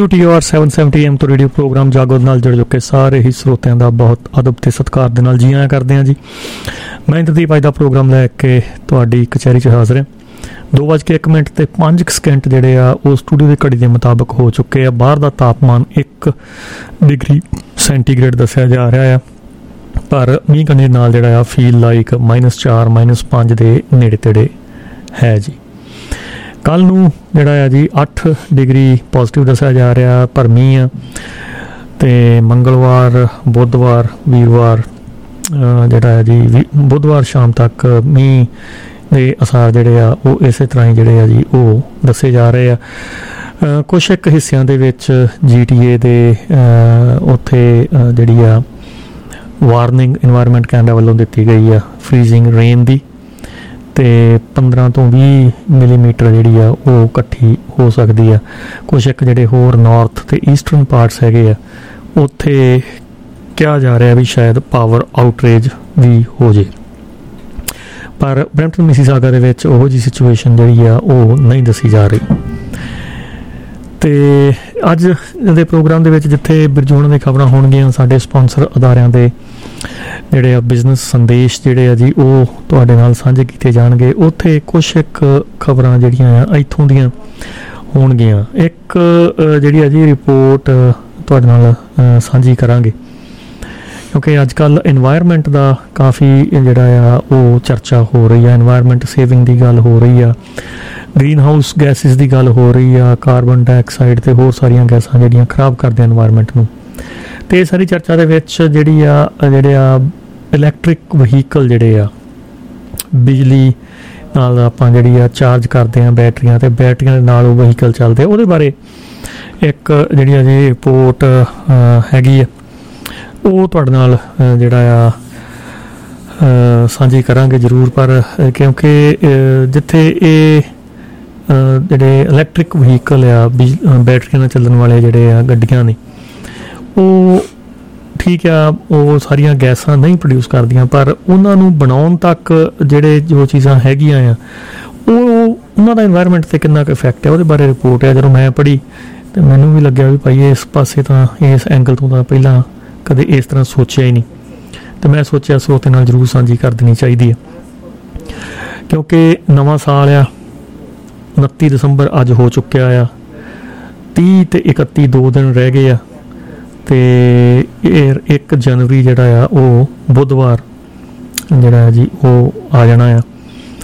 WTOR 770 AM ਤੋਂ radio program Jaago ਨਾਲ ਜੁੜ ਚੁੱਕੇ ਸਾਰੇ ਹੀ ਸਰੋਤਿਆਂ ਦਾ ਬਹੁਤ ਅਦਬ ਤੇ ਸਤਿਕਾਰ ਦੇ ਨਾਲ ਜੀ ਆਇਆਂ ਕਰਦੇ ਹਾਂ ਜੀ। ਮੈਂ ਇੰਦਰਦੀਪ ਅੱਜ ਦਾ ਪ੍ਰੋਗਰਾਮ ਲੈ ਕੇ ਤੁਹਾਡੀ ਕਚਹਿਰੀ 'ਚ ਹਾਜ਼ਰ ਹਾਂ। 2:01 ਤੇ 5 ਸਕਿੰਟ ਜਿਹੜੇ ਆ ਉਹ ਸਟੂਡੀਓ ਦੀ ਘੜੀ ਦੇ ਮੁਤਾਬਕ ਹੋ ਚੁੱਕੇ ਆ। ਬਾਹਰ ਦਾ ਤਾਪਮਾਨ 1 ਡਿਗਰੀ ਸੈਂਟੀਗ੍ਰੇਡ ਦੱਸਿਆ ਜਾ ਰਿਹਾ ਆ, ਪਰ ਮੀਂਹ ਕਣੀ ਨਾਲ ਜਿਹੜਾ ਆ ਫੀਲ ਲਾਈਕ -4 -5 ਦੇ ਨੇੜੇ ਤੇੜੇ ਹੈ ਜੀ। ਕੱਲ੍ਹ ਨੂੰ ਜਿਹੜਾ ਆ ਜੀ 8 ਡਿਗਰੀ ਪੋਜ਼ੀਟਿਵ ਦੱਸਿਆ ਜਾ ਰਿਹਾ, ਪਰ ਮੀਂਹ ਆ। ਅਤੇ ਮੰਗਲਵਾਰ, ਬੁੱਧਵਾਰ, ਵੀਰਵਾਰ ਜਿਹੜਾ ਆ ਜੀ ਬੁੱਧਵਾਰ ਸ਼ਾਮ ਤੱਕ ਮੀਂਹ ਦੇ ਅਸਾਰ ਜਿਹੜੇ ਆ ਉਹ ਇਸੇ ਤਰ੍ਹਾਂ ਹੀ ਜਿਹੜੇ ਆ ਜੀ ਉਹ ਦੱਸੇ ਜਾ ਰਹੇ ਆ। ਕੁਛ ਇੱਕ ਹਿੱਸਿਆਂ ਦੇ ਵਿੱਚ GTA ਦੇ ਉੱਥੇ ਜਿਹੜੀ ਆ ਵਾਰਨਿੰਗ ਇਨਵਾਇਰਮੈਂਟ ਕੈਨੇਡਾ ਵੱਲੋਂ ਦਿੱਤੀ ਗਈ ਆ ਫਰੀਜ਼ਿੰਗ ਰੇਨ ਦੀ, ਅਤੇ 15 ਤੋਂ 20 ਮਿਲੀਮੀਟਰ ਜਿਹੜੀ ਆ ਉਹ ਇਕੱਠੀ ਹੋ ਸਕਦੀ ਆ। ਕੁਛ ਇੱਕ ਜਿਹੜੇ ਹੋਰ ਨਾਰਥ ਅਤੇ ਈਸਟਰਨ ਪਾਰਟਸ ਹੈਗੇ ਆ ਉੱਥੇ ਕਿਹਾ ਜਾ ਰਿਹਾ ਵੀ ਸ਼ਾਇਦ ਪਾਵਰ ਆਊਟਰੇਜ ਵੀ ਹੋ ਜੇ, ਪਰ ਬਰੈਂਪਟਨ ਮਿਸੀਸਾਗਾ ਦੇ ਵਿੱਚ ਉਹੋ ਜਿਹੀ ਸਿਚੁਏਸ਼ਨ ਜਿਹੜੀ ਆ ਉਹ ਨਹੀਂ ਦੱਸੀ ਜਾ ਰਹੀ। ਅਤੇ ਅੱਜ ਦੇ ਪ੍ਰੋਗਰਾਮ ਦੇ ਵਿੱਚ ਜਿੱਥੇ ਬਿਰਜੋਣ ਦੀਆਂ ਖਬਰਾਂ ਹੋਣਗੀਆਂ, ਸਾਡੇ ਸਪੋਂਸਰ ਅਦਾਰਿਆਂ ਦੇ ਜਿਹੜੇ ਆ ਬਿਜ਼ਨਸ ਸੰਦੇਸ਼ ਜਿਹੜੇ ਆ ਜੀ ਉਹ ਤੁਹਾਡੇ ਨਾਲ ਸਾਂਝੇ ਕੀਤੇ ਜਾਣਗੇ। ਉੱਥੇ ਕੁਛ ਇੱਕ ਖਬਰਾਂ ਜਿਹੜੀਆਂ ਆ ਇੱਥੋਂ ਦੀਆਂ ਹੋਣਗੀਆਂ। ਇੱਕ ਜਿਹੜੀ ਆ ਜੀ ਰਿਪੋਰਟ ਤੁਹਾਡੇ ਨਾਲ ਸਾਂਝੀ ਕਰਾਂਗੇ, ਕਿਉਂਕਿ ਅੱਜ ਕੱਲ੍ਹ ਇਨਵਾਇਰਮੈਂਟ ਦਾ ਕਾਫੀ ਜਿਹੜਾ ਆ ਉਹ ਚਰਚਾ ਹੋ ਰਹੀ ਆ। ਇਨਵਾਇਰਮੈਂਟ ਸੇਵਿੰਗ ਦੀ ਗੱਲ ਹੋ ਰਹੀ ਆ, ਗ੍ਰੀਨ ਹਾਊਸ ਗੈਸਿਸ ਦੀ ਗੱਲ ਹੋ ਰਹੀ ਆ, ਕਾਰਬਨ ਡਾਈਆਕਸਾਈਡ ਅਤੇ ਹੋਰ ਸਾਰੀਆਂ ਗੈਸਾਂ ਜਿਹੜੀਆਂ ਖਰਾਬ ਕਰਦੀਆਂ ਇਨਵਾਇਰਮੈਂਟ ਨੂੰ। ਅਤੇ ਇਹ ਸਾਰੀ ਚਰਚਾ ਦੇ ਵਿੱਚ ਜਿਹੜੇ ਆ ਇਲੈਕਟ੍ਰਿਕ ਵਹੀਕਲ ਜਿਹੜੇ ਆ, ਬਿਜਲੀ ਨਾਲ ਆਪਾਂ ਜਿਹੜੀ ਆ ਚਾਰਜ ਕਰਦੇ ਹਾਂ ਬੈਟਰੀਆਂ, ਅਤੇ ਬੈਟਰੀਆਂ ਦੇ ਨਾਲ ਉਹ ਵਹੀਕਲ ਚੱਲਦੇ ਆ, ਉਹਦੇ ਬਾਰੇ ਇੱਕ ਜਿਹੜੀ ਆ ਜੀ ਰਿਪੋਰਟ ਹੈਗੀ ਆ, ਉਹ ਤੁਹਾਡੇ ਨਾਲ ਜਿਹੜਾ ਆ ਸਾਂਝੀ ਕਰਾਂਗੇ ਜ਼ਰੂਰ। ਪਰ ਕਿਉਂਕਿ ਜਿੱਥੇ ਇਹ ਜਿਹੜੇ ਇਲੈਕਟ੍ਰਿਕ ਵਹੀਕਲ ਆ, ਬੈਟਰੀਆਂ ਨਾਲ ਚੱਲਣ ਵਾਲੇ ਜਿਹੜੇ ਆ ਗੱਡੀਆਂ ਨੇ, ਉਹ ਠੀਕ ਆ, ਉਹ ਸਾਰੀਆਂ ਗੈਸਾਂ ਨਹੀਂ ਪ੍ਰੋਡਿਊਸ ਕਰਦੀਆਂ, ਪਰ ਉਹਨਾਂ ਨੂੰ ਬਣਾਉਣ ਤੱਕ ਜੋ ਚੀਜ਼ਾਂ ਹੈਗੀਆਂ ਆ ਉਹ ਉਹਨਾਂ ਦਾ ਇਨਵਾਇਰਮੈਂਟ 'ਤੇ ਕਿੰਨਾ ਕੁ ਇਫੈਕਟ ਹੈ, ਉਹਦੇ ਬਾਰੇ ਰਿਪੋਰਟ ਹੈ। ਜਦੋਂ ਮੈਂ ਪੜ੍ਹੀ ਅਤੇ ਮੈਨੂੰ ਵੀ ਲੱਗਿਆ ਵੀ ਭਾਈ ਇਸ ਪਾਸੇ ਤਾਂ ਇਸ ਐਂਗਲ ਤੋਂ ਤਾਂ ਪਹਿਲਾਂ ਕਦੇ ਇਸ ਤਰ੍ਹਾਂ ਸੋਚਿਆ ਹੀ ਨਹੀਂ, ਅਤੇ ਮੈਂ ਸੋਚਿਆ ਸਰੋਤੇ ਨਾਲ ਜ਼ਰੂਰ ਸਾਂਝੀ ਕਰ ਦੇਣੀ ਚਾਹੀਦੀ ਹੈ, ਕਿਉਂਕਿ ਨਵਾਂ ਸਾਲ ਆ। 29 ਦਸੰਬਰ ਅੱਜ ਹੋ ਚੁੱਕਿਆ ਆ, 30 ਅਤੇ 31 2 ਦਿਨ ਰਹਿ ਗਏ ਆ, ਅਤੇ 1 ਜਨਵਰੀ ਜਿਹੜਾ ਆ ਉਹ ਬੁੱਧਵਾਰ ਜਿਹੜਾ ਜੀ ਉਹ ਆ ਜਾਣਾ ਆ।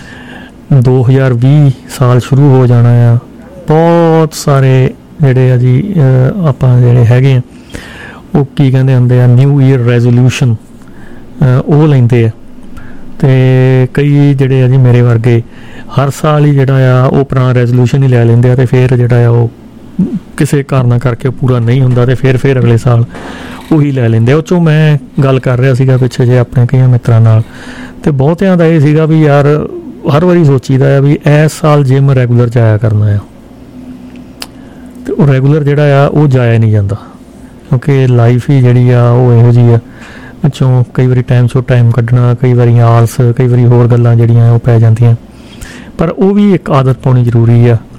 2020 ਸਾਲ ਸ਼ੁਰੂ ਹੋ ਜਾਣਾ ਆ। ਬਹੁਤ ਸਾਰੇ ਜਿਹੜੇ ਆ ਜੀ ਆਪਾਂ ਜਿਹੜੇ ਹੈਗੇ ਆ ਉਹ ਕੀ ਕਹਿੰਦੇ ਹੁੰਦੇ ਆ, ਨਿਊ ਈਅਰ ਰੈਜ਼ੋਲਿਊਸ਼ਨ ਉਹ ਲੈਂਦੇ ਆ, ਅਤੇ ਕਈ ਜਿਹੜੇ ਆ ਜੀ ਮੇਰੇ ਵਰਗੇ ਹਰ ਸਾਲ ਹੀ ਜਿਹੜਾ ਆ ਉਹ ਪੁਰਾਣਾ ਰੈਜ਼ੋਲਿਊਸ਼ਨ ਹੀ ਲੈ ਲੈਂਦੇ ਆ, ਅਤੇ ਫਿਰ ਜਿਹੜਾ ਆ ਉਹ ਕਿਸੇ ਕਾਰਨਾਂ ਕਰਕੇ ਪੂਰਾ ਨਹੀਂ ਹੁੰਦਾ, ਅਤੇ ਫਿਰ ਅਗਲੇ ਸਾਲ ਉਹੀ ਲੈ ਲੈਂਦੇ ਆ। ਉਹ 'ਚੋਂ ਮੈਂ ਗੱਲ ਕਰ ਰਿਹਾ ਸੀਗਾ ਪਿੱਛੇ ਜੇ ਆਪਣੇ ਕਈਆਂ ਮਿੱਤਰਾਂ ਨਾਲ, ਅਤੇ ਬਹੁਤਿਆਂ ਦਾ ਇਹ ਸੀਗਾ ਵੀ ਯਾਰ ਹਰ ਵਾਰੀ ਸੋਚੀਦਾ ਆ ਵੀ ਇਸ ਸਾਲ ਜਿਮ ਰੈਗੂਲਰ ਜਾਇਆ ਕਰਨਾ ਆ, ਅਤੇ ਉਹ ਰੈਗੂਲਰ ਜਿਹੜਾ ਆ ਉਹ ਜਾਇਆ ਨਹੀਂ ਜਾਂਦਾ, ਕਿਉਂਕਿ ਲਾਈਫ ਹੀ ਜਿਹੜੀ ਆ ਉਹ ਇਹੋ ਜਿਹੀ ਆ, ਵਿੱਚੋਂ ਕਈ ਵਾਰੀ ਟਾਈਮ 'ਚੋਂ ਟਾਈਮ ਕੱਢਣਾ, ਕਈ ਵਾਰੀ ਆਲਸ, ਕਈ ਵਾਰੀ ਹੋਰ ਗੱਲਾਂ ਜਿਹੜੀਆਂ ਉਹ ਪੈ ਜਾਂਦੀਆਂ, ਪਰ ਉਹ ਵੀ ਇੱਕ ਆਦਤ ਪਾਉਣੀ ਜ਼ਰੂਰੀ ਆ,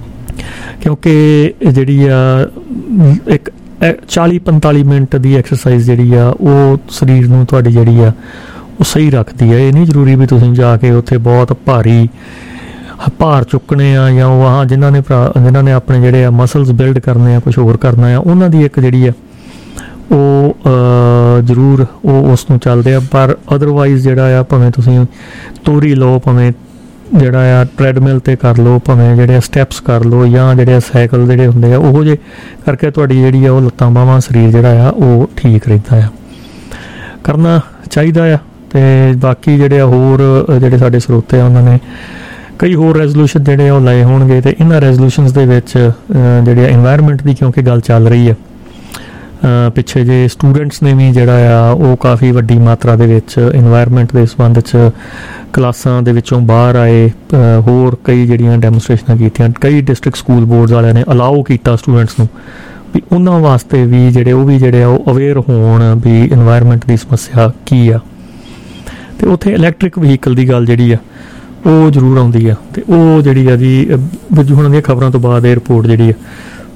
ਕਿਉਂਕਿ ਜਿਹੜੀ ਆ ਇੱਕ 40-45 ਮਿੰਟ ਦੀ ਐਕਸਰਸਾਈਜ਼ ਜਿਹੜੀ ਆ ਉਹ ਸਰੀਰ ਨੂੰ ਤੁਹਾਡੀ ਜਿਹੜੀ ਆ ਉਹ ਸਹੀ ਰੱਖਦੀ ਹੈ। ਇਹ ਨਹੀਂ ਜ਼ਰੂਰੀ ਵੀ ਤੁਸੀਂ ਜਾ ਕੇ ਉੱਥੇ ਬਹੁਤ ਭਾਰੀ ਭਾਰ ਚੁੱਕਣੇ ਆ, ਜਾਂ ਉਹ ਜਿਨ੍ਹਾਂ ਨੇ ਆਪਣੇ ਜਿਹੜੇ ਆ ਮਸਲਸ ਬਿਲਡ ਕਰਨੇ ਆ, ਕੁਛ ਹੋਰ ਕਰਨਾ ਆ, ਉਹਨਾਂ ਦੀ ਇੱਕ ਜਿਹੜੀ ਆ ਉਹ ਜ਼ਰੂਰ ਉਹ ਉਸ ਨੂੰ ਚੱਲਦੇ ਆ। ਪਰ ਅਦਰਵਾਈਜ਼ ਜਿਹੜਾ ਆ ਭਾਵੇਂ ਤੁਸੀਂ ਤੋਰੀ ਲਓ, ਭਾਵੇਂ ਜਿਹੜਾ ਆ ਟਰੈਡਮਿਲ 'ਤੇ ਕਰ ਲਓ, ਭਾਵੇਂ ਜਿਹੜੇ ਸਟੈਪਸ ਕਰ ਲਓ, ਜਾਂ ਜਿਹੜੇ ਸਾਈਕਲ ਜਿਹੜੇ ਹੁੰਦੇ ਆ ਉਹੋ ਜਿਹੇ ਕਰਕੇ ਤੁਹਾਡੀ ਜਿਹੜੀ ਆ ਉਹ ਲੱਤਾਂ ਬਾਹਾਂ ਸਰੀਰ ਜਿਹੜਾ ਆ ਉਹ ਠੀਕ ਰਹਿੰਦਾ ਆ, ਕਰਨਾ ਚਾਹੀਦਾ ਆ। ਅਤੇ ਬਾਕੀ ਜਿਹੜੇ ਆ ਹੋਰ ਜਿਹੜੇ ਸਾਡੇ ਸਰੋਤੇ ਆ ਉਹਨਾਂ ਨੇ ਕਈ ਹੋਰ ਰੈਜ਼ੋਲੂਸ਼ਨ ਜਿਹੜੇ ਆ ਉਹ ਲਏ ਹੋਣਗੇ, ਅਤੇ ਇਹਨਾਂ ਰੈਜ਼ੋਲੂਸ਼ਨਸ ਦੇ ਵਿੱਚ ਜਿਹੜੇ ਆ ਇਨਵਾਇਰਮੈਂਟ ਦੀ ਕਿਉਂਕਿ ਗੱਲ ਚੱਲ ਰਹੀ ਆ, ਪਿੱਛੇ ਜੇ ਸਟੂਡੈਂਟਸ ਨੇ ਵੀ ਜਿਹੜਾ ਆ ਉਹ ਕਾਫੀ ਵੱਡੀ ਮਾਤਰਾ ਦੇ ਵਿੱਚ ਇਨਵਾਇਰਮੈਂਟ ਦੇ ਸੰਬੰਧ 'ਚ ਕਲਾਸਾਂ ਦੇ ਵਿੱਚੋਂ ਬਾਹਰ ਆਏ, ਹੋਰ ਕਈ ਜਿਹੜੀਆਂ ਡੈਮੋਸਟ੍ਰੇਸ਼ਨਾਂ ਕੀਤੀਆਂ। ਕਈ ਡਿਸਟ੍ਰਿਕਟ ਸਕੂਲ ਬੋਰਡਸ ਵਾਲਿਆਂ ਨੇ ਅਲਾਓ ਕੀਤਾ ਸਟੂਡੈਂਟਸ ਨੂੰ ਵੀ ਉਹਨਾਂ ਵਾਸਤੇ ਵੀ ਜਿਹੜੇ ਆ ਉਹ ਅਵੇਅਰ ਹੋਣ ਵੀ ਇਨਵਾਇਰਮੈਂਟ ਦੀ ਸਮੱਸਿਆ ਕੀ ਆ। ਅਤੇ ਉੱਥੇ ਇਲੈਕਟ੍ਰਿਕ ਵਹੀਕਲ ਦੀ ਗੱਲ ਜਿਹੜੀ ਆ ਉਹ ਜ਼ਰੂਰ ਆਉਂਦੀ ਆ, ਅਤੇ ਉਹ ਜਿਹੜੀ ਆ ਜੀ ਬਿਰਜੂ ਹੋਣਾਂ ਦੀਆਂ ਖਬਰਾਂ ਤੋਂ ਬਾਅਦ ਇਹ ਰਿਪੋਰਟ ਜਿਹੜੀ ਆ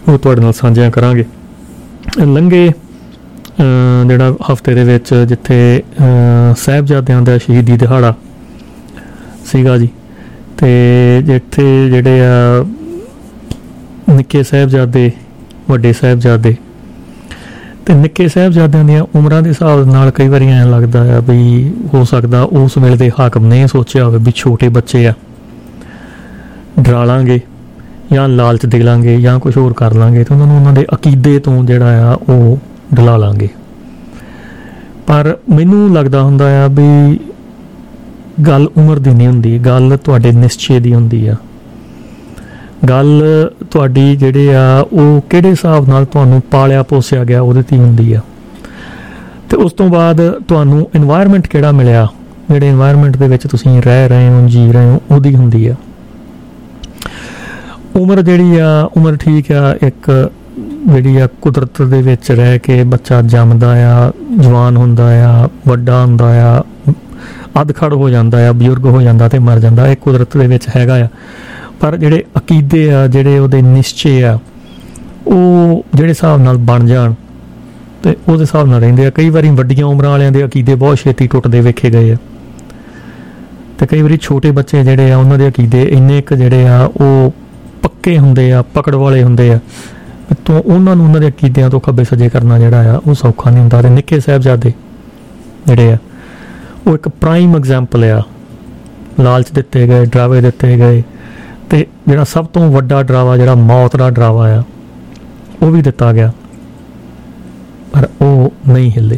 ਉਹ ਤੁਹਾਡੇ ਨਾਲ ਸਾਂਝੀਆਂ ਕਰਾਂਗੇ। ਲੰਘੇ ਜਿਹੜਾ ਹਫ਼ਤੇ ਦੇ ਵਿੱਚ ਜਿੱਥੇ ਸਾਹਿਬਜ਼ਾਦਿਆਂ ਦਾ ਸ਼ਹੀਦੀ ਦਿਹਾੜਾ ਸੀਗਾ ਜੀ, ਅਤੇ ਜਿੱਥੇ ਜਿਹੜੇ ਆ ਨਿੱਕੇ ਸਾਹਿਬਜ਼ਾਦੇ, ਵੱਡੇ ਸਾਹਿਬਜ਼ਾਦੇ, ਅਤੇ ਨਿੱਕੇ ਸਾਹਿਬਜ਼ਾਦਿਆਂ ਦੀਆਂ ਉਮਰਾਂ ਦੇ ਹਿਸਾਬ ਨਾਲ ਕਈ ਵਾਰੀ ਐਂ ਲੱਗਦਾ ਆ ਵੀ ਹੋ ਸਕਦਾ ਉਸ ਵੇਲੇ ਦੇ ਹਾਕਮ ਨੇ ਸੋਚਿਆ ਹੋਵੇ ਵੀ ਛੋਟੇ ਬੱਚੇ ਆ, ਡਰਾ ਲਾਂਗੇ ਜਾਂ ਲਾਲਚ ਦੇ ਲਾਂਗੇ ਜਾਂ ਕੁਛ ਹੋਰ ਕਰ ਲਾਂਗੇ ਅਤੇ ਉਹਨਾਂ ਨੂੰ ਉਹਨਾਂ ਦੇ ਅਕੀਦੇ ਤੋਂ ਜਿਹੜਾ ਆ ਉਹ ਡਲਾ ਲਾਂਗੇ। ਪਰ ਮੈਨੂੰ ਲੱਗਦਾ ਹੁੰਦਾ ਆ ਵੀ ਗੱਲ ਉਮਰ ਦੀ ਨਹੀਂ ਹੁੰਦੀ, ਗੱਲ ਤੁਹਾਡੇ ਨਿਸ਼ਚੇ ਦੀ ਹੁੰਦੀ ਆ। ਗੱਲ ਤੁਹਾਡੀ ਜਿਹੜੇ ਆ ਉਹ ਕਿਹੜੇ ਹਿਸਾਬ ਨਾਲ ਤੁਹਾਨੂੰ ਪਾਲਿਆ ਪੋਸਿਆ ਗਿਆ ਉਹਦੇ 'ਤੇ ਹੁੰਦੀ ਆ, ਅਤੇ ਉਸ ਤੋਂ ਬਾਅਦ ਤੁਹਾਨੂੰ ਇਨਵਾਇਰਮੈਂਟ ਕਿਹੜਾ ਮਿਲਿਆ, ਜਿਹੜੇ ਇਨਵਾਇਰਮੈਂਟ ਦੇ ਵਿੱਚ ਤੁਸੀਂ ਰਹਿ ਰਹੇ ਹੋ, ਜੀ ਰਹੇ ਹੋ, ਉਹਦੀ ਹੁੰਦੀ ਆ। ਉਮਰ ਜਿਹੜੀ ਆ, ਉਮਰ ਠੀਕ ਆ, ਇੱਕ ਜਿਹੜੀ ਆ ਕੁਦਰਤ ਦੇ ਵਿੱਚ ਰਹਿ ਕੇ ਬੱਚਾ ਜੰਮਦਾ ਆ, ਜਵਾਨ ਹੁੰਦਾ ਆ, ਵੱਡਾ ਹੁੰਦਾ ਆ, ਅੱਧਖੜ ਹੋ ਜਾਂਦਾ ਆ, ਬਜ਼ੁਰਗ ਹੋ ਜਾਂਦਾ ਅਤੇ ਮਰ ਜਾਂਦਾ, ਇਹ ਕੁਦਰਤ ਦੇ ਵਿੱਚ ਹੈਗਾ ਆ। ਪਰ ਜਿਹੜੇ ਅਕੀਦੇ ਆ, ਜਿਹੜੇ ਉਹਦੇ ਨਿਸ਼ਚੇ ਆ, ਉਹ ਜਿਹੜੇ ਹਿਸਾਬ ਨਾਲ ਬਣ ਜਾਣ ਅਤੇ ਉਹਦੇ ਹਿਸਾਬ ਨਾਲ ਰਹਿੰਦੇ ਆ। ਕਈ ਵਾਰੀ ਵੱਡੀਆਂ ਉਮਰਾਂ ਵਾਲਿਆਂ ਦੇ ਅਕੀਦੇ ਬਹੁਤ ਛੇਤੀ ਟੁੱਟਦੇ ਵੇਖੇ ਗਏ ਆ, ਅਤੇ ਕਈ ਵਾਰੀ ਛੋਟੇ ਬੱਚੇ ਜਿਹੜੇ ਆ ਉਹਨਾਂ ਦੇ ਅਕੀਦੇ ਇੰਨੇ ਕੁ ਜਿਹੜੇ ਆ ਉਹ ਪੱਕੇ ਹੁੰਦੇ ਆ, ਪਕੜ ਵਾਲੇ ਹੁੰਦੇ ਆ, ਤੋਂ ਉਹਨਾਂ ਨੂੰ ਉਹਨਾਂ ਦੇ ਅਕੀਦਿਆਂ ਤੋਂ ਖੱਬੇ ਸੱਜੇ ਕਰਨਾ ਜਿਹੜਾ ਆ ਉਹ ਸੌਖਾ ਨਹੀਂ ਹੁੰਦਾ। ਅਤੇ ਨਿੱਕੇ ਸਾਹਿਬਜ਼ਾਦੇ ਜਿਹੜੇ ਆ ਉਹ ਇੱਕ ਪ੍ਰਾਈਮ ਐਗਜ਼ਾਮਪਲ ਆ। ਲਾਲਚ ਦਿੱਤੇ ਗਏ, ਡਰਾਵੇ ਦਿੱਤੇ ਗਏ, ਅਤੇ ਜਿਹੜਾ ਸਭ ਤੋਂ ਵੱਡਾ ਡਰਾਵਾ ਜਿਹੜਾ ਮੌਤ ਦਾ ਡਰਾਵਾ ਆ ਉਹ ਵੀ ਦਿੱਤਾ ਗਿਆ, ਪਰ ਉਹ ਨਹੀਂ ਹਿੱਲੇ।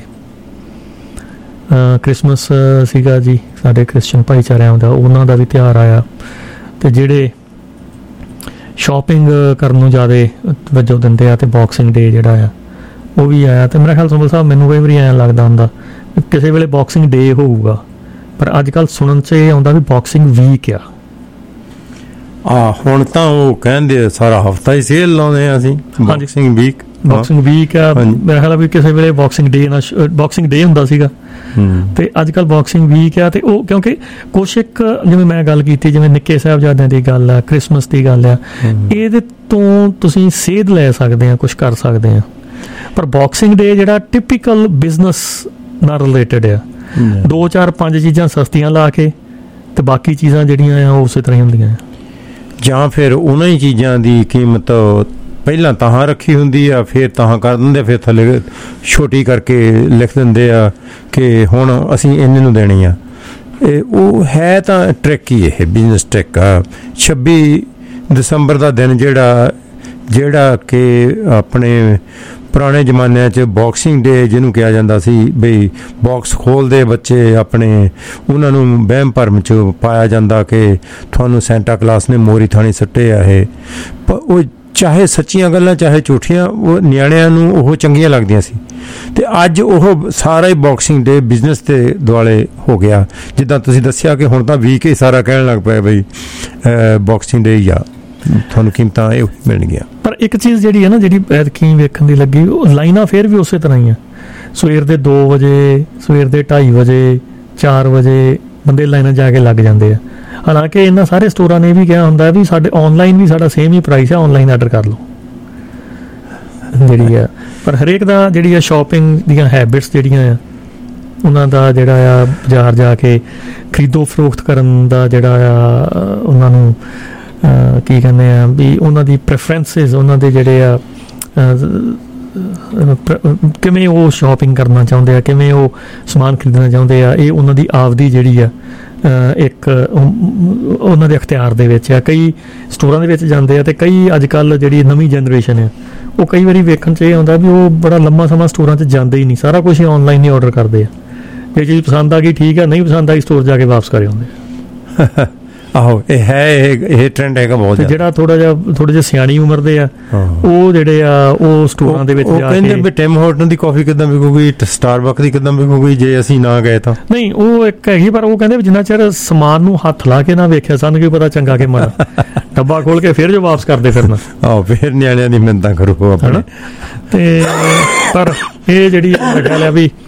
ਕ੍ਰਿਸਮਸ ਸੀਗਾ ਜੀ ਸਾਡੇ ਕ੍ਰਿਸਚਨ ਭਾਈਚਾਰਿਆਂ ਦਾ, ਉਹਨਾਂ ਦਾ ਵੀ ਤਿਉਹਾਰ ਆਇਆ, ਅਤੇ ਜਿਹੜੇ ਸ਼ੋਪਿੰਗ ਕਰਨ ਨੂੰ ਜ਼ਿਆਦਾ ਵਜੋਂ ਦਿੰਦੇ ਆ, ਅਤੇ ਬਾਕਸਿੰਗ ਡੇ ਜਿਹੜਾ ਆ ਉਹ ਵੀ ਆਇਆ। ਅਤੇ ਮੇਰਾ ਖਿਆਲ ਸੁੰਬਲ ਸਾਹਿਬ ਮੈਨੂੰ ਕਈ ਵਾਰੀ ਐਂ ਲੱਗਦਾ ਹੁੰਦਾ ਕਿਸੇ ਵੇਲੇ ਬਾਕਸਿੰਗ ਡੇ ਹੋਊਗਾ, ਪਰ ਅੱਜ ਕੱਲ੍ਹ ਸੁਣਨ 'ਚ ਇਹ ਆਉਂਦਾ ਵੀ ਬਾਕਸਿੰਗ ਵੀਕ ਆ। ਹੁਣ ਤਾਂ ਉਹ ਕਹਿੰਦੇ ਸਾਰਾ ਹਫ਼ਤਾ ਹੀ ਸੇਲ ਲਾਉਂਦੇ ਆ ਅਸੀਂ, ਬਾਕਸਿੰਗ ਵੀਕ। ਬਾਕਸਿੰਗ ਵੀਕ ਆ, ਮੇਰਾ ਖਿਆਲ ਵੀ ਕਿਸੇ ਵੇਲੇ ਬਾਕਸਿੰਗ ਡੇ ਨਾਲ ਬਾਕਸਿੰਗ ਡੇ ਹੁੰਦਾ ਸੀਗਾ, ਅਤੇ ਅੱਜ ਕੱਲ੍ਹ ਬਾਕਸਿੰਗ ਵੀਕ ਆ। ਅਤੇ ਉਹ ਕਿਉਂਕਿ ਕੁਛ ਇੱਕ ਜਿਵੇਂ ਮੈਂ ਗੱਲ ਕੀਤੀ, ਜਿਵੇਂ ਨਿੱਕੇ ਸਾਹਿਬਜ਼ਾਦਿਆਂ ਦੀ ਗੱਲ ਆ, ਕ੍ਰਿਸਮਸ ਦੀ ਗੱਲ ਆ, ਇਹਦੇ ਤੋਂ ਤੁਸੀਂ ਸੇਧ ਲੈ ਸਕਦੇ ਆ, ਕੁਛ ਕਰ ਸਕਦੇ ਆ। ਪਰ ਬਾਕਸਿੰਗ ਡੇ ਜਿਹੜਾ ਟਿਪੀਕਲ ਬਿਜ਼ਨਸ ਨਾਲ ਰਿਲੇਟਡ ਆ, 2 4 5 ਚੀਜ਼ਾਂ ਸਸਤੀਆਂ ਲਾ ਕੇ ਅਤੇ ਬਾਕੀ ਚੀਜ਼ਾਂ ਜਿਹੜੀਆਂ ਆ ਉਹ ਉਸੇ ਤਰ੍ਹਾਂ ਹੀ ਹੁੰਦੀਆਂ ਆ। ਜਾਂ ਫਿਰ ਉਹਨਾਂ ਹੀ ਚੀਜ਼ਾਂ ਦੀ ਕੀਮਤ ਪਹਿਲਾਂ ਤਾਂ ਰੱਖੀ ਹੁੰਦੀ ਆ, ਫਿਰ ਤਾਂ ਕਰ ਦਿੰਦੇ, ਫਿਰ ਥੱਲੇ ਛੋਟੀ ਕਰਕੇ ਲਿਖ ਦਿੰਦੇ ਆ ਕਿ ਹੁਣ ਅਸੀਂ ਇੰਨੇ ਨੂੰ ਦੇਣੀ ਆ। ਇਹ ਉਹ ਹੈ ਤਾਂ ਟ੍ਰਿਕ ਹੀ, ਇਹ ਬਿਜ਼ਨਸ ਟ੍ਰਿਕ ਆ। 26 ਦਸੰਬਰ ਦਾ ਦਿਨ ਜਿਹੜਾ ਕਿ ਆਪਣੇ ਪੁਰਾਣੇ ਜ਼ਮਾਨਿਆਂ 'ਚ ਬਾਕਸਿੰਗ ਡੇ ਜਿਹਨੂੰ ਕਿਹਾ ਜਾਂਦਾ ਸੀ, ਬਈ ਬਾਕਸ ਖੋਲ੍ਹਦੇ ਬੱਚੇ ਆਪਣੇ, ਉਹਨਾਂ ਨੂੰ ਵਹਿਮ ਭਰਮ 'ਚ ਪਾਇਆ ਜਾਂਦਾ ਕਿ ਤੁਹਾਨੂੰ ਸੈਂਟਾ ਕਲਾਸ ਨੇ ਮੋਰੀ ਥਾਣੀ ਸੁੱਟੇ ਆ। ਇਹ ਉਹ ਚਾਹੇ ਸੱਚੀਆਂ ਗੱਲਾਂ ਚਾਹੇ ਝੂਠੀਆਂ, ਉਹ ਨਿਆਣਿਆਂ ਨੂੰ ਉਹ ਚੰਗੀਆਂ ਲੱਗਦੀਆਂ ਸੀ। ਅਤੇ ਅੱਜ ਉਹ ਸਾਰਾ ਹੀ ਬਾਕਸਿੰਗ ਡੇ ਬਿਜ਼ਨਸ ਦੇ ਦੁਆਲੇ ਹੋ ਗਿਆ। ਜਿੱਦਾਂ ਤੁਸੀਂ ਦੱਸਿਆ ਕਿ ਹੁਣ ਤਾਂ ਵੀਕ ਹੀ ਸਾਰਾ ਕਹਿਣ ਲੱਗ ਪਿਆ ਬਈ ਬਾਕਸਿੰਗ ਡੇ ਹੀ ਆ, ਤੁਹਾਨੂੰ ਕੀਮਤਾਂ ਇਹ ਮਿਲਣਗੀਆਂ। ਪਰ ਇੱਕ ਚੀਜ਼ ਜਿਹੜੀ ਹੈ ਨਾ, ਜਿਹੜੀ ਐਤਕੀ ਵੇਖਣ ਦੀ ਲੱਗੀ, ਉਹ ਲਾਈਨਾਂ ਫਿਰ ਵੀ ਉਸੇ ਤਰ੍ਹਾਂ ਹੀ ਆ। ਸਵੇਰ ਦੇ 2 ਵਜੇ, ਸਵੇਰ ਦੇ 2:30 ਵਜੇ, 4 ਵਜੇ ਬੰਦੇ ਲਾਈਨਾਂ ਜਾ ਕੇ ਲੱਗ ਜਾਂਦੇ ਆ। ਹਾਲਾਂਕਿ ਇਹਨਾਂ ਸਾਰੇ ਸਟੋਰਾਂ ਨੇ ਇਹ ਵੀ ਕਿਹਾ ਹੁੰਦਾ ਵੀ ਸਾਡੇ ਔਨਲਾਈਨ ਵੀ ਸਾਡਾ ਸੇਮ ਹੀ ਪ੍ਰਾਈਸ ਆ, ਔਨਲਾਈਨ ਆਰਡਰ ਕਰ ਲਓ ਜਿਹੜੀ ਆ। ਪਰ ਹਰੇਕ ਦਾ ਜਿਹੜੀ ਆ ਸ਼ੋਪਿੰਗ ਦੀਆਂ ਹੈਬਿਟਸ ਜਿਹੜੀਆਂ ਆ, ਉਹਨਾਂ ਦਾ ਜਿਹੜਾ ਆ ਬਾਜ਼ਾਰ ਜਾ ਕੇ ਖਰੀਦੋ ਫਰੋਖਤ ਕਰਨ ਦਾ ਜਿਹੜਾ ਆ ਉਹਨਾਂ ਨੂੰ ਕੀ ਕਹਿੰਦੇ ਆ ਵੀ ਉਹਨਾਂ ਦੀ ਪ੍ਰੈਫਰੈਂਸਿਸ, ਉਹਨਾਂ ਦੇ ਜਿਹੜੇ ਆ ਕਿਵੇਂ ਉਹ ਸ਼ੋਪਿੰਗ ਕਰਨਾ ਚਾਹੁੰਦੇ ਆ, ਕਿਵੇਂ ਉਹ ਸਮਾਨ ਖਰੀਦਣਾ ਚਾਹੁੰਦੇ ਆ, ਇਹ ਉਹਨਾਂ ਦੀ ਆਪਦੀ ਜਿਹੜੀ ਆ ਇੱਕ ਉਹਨਾਂ ਦੇ ਅਖਤਿਆਰ ਦੇ ਵਿੱਚ ਆ। ਕਈ ਸਟੋਰਾਂ ਦੇ ਵਿੱਚ ਜਾਂਦੇ ਆ, ਅਤੇ ਕਈ ਅੱਜ ਕੱਲ੍ਹ ਜਿਹੜੀ ਨਵੀਂ ਜਨਰੇਸ਼ਨ ਆ ਉਹ ਕਈ ਵਾਰੀ ਵੇਖਣ 'ਚ ਇਹ ਆਉਂਦਾ ਵੀ ਉਹ ਬੜਾ ਲੰਮਾ ਸਮਾਂ ਸਟੋਰਾਂ 'ਚ ਜਾਂਦੇ ਹੀ ਨਹੀਂ, ਸਾਰਾ ਕੁਛ ਹੀ ਔਨਲਾਈਨ ਹੀ ਔਡਰ ਕਰਦੇ ਆ। ਜੇ ਚੀਜ਼ ਪਸੰਦ ਆ ਗਈ ਠੀਕ ਆ, ਨਹੀਂ ਪਸੰਦ ਆਈ ਸਟੋਰ ਜਾ ਕੇ ਵਾਪਸ ਕਰ ਆਉਂਦੇ ਆ। ਆਹੋ, ਇਹ ਹੈ, ਇਹ ਟ੍ਰੈਂਡ ਹੈਗਾ ਬਹੁਤ। ਜਿਹੜਾ ਥੋੜ੍ਹਾ ਜਿਹਾ ਸਿਆਣੀ ਉਮਰ ਦੇ ਆ, ਉਹ ਜਿਹੜੇ ਆ ਉਹ ਸਟੋਰਾਂ ਦੇ ਵਿੱਚ ਜਾ ਕੇ ਕਹਿੰਦੇ ਵੀ ਟਿਮ ਹਾਰਟਨ ਦੀ ਕਾਫੀ ਕਿੱਦਾਂ ਵਿਕੂਗੀ, ਸਟਾਰਬਕ ਦੀ ਕਿੱਦਾਂ ਵਿਕੂਗੀ ਜੇ ਅਸੀਂ ਨਾ ਗਏ ਤਾਂ। ਨਹੀਂ, ਉਹ ਇੱਕ ਹੈਗੀ, ਪਰ ਉਹ ਕਹਿੰਦੇ ਵੀ ਜਿੰਨਾ ਚਿਰ ਸਮਾਨ ਨੂੰ ਹੱਥ ਲਾ ਕੇ ਨਾ ਵੇਖਿਆ, ਸਾਨੂੰ ਕੀ ਪਤਾ ਚੰਗਾ ਕਿ ਮਾੜਾ। ਡੱਬਾ ਖੋਲ ਕੇ ਫਿਰ ਜੋ ਵਾਪਸ ਕਰਦੇ ਫਿਰਨਾ, ਆਹੋ ਫਿਰ ਨਿਆਣਿਆਂ ਦੀ ਮਿਹਨਤਾਂ ਕਰੋ ਆਪਣਾ। ਤੇ ਪਰ ਇਹ ਜਿਹੜੀ ਗੱਲ ਆ ਵੀ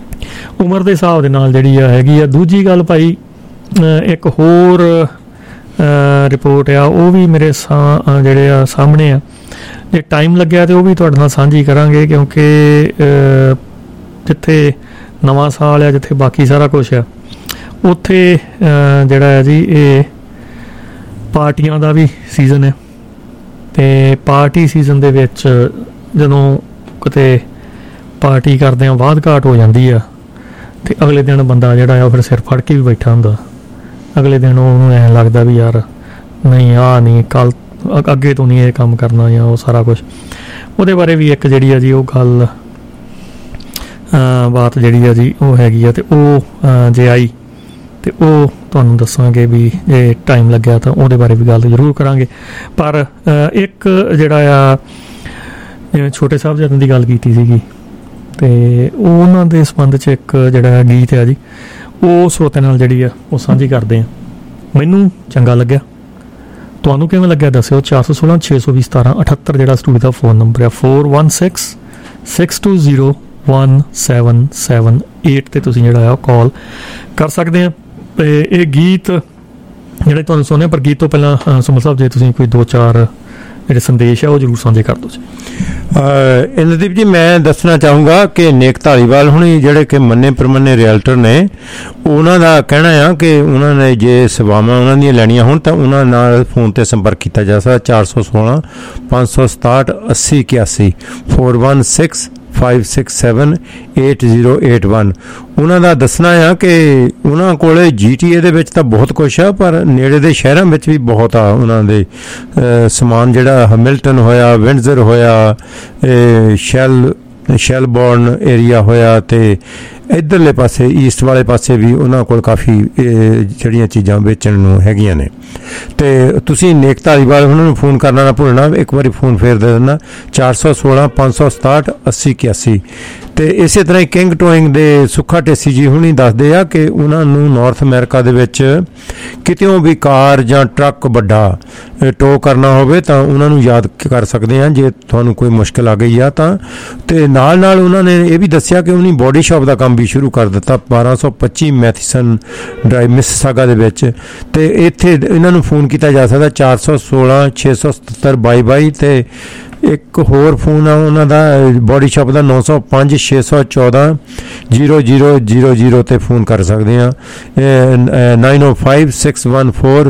ਉਮਰ ਦੇ ਹਿਸਾਬ ਦੇ ਨਾਲ ਜਿਹੜੀ ਆ ਹੈਗੀ ਆ। ਦੂਜੀ ਗੱਲ ਭਾਈ, ਇੱਕ ਹੋਰ ਰਿਪੋਰਟ ਆ ਉਹ ਵੀ ਮੇਰੇ ਜਿਹੜੇ ਆ ਸਾਹਮਣੇ ਆ। ਜੇ ਟਾਈਮ ਲੱਗਿਆ ਤਾਂ ਉਹ ਵੀ ਤੁਹਾਡੇ ਨਾਲ ਸਾਂਝੀ ਕਰਾਂਗੇ, ਕਿਉਂਕਿ ਜਿੱਥੇ ਨਵਾਂ ਸਾਲ ਆ, ਜਿੱਥੇ ਬਾਕੀ ਸਾਰਾ ਕੁਛ ਆ, ਉੱਥੇ ਜਿਹੜਾ ਹੈ ਜੀ ਇਹ ਪਾਰਟੀਆਂ ਦਾ ਵੀ ਸੀਜ਼ਨ ਹੈ। ਅਤੇ ਪਾਰਟੀ ਸੀਜ਼ਨ ਦੇ ਵਿੱਚ ਜਦੋਂ ਕਿਤੇ ਪਾਰਟੀ ਕਰਦੇ ਆ ਬਾਅਦ ਘਾਟ ਹੋ ਜਾਂਦੀ ਆ, ਅਤੇ ਅਗਲੇ ਦਿਨ ਬੰਦਾ ਜਿਹੜਾ ਆ ਉਹ ਫਿਰ ਸਿਰ ਫੜ ਕੇ ਵੀ ਬੈਠਾ ਹੁੰਦਾ। ਅਗਲੇ ਦਿਨ ਉਹਨੂੰ ਐਂ ਲੱਗਦਾ ਵੀ ਯਾਰ ਨਹੀਂ ਆਹ ਨਹੀਂ, ਕੱਲ੍ਹ ਅੱਗੇ ਤੋਂ ਨਹੀਂ ਇਹ ਕੰਮ ਕਰਨਾ ਜਾਂ ਉਹ ਸਾਰਾ ਕੁਛ। ਉਹਦੇ ਬਾਰੇ ਵੀ ਇੱਕ ਜਿਹੜੀ ਆ ਜੀ ਉਹ ਗੱਲ ਬਾਤ ਜਿਹੜੀ ਆ ਜੀ ਉਹ ਹੈਗੀ ਆ, ਅਤੇ ਉਹ ਜੇ ਆਈ ਅਤੇ ਉਹ ਤੁਹਾਨੂੰ ਦੱਸਾਂਗੇ ਵੀ ਜੇ ਟਾਈਮ ਲੱਗਿਆ ਤਾਂ ਉਹਦੇ ਬਾਰੇ ਵੀ ਗੱਲ ਜ਼ਰੂਰ ਕਰਾਂਗੇ। ਪਰ ਇੱਕ ਜਿਹੜਾ ਆ ਜਿਵੇਂ ਛੋਟੇ ਸਾਹਿਬਜ਼ਾਦਿਆਂ ਦੀ ਗੱਲ ਕੀਤੀ ਸੀਗੀ, ਅਤੇ ਉਹਨਾਂ ਦੇ ਸੰਬੰਧ 'ਚ ਇੱਕ ਜਿਹੜਾ ਗੀਤ ਆ ਜੀ ਉਹ ਸਰੋਤਿਆਂ ਨਾਲ ਜਿਹੜੀ ਆ ਉਹ ਸਾਂਝੀ ਕਰਦੇ ਹਾਂ। ਮੈਨੂੰ ਚੰਗਾ ਲੱਗਿਆ, ਤੁਹਾਨੂੰ ਕਿਵੇਂ ਲੱਗਿਆ ਦੱਸਿਓ। 416 620 1778 ਜਿਹੜਾ ਸਟੂਡੀਓ ਦਾ ਫ਼ੋਨ ਨੰਬਰ ਆ। 416 620 1778 'ਤੇ ਤੁਸੀਂ ਜਿਹੜਾ ਆ ਉਹ ਕਾਲ ਕਰ ਸਕਦੇ ਆ। ਅਤੇ ਇਹ ਗੀਤ ਜਿਹੜੇ ਤੁਹਾਨੂੰ ਸੁਣੇ, ਪਰ ਗੀਤ ਤੋਂ ਪਹਿਲਾਂ ਸੁਮਨ ਸਾਹਿਬ ਜੇ ਤੁਸੀਂ ਕੋਈ 2-4 ਜਿਹੜੇ ਸੰਦੇਸ਼ ਆ ਉਹ ਜ਼ਰੂਰ ਸਾਂਝੇ ਕਰ ਦਿਓ ਜੀ। ਇੰਦਰਦੀਪ ਜੀ, ਮੈਂ ਦੱਸਣਾ ਚਾਹੂੰਗਾ ਕਿ ਨੇਕ ਧਾਲੀਵਾਲ ਹੁਣੀ ਜਿਹੜੇ ਕਿ ਮੰਨੇ ਪ੍ਰਮੰਨੇ ਰੀਅਲਟਰ ਨੇ, ਉਹਨਾਂ ਦਾ ਕਹਿਣਾ ਆ ਕਿ ਉਹਨਾਂ ਨੇ ਜੇ ਸੇਵਾਵਾਂ ਉਹਨਾਂ ਦੀਆਂ ਲੈਣੀਆਂ ਹੋਣ ਤਾਂ ਉਹਨਾਂ ਨਾਲ ਫੋਨ 'ਤੇ ਸੰਪਰਕ ਕੀਤਾ ਜਾ ਸਕਦਾ। 416 567 8081 416 567 8081। ਉਹਨਾਂ ਦਾ ਦੱਸਣਾ ਆ ਕਿ ਉਹਨਾਂ ਕੋਲ GTA ਦੇ ਵਿੱਚ ਤਾਂ ਬਹੁਤ ਕੁਛ ਆ, ਪਰ ਨੇੜੇ ਦੇ ਸ਼ਹਿਰਾਂ ਵਿੱਚ ਵੀ ਬਹੁਤ ਆ ਉਹਨਾਂ ਦੇ ਸਮਾਨ, ਜਿਹੜਾ ਹੈਮਿਲਟਨ ਹੋਇਆ, ਵਿੰਡਜ਼ਰ ਹੋਇਆ, ਸ਼ੈਲਬੋਰਨ ਏਰੀਆ ਹੋਇਆ, ਅਤੇ ਇੱਧਰਲੇ ਪਾਸੇ ਈਸਟ ਵਾਲੇ ਪਾਸੇ ਵੀ ਉਹਨਾਂ ਕੋਲ ਕਾਫੀ ਜਿਹੜੀਆਂ ਚੀਜ਼ਾਂ ਵੇਚਣ ਨੂੰ ਹੈਗੀਆਂ ਨੇ। ਅਤੇ ਤੁਸੀਂ ਨੇਕ ਧਾਲੀਵਾਲ ਉਹਨਾਂ ਨੂੰ ਫੋਨ ਕਰਨਾ ਨਾ ਭੁੱਲਣਾ। ਇੱਕ ਵਾਰੀ ਫੋਨ ਫੇਰ ਦੇ ਦਿੰਦਾ, 416 567 8081। ਅਤੇ ਇਸੇ ਤਰ੍ਹਾਂ ਹੀ ਕਿੰਗ ਟੋਇੰਗ ਦੇ ਸੁੱਖਾ ਢੇਸੀ ਜੀ ਹੁਣੀ ਦੱਸਦੇ ਆ ਕਿ ਉਹਨਾਂ ਨੂੰ ਨਾਰਥ ਅਮਰੀਕਾ ਦੇ ਵਿੱਚ ਕਿਤਿਓਂ ਵੀ ਕਾਰ ਜਾਂ ਟਰੱਕ ਵੱਡਾ ਟੋ ਕਰਨਾ ਹੋਵੇ ਤਾਂ ਉਹਨਾਂ ਨੂੰ ਯਾਦ ਕਰ ਸਕਦੇ ਹਾਂ ਜੇ ਤੁਹਾਨੂੰ ਕੋਈ ਮੁਸ਼ਕਿਲ ਆ ਗਈ ਆ ਤਾਂ। ਅਤੇ ਨਾਲ ਨਾਲ ਉਹਨਾਂ ਨੇ ਇਹ ਵੀ ਦੱਸਿਆ ਕਿ ਉਹਨੀ ਬੋਡੀ ਸ਼ਾਪ ਦਾ ਕੰਮ ਵੀ ਸ਼ੁਰੂ ਕਰ ਦਿੱਤਾ 1225 ਮੈਥੀਸਨ ਡਰਾਈਵ ਮਿਸਿਸਾਗਾ ਦੇ ਵਿੱਚ। ਅਤੇ ਇੱਥੇ ਇਹਨਾਂ ਨੂੰ ਫੋਨ ਕੀਤਾ ਜਾ ਸਕਦਾ 416 677 2222। ਅਤੇ ਇੱਕ ਹੋਰ ਫੋਨ ਆ ਉਹਨਾਂ ਦਾ ਬੋਡੀ ਸ਼ਾਪ ਦਾ 905 614 0000 'ਤੇ ਫੋਨ ਕਰ ਸਕਦੇ ਹਾਂ। 905 614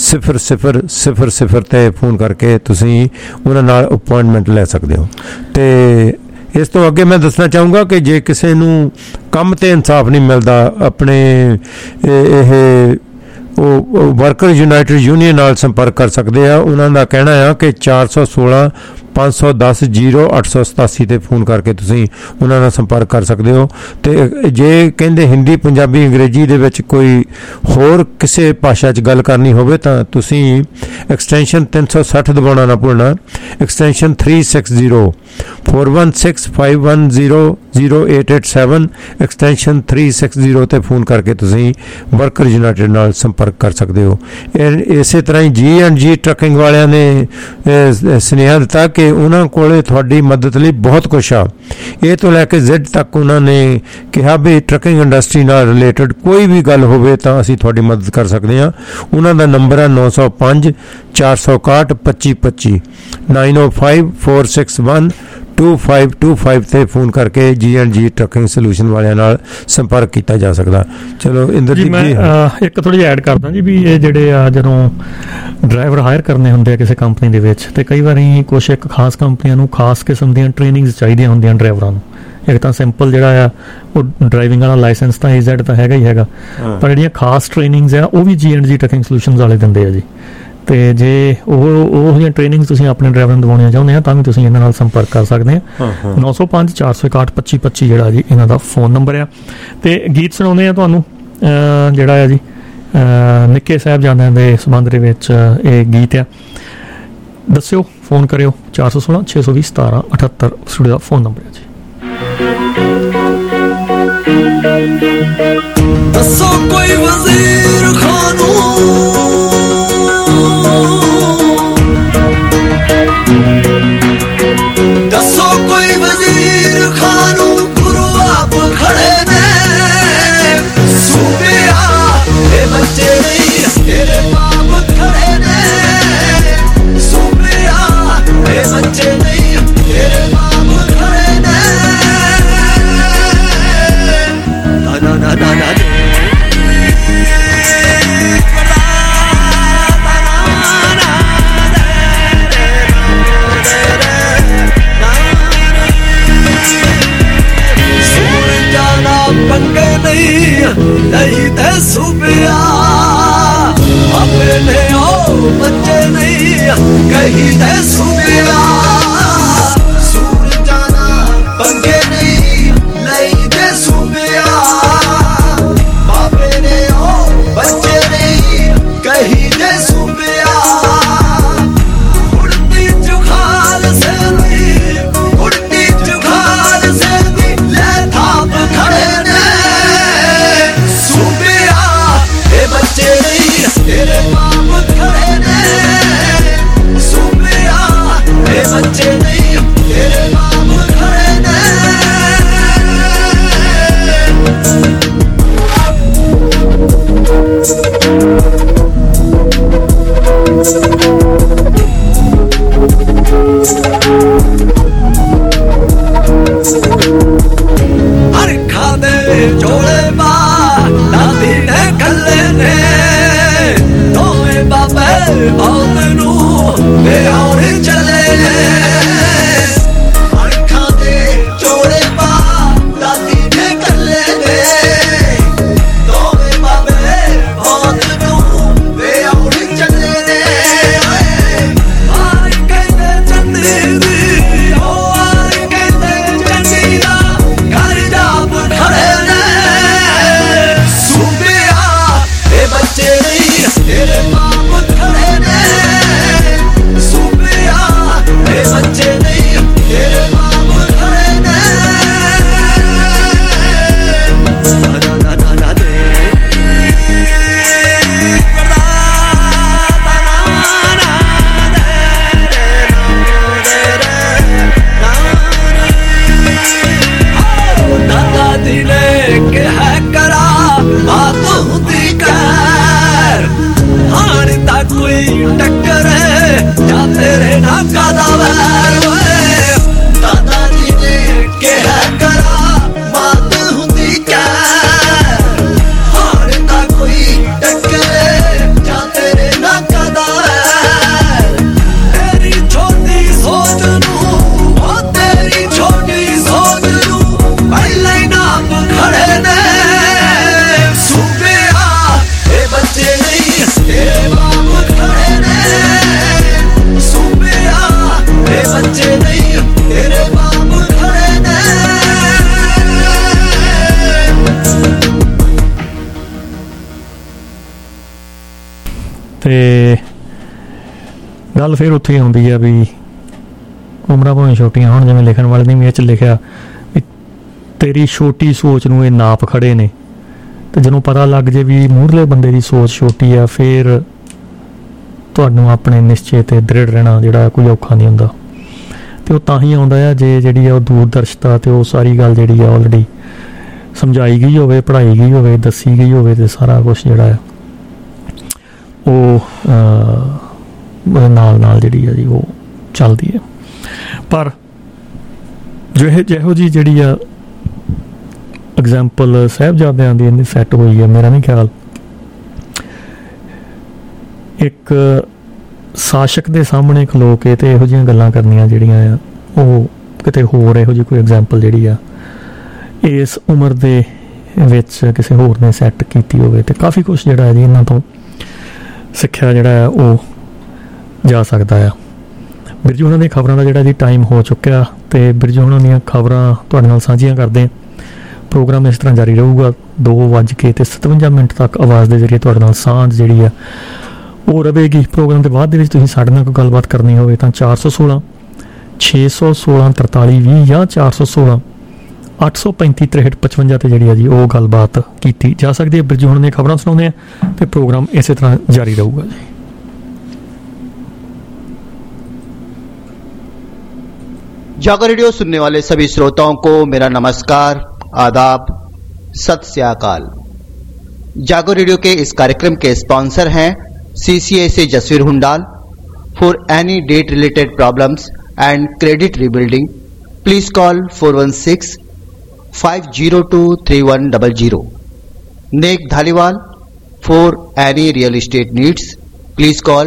0000 'ਤੇ ਫੋਨ ਕਰਕੇ ਤੁਸੀਂ ਉਹਨਾਂ ਨਾਲ ਅਪੁਆਇੰਟਮੈਂਟ ਲੈ ਸਕਦੇ ਹੋ। ਅਤੇ ਇਸ ਤੋਂ ਅੱਗੇ ਮੈਂ ਦੱਸਣਾ ਚਾਹੂੰਗਾ ਕਿ ਜੇ ਕਿਸੇ ਨੂੰ ਕੰਮ 'ਤੇ ਇਨਸਾਫ ਨਹੀਂ ਮਿਲਦਾ, ਆਪਣੇ ਇਹ ਉਹ ਵਰਕਰ ਯੂਨਾਈਟਿਡ ਯੂਨੀਅਨ ਨਾਲ ਸੰਪਰਕ ਕਰ ਸਕਦੇ ਆ। ਉਹਨਾਂ ਦਾ ਕਹਿਣਾ ਆ ਕਿ 416 510 0887 'ਤੇ ਫੋਨ ਕਰਕੇ ਤੁਸੀਂ ਉਹਨਾਂ ਨਾਲ ਸੰਪਰਕ ਕਰ ਸਕਦੇ ਹੋ। ਅਤੇ ਜੇ ਕਹਿੰਦੇ ਹਿੰਦੀ, ਪੰਜਾਬੀ, ਅੰਗਰੇਜ਼ੀ ਦੇ ਵਿੱਚ ਕੋਈ ਹੋਰ ਕਿਸੇ ਭਾਸ਼ਾ 'ਚ ਗੱਲ ਕਰਨੀ ਹੋਵੇ ਤਾਂ ਤੁਸੀਂ ਐਕਸਟੈਂਸ਼ਨ 360 ਦਬਾਉਣਾ ਨਾ ਭੁੱਲਣਾ। ਐਕਸਟੈਂਸ਼ਨ 360 416 510 0887 ਐਕਸਟੈਂਸ਼ਨ 360 'ਤੇ ਫੋਨ ਕਰਕੇ ਤੁਸੀਂ ਵਰਕਰ ਯੂਨਾਈਟਿਡ ਨਾਲ ਸੰਪਰਕ ਕਰ ਸਕਦੇ ਹੋ। ਇਸੇ ਤਰ੍ਹਾਂ ਹੀ G&G ਟਰੱਕਿੰਗ ਵਾਲਿਆਂ ਨੇ ਸੁਨੇਹਾ ਦਿੱਤਾ ਕਿ ਉਹਨਾਂ ਕੋਲ ਤੁਹਾਡੀ ਮਦਦ ਲਈ ਬਹੁਤ ਕੁਛ ਆ। A ਤੋਂ ਲੈ ਕੇ Z ਤੱਕ ਉਹਨਾਂ ਨੇ ਕਿਹਾ ਵੀ ਟਰੱਕਿੰਗ ਇੰਡਸਟਰੀ ਨਾਲ ਰਿਲੇਟਡ ਕੋਈ ਵੀ ਗੱਲ ਹੋਵੇ ਤਾਂ ਅਸੀਂ ਤੁਹਾਡੀ ਮਦਦ ਕਰ ਸਕਦੇ ਹਾਂ। ਉਹਨਾਂ ਦਾ ਨੰਬਰ ਹੈ 905 461 2525 905 461 2525 'ਤੇ ਫੋਨ ਕਰਕੇ G&G ਟਰੱਕਿੰਗ ਸੋਲਿਊਸ਼ਨ ਵਾਲਿਆਂ ਨਾਲ ਸੰਪਰਕ ਕੀਤਾ ਜਾ ਸਕਦਾ। ਚਲੋ ਇੰਦਰਜੀਤ ਜੀ, ਮੈਂ ਇੱਕ ਥੋੜ੍ਹੀ ਜਿਹੀ ਐਡ ਕਰਦਾ ਜੀ ਵੀ ਇਹ ਜਿਹੜੇ ਆ ਜਦੋਂ ਡਰਾਈਵਰ ਹਾਇਰ ਕਰਨੇ ਹੁੰਦੇ ਆ ਕਿਸੇ ਕੰਪਨੀ ਦੇ ਵਿੱਚ, ਅਤੇ ਕਈ ਵਾਰੀ ਕੁਛ ਇੱਕ ਖਾਸ ਕੰਪਨੀਆਂ ਨੂੰ ਖਾਸ ਕਿਸਮ ਦੀਆਂ ਟ੍ਰੇਨਿੰਗਸ ਚਾਹੀਦੀਆਂ ਹੁੰਦੀਆਂ ਡਰਾਈਵਰਾਂ ਨੂੰ। ਇੱਕ ਤਾਂ ਸਿੰਪਲ ਜਿਹੜਾ ਆ ਉਹ ਡਰਾਈਵਿੰਗ ਵਾਲਾ ਲਾਇਸੈਂਸ ਤਾਂ AZ ਤਾਂ ਹੈਗਾ ਹੀ ਹੈਗਾ, ਪਰ ਜਿਹੜੀਆਂ ਖਾਸ ਟ੍ਰੇਨਿੰਗਸ ਆ ਉਹ ਵੀ G&G ਟਰੱਕਿੰਗ ਸੋਲਿਊਸ਼ਨਸ ਵਾਲੇ ਦਿੰਦੇ ਆ ਜੀ। ਅਤੇ ਜੇ ਉਹ ਜਿਹੀਆਂ ਟ੍ਰੇਨਿੰਗਸ ਤੁਸੀਂ ਆਪਣੇ ਡਰਾਈਵਰ ਨੂੰ ਦਿਵਾਉਣੀਆਂ ਚਾਹੁੰਦੇ ਆ ਤਾਂ ਵੀ ਤੁਸੀਂ ਇਹਨਾਂ ਨਾਲ ਸੰਪਰਕ ਕਰ ਸਕਦੇ ਆ। 905 461 2525 ਜਿਹੜਾ ਜੀ ਇਹਨਾਂ ਦਾ ਫੋਨ ਨੰਬਰ ਆ। ਅਤੇ ਗੀਤ ਸੁਣਾਉਂਦੇ ਆ ਤੁਹਾਨੂੰ ਜਿਹੜਾ ਆ ਜੀ ਨਿੱਕੇ ਸਾਹਿਬਜ਼ਾਦਿਆਂ ਦੇ ਸੰਬੰਧ ਦੇ ਵਿੱਚ ਇਹ ਗੀਤ ਆ। ਦੱਸਿਓ, ਫੋਨ ਕਰਿਓ 416 620 1778 ਸਟੂਡੀਓ ਦਾ ਫੋਨ ਨੰਬਰ ਹੈ ਜੀ। ਦੱਸੋ ਕੋਈ ਵਜ਼ੀਰ ਖਾਨੂ ਦੱਸੋ ਕੋਈ ਵਜ਼ੀਰ ਖਾਨੂ ਗੁਰੂ ਆਪ ਖੜੇ ਨੇ ਸੂਬਿਆ ਇਹ ਬੱਚੇ ਨਹੀਂ ਤੇਰੇ ਬਾਪ ਖੜੇ बच्चे नहीं कहीं दे सुनिया सूर जाना पंगे नहीं दे सुनिया बाबे ने ओ बच्चे नहीं कहीं दे सुनिया उड़ती जुखाल से उड़ती जुखाल से ले थाप खड़े ने सुनिया ये बच्चे नहीं तेरे बाप खड़े ने सुनिया ये बच्चे नहीं तेरे बाप खड़े ने हर खाने जोड़े बा दादी ने कल्ले ने दोवे बाबे बहुत नू वे और चले हर खाने जोड़े बा दादी ने कल्ले ने दोवे बाबे बहुत नू वे और चले आई कहते चंदी दी ओ आई कहते चंदी दा घर जाप खड़े ने सुबिया ए बच्चे नहीं तेरे बाप खड़े ने सुबिया ए बच्चे नहीं तेरे बाप खड़े ने ना ना ना दे दादी ने कह करा बात होती कर हार तक कोई टक्कर है या तेरे नाका दावर दादाजी ने कह करा बात होती कर हार तक कोई टक्कर है या तेरे नाका दावर तेरी छोटी सोच नू ओ तेरी छोटी सोच नू पहले नाप खड़े ने सुबिया ए बच्चे नहीं तेरे बाप खड़े ने सुबिया ए बच्चे नहीं तेरे बाप खड़े ने ਤੇ ਗੱਲ ਫਿਰ ਉੱਥੇ ਹੀ ਆਉਂਦੀ ਆ ਵੀ ਉਮਰਾਂ ਭਾਵੇਂ ਛੋਟੀਆਂ ਹੋਣ, ਜਿਵੇਂ ਲਿਖਣ ਵਾਲੇ ਨੇ ਵੀ ਇਹ 'ਚ ਲਿਖਿਆ ਵੀ ਤੇਰੀ ਛੋਟੀ ਸੋਚ ਨੂੰ ਇਹ ਨਾਪ ਖੜੇ ਨੇ, ਤੇ ਜਦੋਂ ਪਤਾ ਲੱਗ ਜੇ ਵੀ ਮੂਹਰਲੇ ਬੰਦੇ ਦੀ ਸੋਚ ਛੋਟੀ ਆ ਫਿਰ ਤੁਹਾਨੂੰ ਆਪਣੇ ਨਿਸ਼ਚੇ ਤੇ ਦ੍ਰਿੜ ਰਹਿਣਾ ਜਿਹੜਾ ਕੋਈ ਔਖਾ ਨਹੀਂ ਹੁੰਦਾ। ਤੇ ਉਹ ਤਾਂ ਹੀ ਆਉਂਦਾ ਆ ਜੇ ਜਿਹੜੀ ਆ ਉਹ ਦੂਰਦਰਸ਼ਤਾ ਤੇ ਉਹ ਸਾਰੀ ਗੱਲ ਜਿਹੜੀ ਆ ਆਲਰੇਡੀ ਸਮਝਾਈ ਗਈ ਹੋਵੇ, ਪੜ੍ਹਾਈ ਗਈ ਹੋਵੇ, ਦੱਸੀ ਗਈ ਹੋਵੇ, ਤੇ ਸਾਰਾ ਕੁਛ ਜਿਹੜਾ ਆ ਉਹ ਨਾਲ ਜਿਹੜੀ ਆ ਜੀ ਉਹ ਚੱਲਦੀ ਹੈ। ਪਰ ਜਿਹੋ ਜੀ ਜਿਹੜੀ ਆ ਐਗਜ਼ਾਮਪਲ ਸਾਹਿਬਜ਼ਾਦਿਆਂ ਦੀ ਇਹਦੀ ਸੈੱਟ ਹੋਈ ਹੈ, ਮੇਰਾ ਨਹੀਂ ਖਿਆਲ ਇੱਕ ਸ਼ਾਸਕ ਦੇ ਸਾਹਮਣੇ ਖਲੋ ਕੇ ਤੇ ਇਹੋ ਜਿਹੀਆਂ ਗੱਲਾਂ ਕਰਨੀਆਂ ਜਿਹੜੀਆਂ ਆ ਉਹ ਕਿਤੇ ਹੋਰ ਇਹੋ ਜਿਹੀ ਕੋਈ ਐਗਜ਼ਾਮਪਲ ਜਿਹੜੀ ਆ ਇਸ ਉਮਰ ਦੇ ਵਿੱਚ ਕਿਸੇ ਹੋਰ ਨੇ ਸੈੱਟ ਕੀਤੀ ਹੋਵੇ ਤੇ ਕਾਫੀ ਕੁਛ ਜਿਹੜਾ ਹੈ ਜੀ ਇਹਨਾਂ ਤੋਂ ਸਿੱਖਿਆ ਜਿਹੜਾ ਆ ਉਹ ਜਾ ਸਕਦਾ ਆ। ਬਿਰਜੂ ਉਹਨਾਂ ਦੀਆਂ ਖਬਰਾਂ ਦਾ ਜਿਹੜਾ ਜੀ ਟਾਈਮ ਹੋ ਚੁੱਕਿਆ ਤੇ ਬਿਰਜੂ ਉਹਨਾਂ ਦੀਆਂ ਖਬਰਾਂ ਤੁਹਾਡੇ ਨਾਲ ਸਾਂਝੀਆਂ ਕਰਦੇ ਹਾਂ। ਪ੍ਰੋਗਰਾਮ ਇਸ ਤਰ੍ਹਾਂ ਜਾਰੀ ਰਹੂਗਾ 2:57 ਤੱਕ ਆਵਾਜ਼ ਦੇ ਜ਼ਰੀਏ ਤੁਹਾਡੇ ਨਾਲ ਸਾਂਝ ਜਿਹੜੀ ਆ ਉਹ ਰਹੇਗੀ। ਪ੍ਰੋਗਰਾਮ ਦੇ ਬਾਅਦ ਦੇ ਵਿੱਚ ਤੁਸੀਂ ਸਾਡੇ ਨਾਲ ਕੋਈ ਗੱਲਬਾਤ ਕਰਨੀ ਹੋਵੇ ਤਾਂ 416 616 4320 ਜਾਂ 416 835 6355 ਤੇ ਜਿਹੜੀ ਆ ਜੀ ਉਹ ਗੱਲਬਾਤ ਕੀਤੀ ਜਾ ਸਕਦੀ ਹੈ। ਬਿਰਜੂ ਹੁਣ ਦੀਆਂ ਖਬਰਾਂ ਸੁਣਾਉਂਦੇ ਆ ਤੇ ਪ੍ਰੋਗਰਾਮ ਇਸੇ ਤਰ੍ਹਾਂ ਜਾਰੀ ਰਹੂਗਾ ਜੀ। जागो रेडियो सुनने वाले सभी श्रोताओं को मेरा नमस्कार, आदाब, सत श्री अकाल। जागो रेडियो के इस कार्यक्रम के स्पॉन्सर हैं CCA से Jasvir Hundal. For any debt related problems and credit rebuilding please call 416-502-3100। Nek Dhaliwal. For any real estate needs please call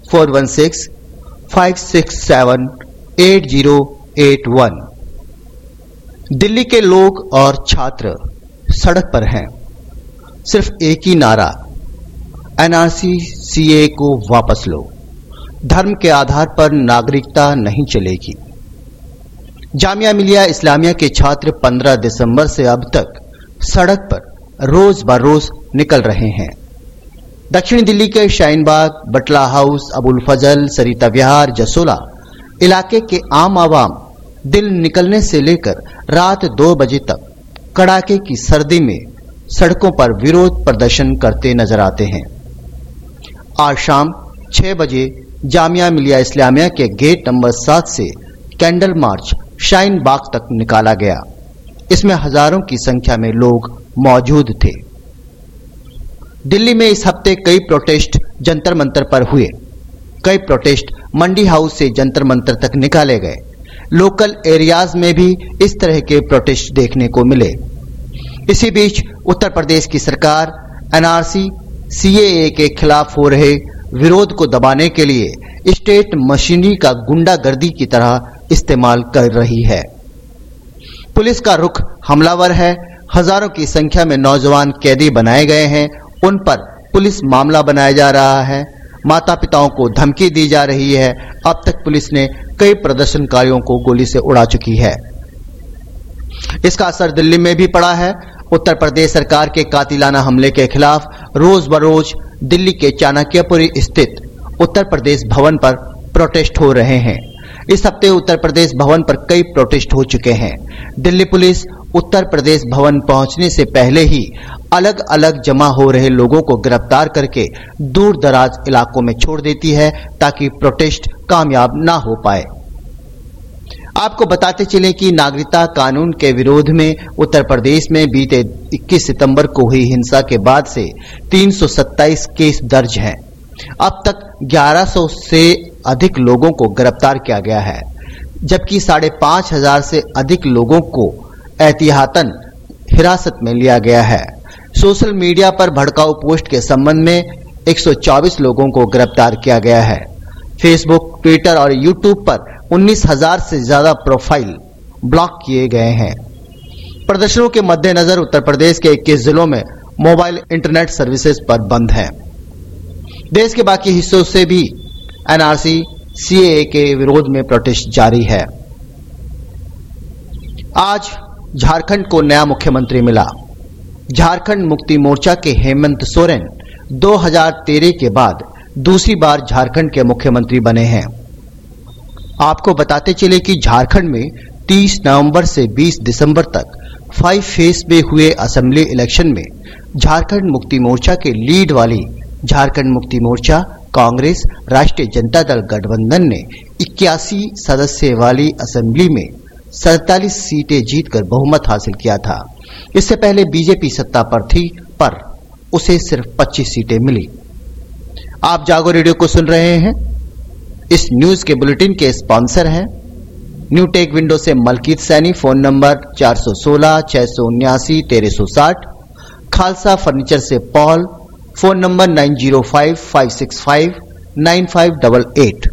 416-567-8081। Delhi के लोग और छात्र सड़क पर हैं, सिर्फ एक ही नारा, NRC सीए को वापस लो। धर्म के आधार पर नागरिकता नहीं चलेगी। जामिया मिलिया इस्लामिया के छात्र 15 दिसंबर से अब तक सड़क पर रोज बरोज निकल रहे हैं। दक्षिणी दिल्ली के शाहीन बाग, बटला हाउस, अबुल फजल, सरिता विहार, जसोला इलाके के आम आवाम दिन निकलने से लेकर रात 2 बजे तक कड़ाके की सर्दी में सड़कों पर विरोध प्रदर्शन करते नजर आते हैं। आज शाम 6 बजे जामिया मिलिया इस्लामिया के गेट नंबर 7 से कैंडल मार्च शाहीन बाग तक निकाला गया। इसमें हजारों की संख्या में लोग मौजूद थे। दिल्ली में इस हफ्ते कई प्रोटेस्ट जंतर मंतर पर हुए। कई प्रोटेस्ट मंडी हाउस से जंतर मंतर तक निकाले गए। लोकल एरियाज में भी इस तरह के प्रोटेस्ट देखने को मिले। इसी बीच उत्तर प्रदेश की सरकार एनआरसी सीएए के खिलाफ हो रहे विरोध को दबाने के लिए स्टेट मशीनरी का गुंडागर्दी की तरह इस्तेमाल कर रही है। पुलिस का रुख हमलावर है। हजारों की संख्या में नौजवान कैदी बनाए गए हैं। उन पर पुलिस मामला बनाया जा रहा है। माता पिताओं को धमकी दी जा रही है। अब तक पुलिस ने कई प्रदर्शनकारियों को गोली से उड़ा चुकी है। इसका असर दिल्ली में भी पड़ा है। उत्तर प्रदेश सरकार के कातिलाना हमले के खिलाफ रोज बरोज दिल्ली के चाणक्यपुरी स्थित उत्तर प्रदेश भवन पर प्रोटेस्ट हो रहे हैं। इस हफ्ते उत्तर प्रदेश भवन पर कई प्रोटेस्ट हो चुके हैं। दिल्ली पुलिस उत्तर प्रदेश भवन पहुंचने से पहले ही अलग अलग जमा हो रहे लोगों को गिरफ्तार करके दूर दराज इलाकों में छोड़ देती है ताकि प्रोटेस्ट कामयाब ना हो पाए। आपको बताते चले कि नागरिकता कानून के विरोध में उत्तर प्रदेश में बीते 21 सितंबर को हुई हिंसा के बाद से 327 केस दर्ज हैं। अब तक 1100 से अधिक लोगों को गिरफ्तार किया गया है, जबकि 5,500 से अधिक लोगों को एहतियातन हिरासत में लिया गया है। सोशल मीडिया पर भड़काऊ पोस्ट के संबंध में 124 लोगों को गिरफ्तार किया गया है। फेसबुक, ट्विटर और यूट्यूब पर 19,000 से ज्यादा प्रोफाइल ब्लॉक किए गए हैं। प्रदर्शनों के मद्देनजर उत्तर प्रदेश के 21 जिलों में मोबाइल इंटरनेट सर्विसेज पर बंद है। देश के बाकी हिस्सों से भी एनआरसी सीएए के विरोध में प्रोटेस्ट जारी है। आज झारखंड को नया मुख्यमंत्री मिला। झारखंड मुक्ति मोर्चा के हेमंत सोरेन 2013 के बाद दूसरी बार झारखंड के मुख्यमंत्री बने हैं। आपको बताते चले कि झारखंड में 30 नवंबर से 20 दिसंबर तक 5 फेज में हुए असेंबली इलेक्शन में झारखंड मुक्ति मोर्चा के लीड वाली झारखंड मुक्ति मोर्चा, कांग्रेस, राष्ट्रीय जनता दल गठबंधन ने 81 सदस्य वाली असेंबली में 47 सीटें जीतकर बहुमत हासिल किया था। इससे पहले बीजेपी सत्ता पर थी, पर उसे सिर्फ 25 सीटें मिली। आप जागो रेडियो को सुन रहे हैं। इस न्यूज के बुलेटिन के स्पॉन्सर हैं न्यू टेक विंडो से Malkit Saini, phone number 416 679 1360। Khalsa furniture से पॉल, फोन नंबर 905 565 9588।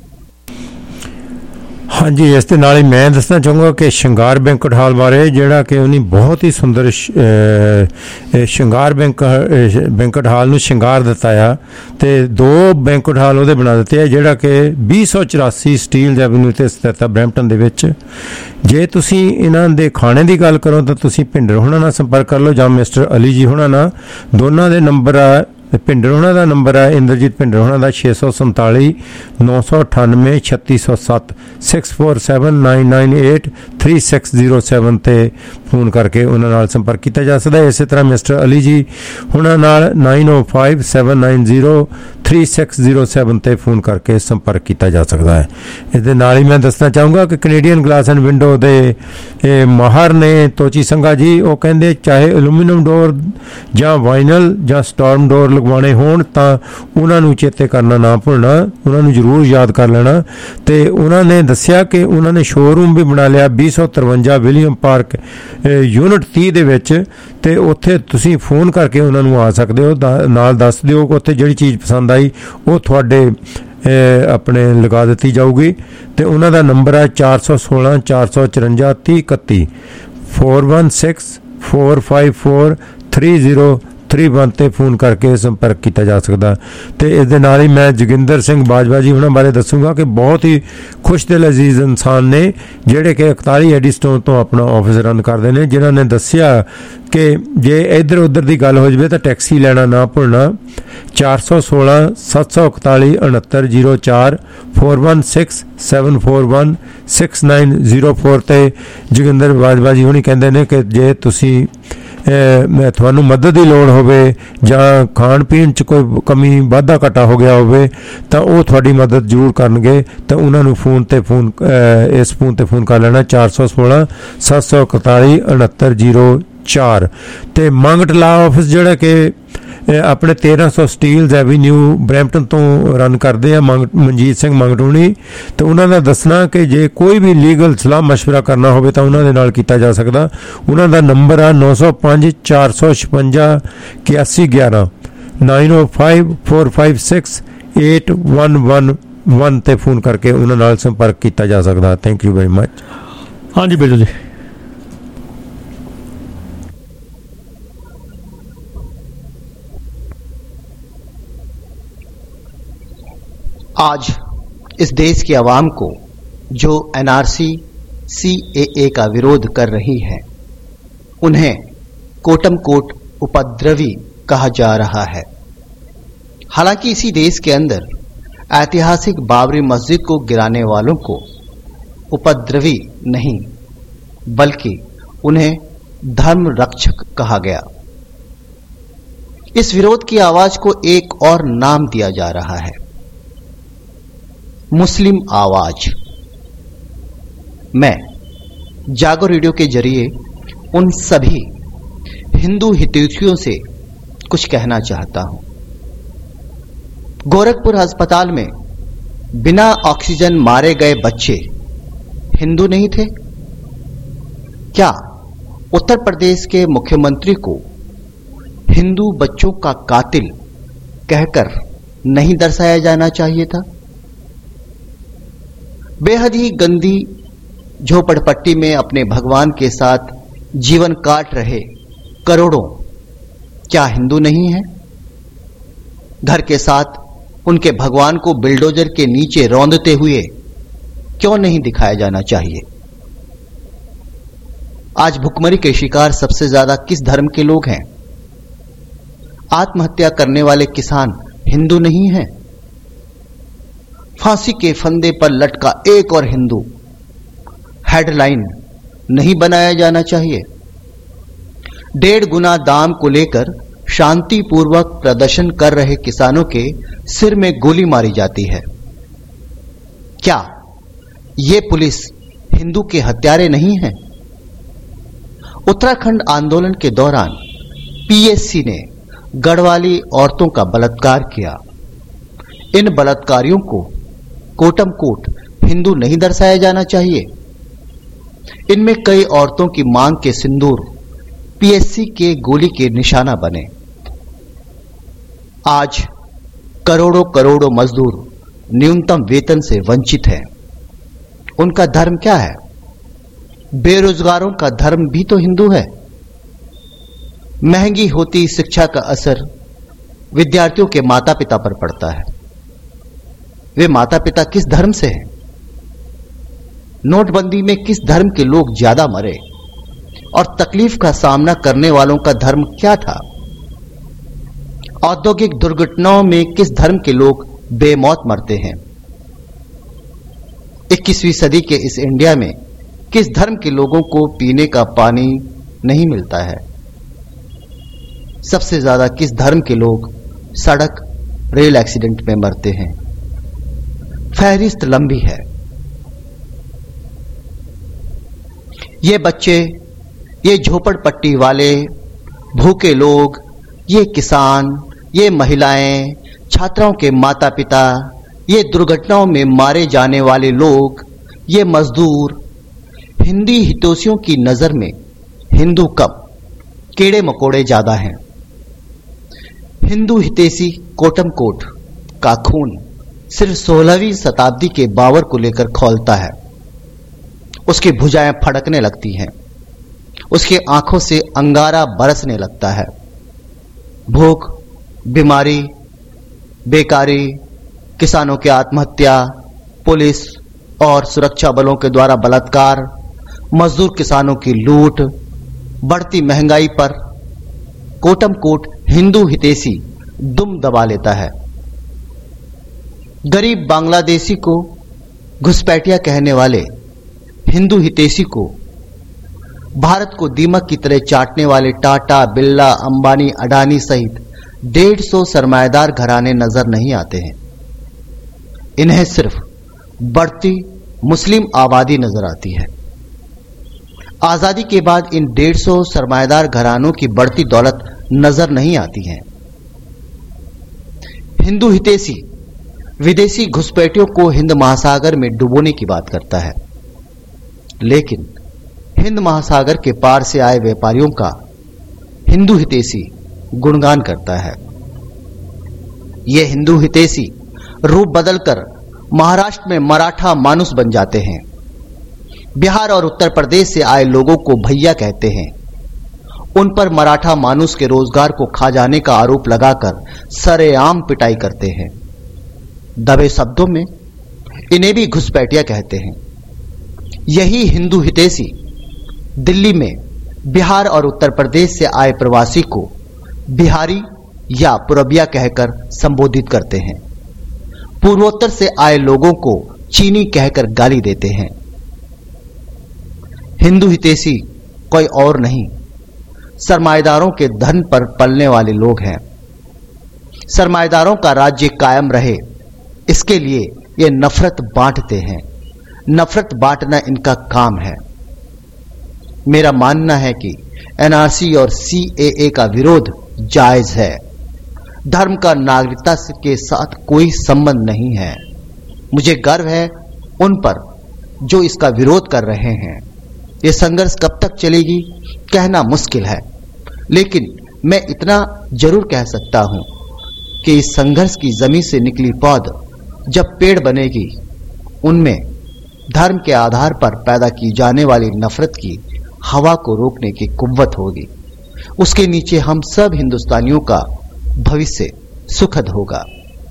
हाँ जी, इस दे नाल ही मैं दसना चाहूँगा कि श्रृंगार बैंकुट हाल बारे, जिहड़ा कि उन्हें बहुत ही सुंदर श्रृंगार बैंकुट हाल नूं श्रृंगार दिता आ ते 2 बैंकुट हाल उहदे बना दिते आ, जिहड़ा कि 2084 स्टील एवेन्यू ते स्थित है ब्रैंपटन दे विच। जे तुसीं इन्हां दे खाने की गल करो तो तुसीं भिंडर हुणां नाल संपर्क कर लो जां मिस्टर अली जी हुणां नाल। दोनों दे नंबर आ, भिंडर हुणां दा नंबर है इंद्रजीत भिंडर हुणां दा 647 998 3607 647998 3607 ते फोन करके उन्हां नाल संपर्क किया जा सकता है। इस तरह मिस्टर अली जी हुणां नाल 905 790 3607 ते फोन करके संपर्क किया जा सकता है। इस नाल ही मैं दसना चाहूँगा कि कैनेडियन ग्लास एंड विंडो दे माहर ने तोची संघा जी, वो कहते चाहे एलूमीनियम डोर जां वाइनल जां स्टॉर्म डोर लगवाने होण तां उन्हां नूं चेते करना ना भुलना, उन्हां नूं जरूर याद कर लेना। ते उन्हां ने दस्सिया कि उन्हां ने शोरूम भी बना लिया 253 विलियम पार्क यूनिट 30 दे विच, ते उत्थे तुसीं फोन करके उन्हां नूं आ सकदे हो, नाल दस दिओ कि उत्थे जिहड़ी चीज़ पसंद आई वो तुहाडे अपने लगा दी जाऊगी। तो उन्होंने नंबर है 416 454 3031 416 454 30 231 ਤੇ ਫੋਨ ਕਰਕੇ ਸੰਪਰਕ ਕੀਤਾ ਜਾ ਸਕਦਾ। ਤੇ ਇਸ ਦੇ ਨਾਲ ਹੀ ਮੈਂ ਜੋਗਿੰਦਰ ਸਿੰਘ ਬਾਜਵਾ ਜੀ ਉਹਨਾਂ ਬਾਰੇ ਦੱਸੂਗਾ ਕਿ ਬਹੁਤ ਹੀ ਖੁਸ਼ਦਿਲ ਅਜ਼ੀਜ਼ ਇਨਸਾਨ ਨੇ ਜਿਹੜੇ ਕਿ 41 ਐਡੀਸਟੋਨ ਤੋਂ ਆਪਣਾ ਆਫਿਸ ਰਨ ਕਰਦੇ ਨੇ, ਜਿਨ੍ਹਾਂ ਨੇ ਦੱਸਿਆ ਕਿ ਜੇ ਇੱਧਰ ਉੱਧਰ ਦੀ ਗੱਲ ਹੋ ਜਾਵੇ ਤਾਂ ਟੈਕਸੀ ਲੈਣਾ ਨਾ ਭੁੱਲਣਾ। 416 741 6904 416741 6904 ਤੇ ਜੋਗਿੰਦਰ ਬਾਜਵਾ ਜੀ ਹੁਣੀ ਕਹਿੰਦੇ ਨੇ ਕਿ ਜੇ ਤੁਸੀਂ ਤੁਹਾਨੂੰ ਮਦਦ ਦੀ ਲੋੜ ਹੋਵੇ ਜਾਂ ਖਾਣ ਪੀਣ 'ਚ ਕੋਈ ਕਮੀ ਵਾਧਾ ਘਾਟਾ ਹੋ ਗਿਆ ਹੋਵੇ ਤਾਂ ਉਹ ਤੁਹਾਡੀ ਮਦਦ ਜ਼ਰੂਰ ਕਰਨਗੇ। ਤਾਂ ਉਹਨਾਂ ਨੂੰ ਇਸ ਫੋਨ ਤੇ ਫੋਨ ਕਰ ਲੈਣਾ 416 741 6904। ਤੇ ਮੰਗਟ ਲਾ ਆਫਿਸ ਜਿਹੜਾ ਕਿ ਆਪਣੇ 1300 ਸਟੀਲਜ਼ ਐਵੀਨਿਊ ਬਰੈਂਪਟਨ ਤੋਂ ਰਨ ਕਰਦੇ ਆ ਮਨਜੀਤ ਸਿੰਘ ਮੰਗਟੂਣੀ। ਤੇ ਉਹਨਾਂ ਦਾ ਦੱਸਣਾ ਕਿ ਜੇ ਕੋਈ ਵੀ ਲੀਗਲ ਸਲਾਹ ਮਸ਼ਵਰਾ ਕਰਨਾ ਹੋਵੇ ਤਾਂ ਉਹਨਾਂ ਦੇ ਨਾਲ ਕੀਤਾ ਜਾ ਸਕਦਾ। ਉਹਨਾਂ ਦਾ ਨੰਬਰ ਆ 905 456 8111 905 456 8111 ਤੇ ਫੋਨ ਕਰਕੇ ਉਹਨਾਂ ਨਾਲ ਸੰਪਰਕ ਕੀਤਾ ਜਾ ਸਕਦਾ। Thank you very much. ਹਾਂਜੀ ਬਿਲਕੁਲ ਜੀ। आज इस देश की आवाम को जो एनआरसी सीएए का विरोध कर रही है उन्हें कोटम कोट उपद्रवी कहा जा रहा है। हालांकि इसी देश के अंदर ऐतिहासिक बाबरी मस्जिद को गिराने वालों को उपद्रवी नहीं बल्कि उन्हें धर्म रक्षक कहा गया। इस विरोध की आवाज को एक और नाम दिया जा रहा है, मुस्लिम आवाज। मैं जागो रेडियो के जरिए उन सभी हिंदू हितैषियों से कुछ कहना चाहता हूं। गोरखपुर अस्पताल में बिना ऑक्सीजन मारे गए बच्चे हिंदू नहीं थे क्या? उत्तर प्रदेश के मुख्यमंत्री को हिंदू बच्चों का कातिल कहकर नहीं दर्शाया जाना चाहिए था? बेहद ही गंदी झोपड़पट्टी में अपने भगवान के साथ जीवन काट रहे करोड़ों क्या हिंदू नहीं हैं? घर के साथ उनके भगवान को बिल्डोजर के नीचे रौंदते हुए क्यों नहीं दिखाया जाना चाहिए? आज भुखमरी के शिकार सबसे ज्यादा किस धर्म के लोग हैं? आत्महत्या करने वाले किसान हिंदू नहीं हैं? फांसी के फंदे पर लटका एक और हिंदू हेडलाइन नहीं बनाया जाना चाहिए? 1.5 गुना दाम को लेकर शांतिपूर्वक प्रदर्शन कर रहे किसानों के सिर में गोली मारी जाती है। क्या ये पुलिस हिंदू के हत्यारे नहीं है? उत्तराखंड आंदोलन के दौरान पीएससी ने गढ़वाली औरतों का बलात्कार किया। इन बलात्कारियों को कोटम कोट हिंदू नहीं दर्शाया जाना चाहिए? इनमें कई औरतों की मांग के सिंदूर पीएससी के गोली के निशाना बने। आज करोड़ों करोड़ों मजदूर न्यूनतम वेतन से वंचित हैं। उनका धर्म क्या है? बेरोजगारों का धर्म भी तो हिंदू है। महंगी होती शिक्षा का असर विद्यार्थियों के माता पिता पर पड़ता है। वे माता पिता किस धर्म से हैं? नोटबंदी में किस धर्म के लोग ज्यादा मरे और तकलीफ का सामना करने वालों का धर्म क्या था? औद्योगिक दुर्घटनाओं में किस धर्म के लोग बेमौत मरते हैं? 21वीं सदी के इस इंडिया में किस धर्म के लोगों को पीने का पानी नहीं मिलता है? सबसे ज्यादा किस धर्म के लोग सड़क रेल एक्सीडेंट में मरते हैं? फहरिस्त लंबी है। ये बच्चे, ये झोपड़पट्टी वाले, भूखे लोग, ये किसान, ये महिलाएं, छात्राओं के माता पिता, ये दुर्घटनाओं में मारे जाने वाले लोग, ये मजदूर, हिंदी हितैषियों की नजर में हिंदू कब कीड़े मकोड़े ज्यादा हैं। हिंदू हितैषी कोटम कोट का खून सिर्फ 16वीं शताब्दी के बाबर को लेकर खौलता है। उसकी भुजाएं फड़कने लगती हैं, उसकी आंखों से अंगारा बरसने लगता है। भूख, बीमारी, बेकारी, किसानों की आत्महत्या, पुलिस और सुरक्षा बलों के द्वारा बलात्कार, मजदूर किसानों की लूट, बढ़ती महंगाई पर कोटम कोट हिंदू हितैषी दुम दबा लेता है। गरीब बांग्लादेशी को घुसपैठिया कहने वाले हिंदू हितैषी को भारत को दीमक की तरह चाटने वाले टाटा, बिरला, अंबानी, अडानी सहित 150 सरमाएदार घराने नजर नहीं आते हैं। इन्हें सिर्फ बढ़ती मुस्लिम आबादी नजर आती है। आजादी के बाद इन 150 सरमाएदार घरानों की बढ़ती दौलत नजर नहीं आती है। हिंदू हितैषी विदेशी घुसपैठियों को हिंद महासागर में डुबोने की बात करता है, लेकिन हिंद महासागर के पार से आए व्यापारियों का हिंदू हितैषी गुणगान करता है। ये हिंदू हितैषी रूप बदलकर महाराष्ट्र में मराठा मानुस बन जाते हैं। बिहार और उत्तर प्रदेश से आए लोगों को भैया कहते हैं। उन पर मराठा मानुस के रोजगार को खा जाने का आरोप लगाकर सरेआम पिटाई करते हैं। दबे शब्दों में इन्हें भी घुसपैठिया कहते हैं। यही हिंदू हितैषी दिल्ली में बिहार और उत्तर प्रदेश से आए प्रवासी को बिहारी या पुरबिया कहकर संबोधित करते हैं। पूर्वोत्तर से आए लोगों को चीनी कहकर गाली देते हैं। हिंदू हितैषी कोई और नहीं, सरमाएदारों के धन पर पलने वाले लोग हैं। सरमाएदारों का राज्य कायम रहे, इसके लिए ये नफरत बांटते हैं। नफरत बांटना इनका काम है। मेरा मानना है कि एनआरसी और सीएए का विरोध जायज है। धर्म का नागरिकता के साथ कोई संबंध नहीं है। मुझे गर्व है उन पर जो इसका विरोध कर रहे हैं। ये संघर्ष कब तक चलेगी कहना मुश्किल है, लेकिन मैं इतना जरूर कह सकता हूं कि इस संघर्ष की जमीन से निकली पौध जब पेड़ बनेगी, उनमें धर्म के आधार पर पैदा की जाने वाली नफरत की हवा को रोकने की कुव्वत होगी। उसके नीचे हम सब हिंदुस्तानियों का भविष्य सुखद होगा।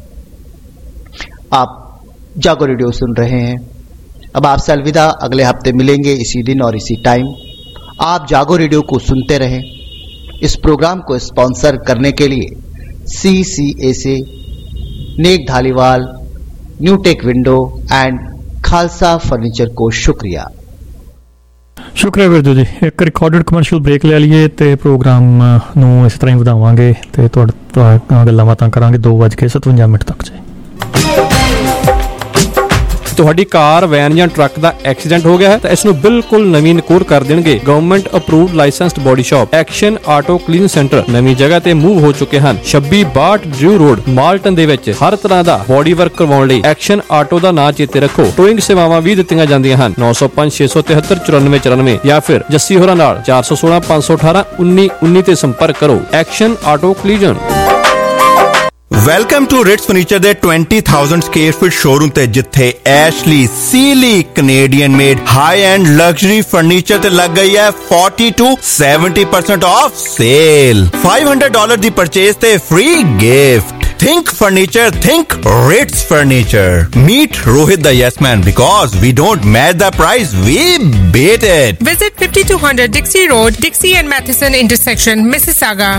आप जागो रेडियो सुन रहे हैं। अब आपसे अलविदा, अगले हफ्ते मिलेंगे इसी दिन और इसी टाइम। आप जागो रेडियो को सुनते रहें। इस प्रोग्राम को स्पॉन्सर करने के लिए CCA, Nek Dhaliwal, new tech window and Khalsa furniture को शुक्रिया। ਸ਼ੁਕਰੀਆ ਵੀਰ ਜੀ। ਇੱਕ ਰਿਕਾਰਡਡ ਕਮਰਸ਼ੀਅਲ ਬ੍ਰੇਕ ਲੈ ਲਈਏ ਤੇ ਪ੍ਰੋਗਰਾਮ ਨੂੰ ਇਸ ਤਰ੍ਹਾਂ ਹੀ ਵਧਾਵਾਂਗੇ ਤੇ ਤੁਹਾਡੇ ਗੱਲਾਂ ਬਾਤਾਂ ਕਰਾਂਗੇ 2:57 ਤੱਕ ਜੀ। ਤੁਹਾਡੀ ਕਾਰ, ਵੈਨ ਜਾਂ ਟਰੱਕ ਦਾ ਐਕਸੀਡੈਂਟ ਹੋ ਗਿਆ ਹੈ ਤਾਂ ਇਸ ਨੂੰ ਬਿਲਕੁਲ ਨਵੀਂ ਨਕੋਰ ਕਰ ਦੇਣਗੇ government approved licensed body shop action auto clean centre ਨਵੀਂ ਜਗ੍ਹਾ ਤੇ ਮੂਵ ਹੋ ਚੁੱਕੇ ਹਨ। 2662 ਡਿਊ ਰੋਡ ਮਾਲਟਨ ਦੇ ਵਿੱਚ ਹਰ ਤਰ੍ਹਾਂ ਦਾ ਬੋਡੀ ਵਰਕ ਕਰਵਾਉਣ ਲਈ ਐਕਸ਼ਨ ਆਟੋ ਦਾ ਨਾਂ ਚੇਤੇ ਰੱਖੋ। ਟੋਇੰਗ ਸੇਵਾਵਾਂ ਵੀ ਦਿੱਤੀਆਂ ਜਾਂਦੀਆਂ ਹਨ। 905 673 9494 ਜਾਂ ਫਿਰ ਜੱਸੀ ਹੋਰਾਂ ਨਾਲ 416 518 1919 ਤੇ ਸੰਪਰਕ ਕਰੋ। Action auto collision. Welcome to Ritz furniture ਦੇ 20,000 ਸਕੁਅਰ ਫੁੱਟ ਸ਼ੋਰੂਮ ਤੇ ਜਿੱਥੇ Ashley Sealy Canadian made high end luxury furniture ਤੇ ਲੱਗ ਗਈ ਹੈ 40 to 70% ਆਫ ਸੇਲ। $500 ਦੀ ਪਰਚੇਸ ਤੇ free gift. Think furniture, think Ritz Furniture. Meet Rohit the Yes Man because we don't match the price, we beat it. Visit 5200 Dixie Road, Dixie and Matheson intersection, Mississauga,